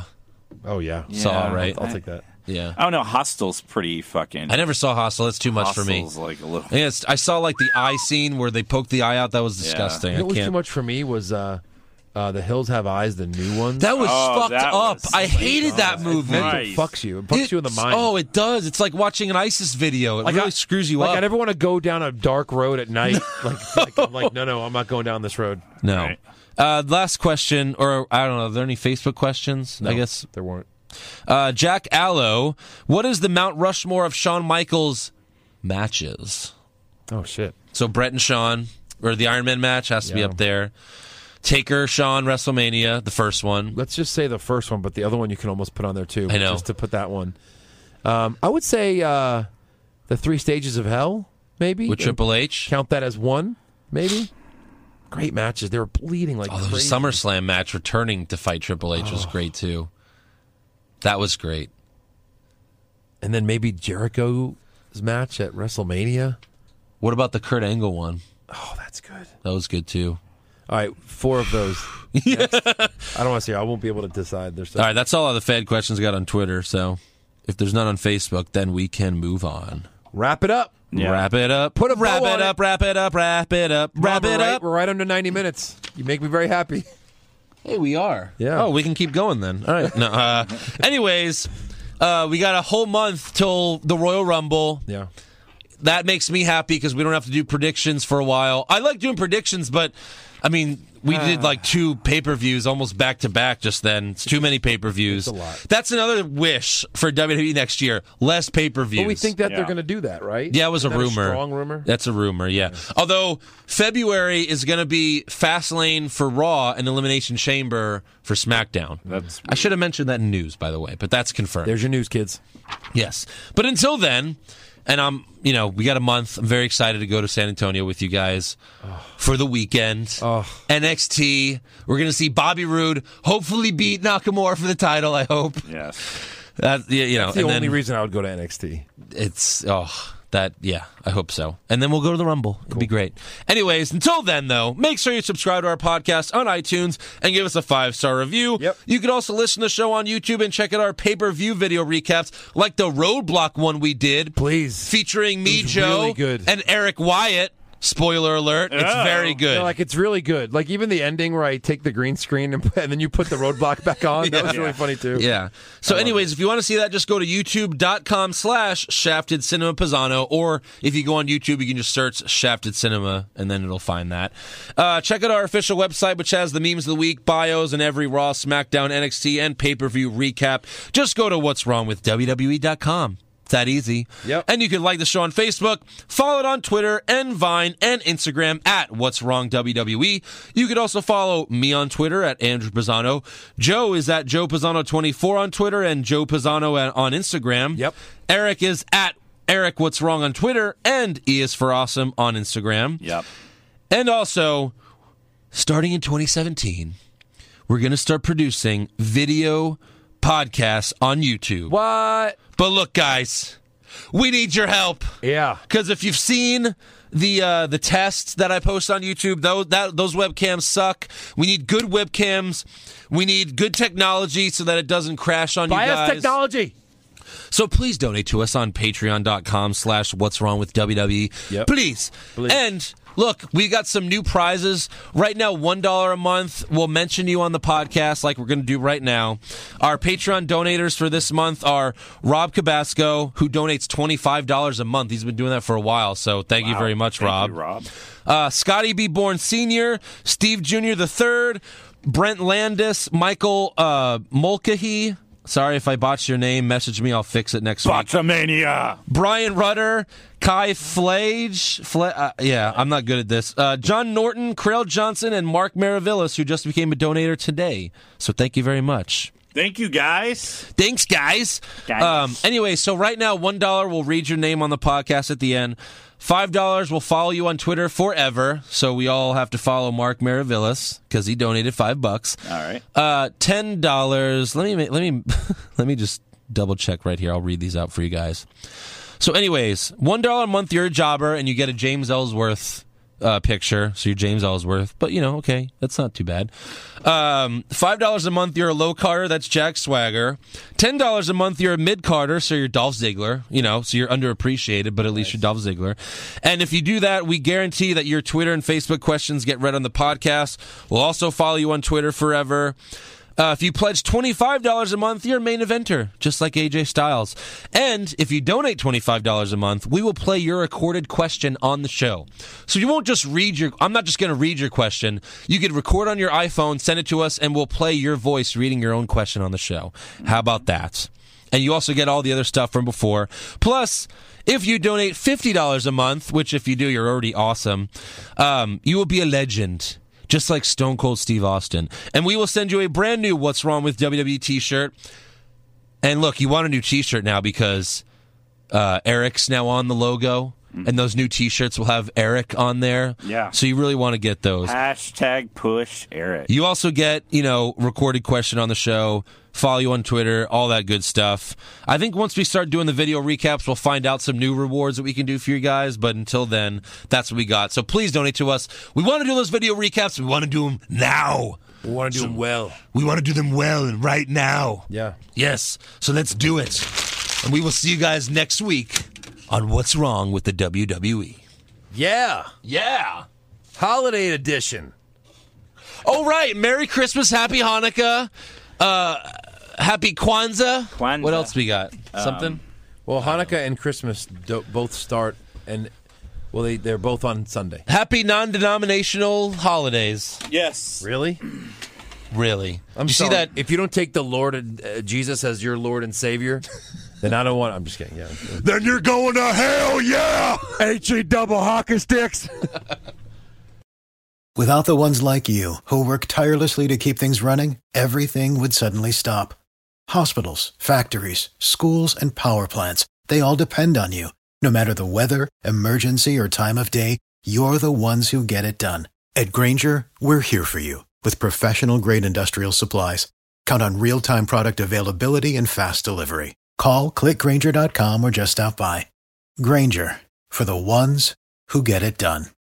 Speaker 10: Oh, yeah.
Speaker 6: Saw, right?
Speaker 10: I'll take that.
Speaker 6: Yeah.
Speaker 8: I don't know. Hostle's pretty fucking.
Speaker 6: I never saw Hostel. That's too much for me.
Speaker 8: Hostle's like a little.
Speaker 6: Yes, I saw like the eye scene where they poked the eye out. That was disgusting.
Speaker 10: You know
Speaker 6: I
Speaker 10: what was
Speaker 6: can't.
Speaker 10: too much for me was The Hills Have Eyes, the new ones.
Speaker 6: That was fucked
Speaker 8: that
Speaker 6: up.
Speaker 8: was-
Speaker 6: I hated that movie.
Speaker 10: It fucks you. It fucks you in the mind.
Speaker 6: Oh, it does. It's like watching an ISIS video. It really screws you up.
Speaker 10: I never want to go down a dark road at night. I'm like, no, I'm not going down this road.
Speaker 6: No.
Speaker 8: Right.
Speaker 6: Last question, or I don't know. Are there any Facebook questions?
Speaker 10: No,
Speaker 6: I guess
Speaker 10: there weren't.
Speaker 6: Jack Allo, what is the Mount Rushmore of Shawn Michaels matches?
Speaker 10: Oh, shit.
Speaker 6: So Brett and Shawn, or the Iron Man match has to be up there. Taker, Shawn, WrestleMania, the first one.
Speaker 10: Let's just say the first one, but the other one you can almost put on there too.
Speaker 6: I know.
Speaker 10: Just to put that one. I would say the 3 Stages of Hell, maybe.
Speaker 6: With Triple H.
Speaker 10: Count that as one, maybe. Great matches. They were bleeding like
Speaker 6: the
Speaker 10: crazy.
Speaker 6: SummerSlam match returning to fight Triple H was great too. That was great.
Speaker 10: And then maybe Jericho's match at WrestleMania.
Speaker 6: What about the Kurt Angle one?
Speaker 10: Oh, that's good.
Speaker 6: That was good too.
Speaker 10: All right, 4 of those. Next. I don't want to say. I won't be able to decide. There's
Speaker 6: All right, that's all the fan questions I got on Twitter. So if there's none on Facebook, then we can move on.
Speaker 10: Wrap it up.
Speaker 8: Yeah.
Speaker 6: Wrap it up.
Speaker 10: Put a
Speaker 6: wrap
Speaker 10: bow
Speaker 6: it
Speaker 10: on
Speaker 6: up. Wrap it up. Wrap it up. Wrap it up.
Speaker 10: We're right under 90 minutes. You make me very happy.
Speaker 6: Hey, we are.
Speaker 10: Yeah.
Speaker 6: Oh, we can keep going then. All right. No. Anyways, we got a whole month till the Royal Rumble.
Speaker 10: Yeah.
Speaker 6: That makes me happy because we don't have to do predictions for a while. I like doing predictions, but I mean, we did like 2 pay-per-views almost back-to-back just then. It's too many pay-per-views.
Speaker 10: It's a lot.
Speaker 6: That's another wish for WWE next year. Less pay-per-views.
Speaker 10: But we think that they're going to do that, right?
Speaker 6: Yeah, it was
Speaker 10: Isn't
Speaker 6: a
Speaker 10: that
Speaker 6: rumor.
Speaker 10: Strong rumor?
Speaker 6: That's a rumor, yeah. Although February is going to be Fastlane for Raw and Elimination Chamber for SmackDown. I should have mentioned that in news, by the way, but that's confirmed.
Speaker 10: There's your news, kids.
Speaker 6: Yes. But until then, and we got a month. I'm very excited to go to San Antonio with you guys for the weekend. NXT. We're going to see Bobby Roode hopefully beat Nakamura for the title, I hope.
Speaker 8: Yes.
Speaker 6: That's the
Speaker 10: only reason I would go to NXT.
Speaker 6: It's, I hope so. And then we'll go to the Rumble. It'll be great. Anyways, until then, though, make sure you subscribe to our podcast on iTunes and give us a 5-star review.
Speaker 10: Yep.
Speaker 6: You can also listen to the show on YouTube and check out our pay-per-view video recaps, like the Roadblock one we did.
Speaker 10: Please.
Speaker 6: Featuring me,
Speaker 10: It was
Speaker 6: Joe,
Speaker 10: really good.
Speaker 6: and Eric Wyatt. Spoiler alert, it's very good.
Speaker 10: No, it's really good. Like even the ending where I take the green screen and then you put the roadblock back on. That was really funny too.
Speaker 6: Yeah. So anyways, if you want to see that, just go to youtube.com/Shafted Cinema Pisano, or if you go on YouTube, you can just search Shafted Cinema and then it'll find that. Check out our official website, which has the memes of the week, bios, and every Raw, SmackDown, NXT, and pay-per-view recap. Just go to what's wrong with WWE.com. It's that easy.
Speaker 10: Yep.
Speaker 6: And you can like the show on Facebook, follow it on Twitter and Vine and Instagram at What's Wrong WWE. You could also follow me on Twitter at Andrew Pisano. Joe is at Joe Pisano24 on Twitter and Joe Pisano on Instagram.
Speaker 10: Yep.
Speaker 6: Eric is at Eric What's Wrong on Twitter and E is for Awesome on Instagram.
Speaker 8: Yep.
Speaker 6: And also, starting in 2017, we're going to start producing video podcasts on YouTube.
Speaker 10: What?
Speaker 6: But look, guys, we need your help.
Speaker 10: Yeah.
Speaker 6: Because if you've seen the tests that I post on YouTube, those webcams suck. We need good webcams. We need good technology so that it doesn't crash on you guys.
Speaker 10: Bias technology.
Speaker 6: So please donate to us on patreon.com/What's Wrong with WWE.
Speaker 10: Yep.
Speaker 6: Please. And look, we got some new prizes. Right now, $1 a month. We'll mention you on the podcast like we're going to do right now. Our Patreon donators for this month are Rob Cabasco, who donates $25 a month. He's been doing that for a while, so thank you very much, Rob.
Speaker 8: Thank you, Rob.
Speaker 6: Scotty B. Bourne Sr., Steve Jr. III, Brent Landis, Michael Mulcahy. Sorry if I botched your name. Message me. I'll fix it next week.
Speaker 8: Botchamania.
Speaker 6: Brian Rudder, Kai Flage. I'm not good at this. John Norton, Crail Johnson, and Mark Maravillas, who just became a donator today. So thank you very much.
Speaker 8: Thank you, guys.
Speaker 6: Thanks, guys. Anyway, so right now, $1 will read your name on the podcast at the end. $5 will follow you on Twitter forever. So we all have to follow Mark Maravillas because he donated $5.
Speaker 8: All right.
Speaker 6: $10. Let me just double check right here. I'll read these out for you guys. So anyways, $1 a month, you're a jobber, and you get a James Ellsworth picture, so you're James Ellsworth. But, okay, that's not too bad. $5 a month, you're a low Carter, that's Jack Swagger. $10 a month, you're a mid Carter, so you're Dolph Ziggler. So you're underappreciated, but at least you're Dolph Ziggler. And if you do that, we guarantee that your Twitter and Facebook questions get read on the podcast. We'll also follow you on Twitter forever. If you pledge $25 a month, you're a main eventer, just like AJ Styles. And if you donate $25 a month, we will play your recorded question on the show. So you won't just I'm not just going to read your question. You could record on your iPhone, send it to us, and we'll play your voice reading your own question on the show. How about that? And you also get all the other stuff from before. Plus, if you donate $50 a month, which if you do, you're already awesome, you will be a legend. Just like Stone Cold Steve Austin. And we will send you a brand new What's Wrong with WWE t-shirt. And look, you want a new t-shirt now because Eric's now on the logo. And those new t-shirts will have Eric on there.
Speaker 8: Yeah.
Speaker 6: So you really want to get those.
Speaker 8: Hashtag push Eric.
Speaker 6: You also get, recorded question on the show, follow you on Twitter, all that good stuff. I think once we start doing the video recaps, we'll find out some new rewards that we can do for you guys. But until then, that's what we got. So please donate to us. We want to do those video recaps. We want to do them now.
Speaker 10: We want to do them well.
Speaker 11: We want to do them well and right now.
Speaker 10: Yeah.
Speaker 6: Yes. So let's do it. And we will see you guys next week on What's Wrong with the WWE.
Speaker 10: Yeah.
Speaker 6: Yeah.
Speaker 10: Holiday edition.
Speaker 6: Oh, right. Merry Christmas. Happy Hanukkah. Happy Kwanzaa. What else we got? Something?
Speaker 10: Well, Hanukkah and Christmas both start, and they're both on Sunday.
Speaker 6: Happy non-denominational holidays.
Speaker 8: Yes.
Speaker 10: Really?
Speaker 6: Really.
Speaker 10: You see that? If you don't take the Lord Jesus as your Lord and Savior, then I don't want. I'm just kidding. Yeah.
Speaker 11: Then you're going to hell, yeah!
Speaker 10: H-E double hockey sticks.
Speaker 12: Without the ones like you, who work tirelessly to keep things running, everything would suddenly stop. Hospitals, factories, schools, and power plants, they all depend on you. No matter the weather, emergency, or time of day, you're the ones who get it done. At Grainger, we're here for you with professional-grade industrial supplies. Count on real-time product availability and fast delivery. Call, click Grainger.com, or just stop by. Grainger, for the ones who get it done.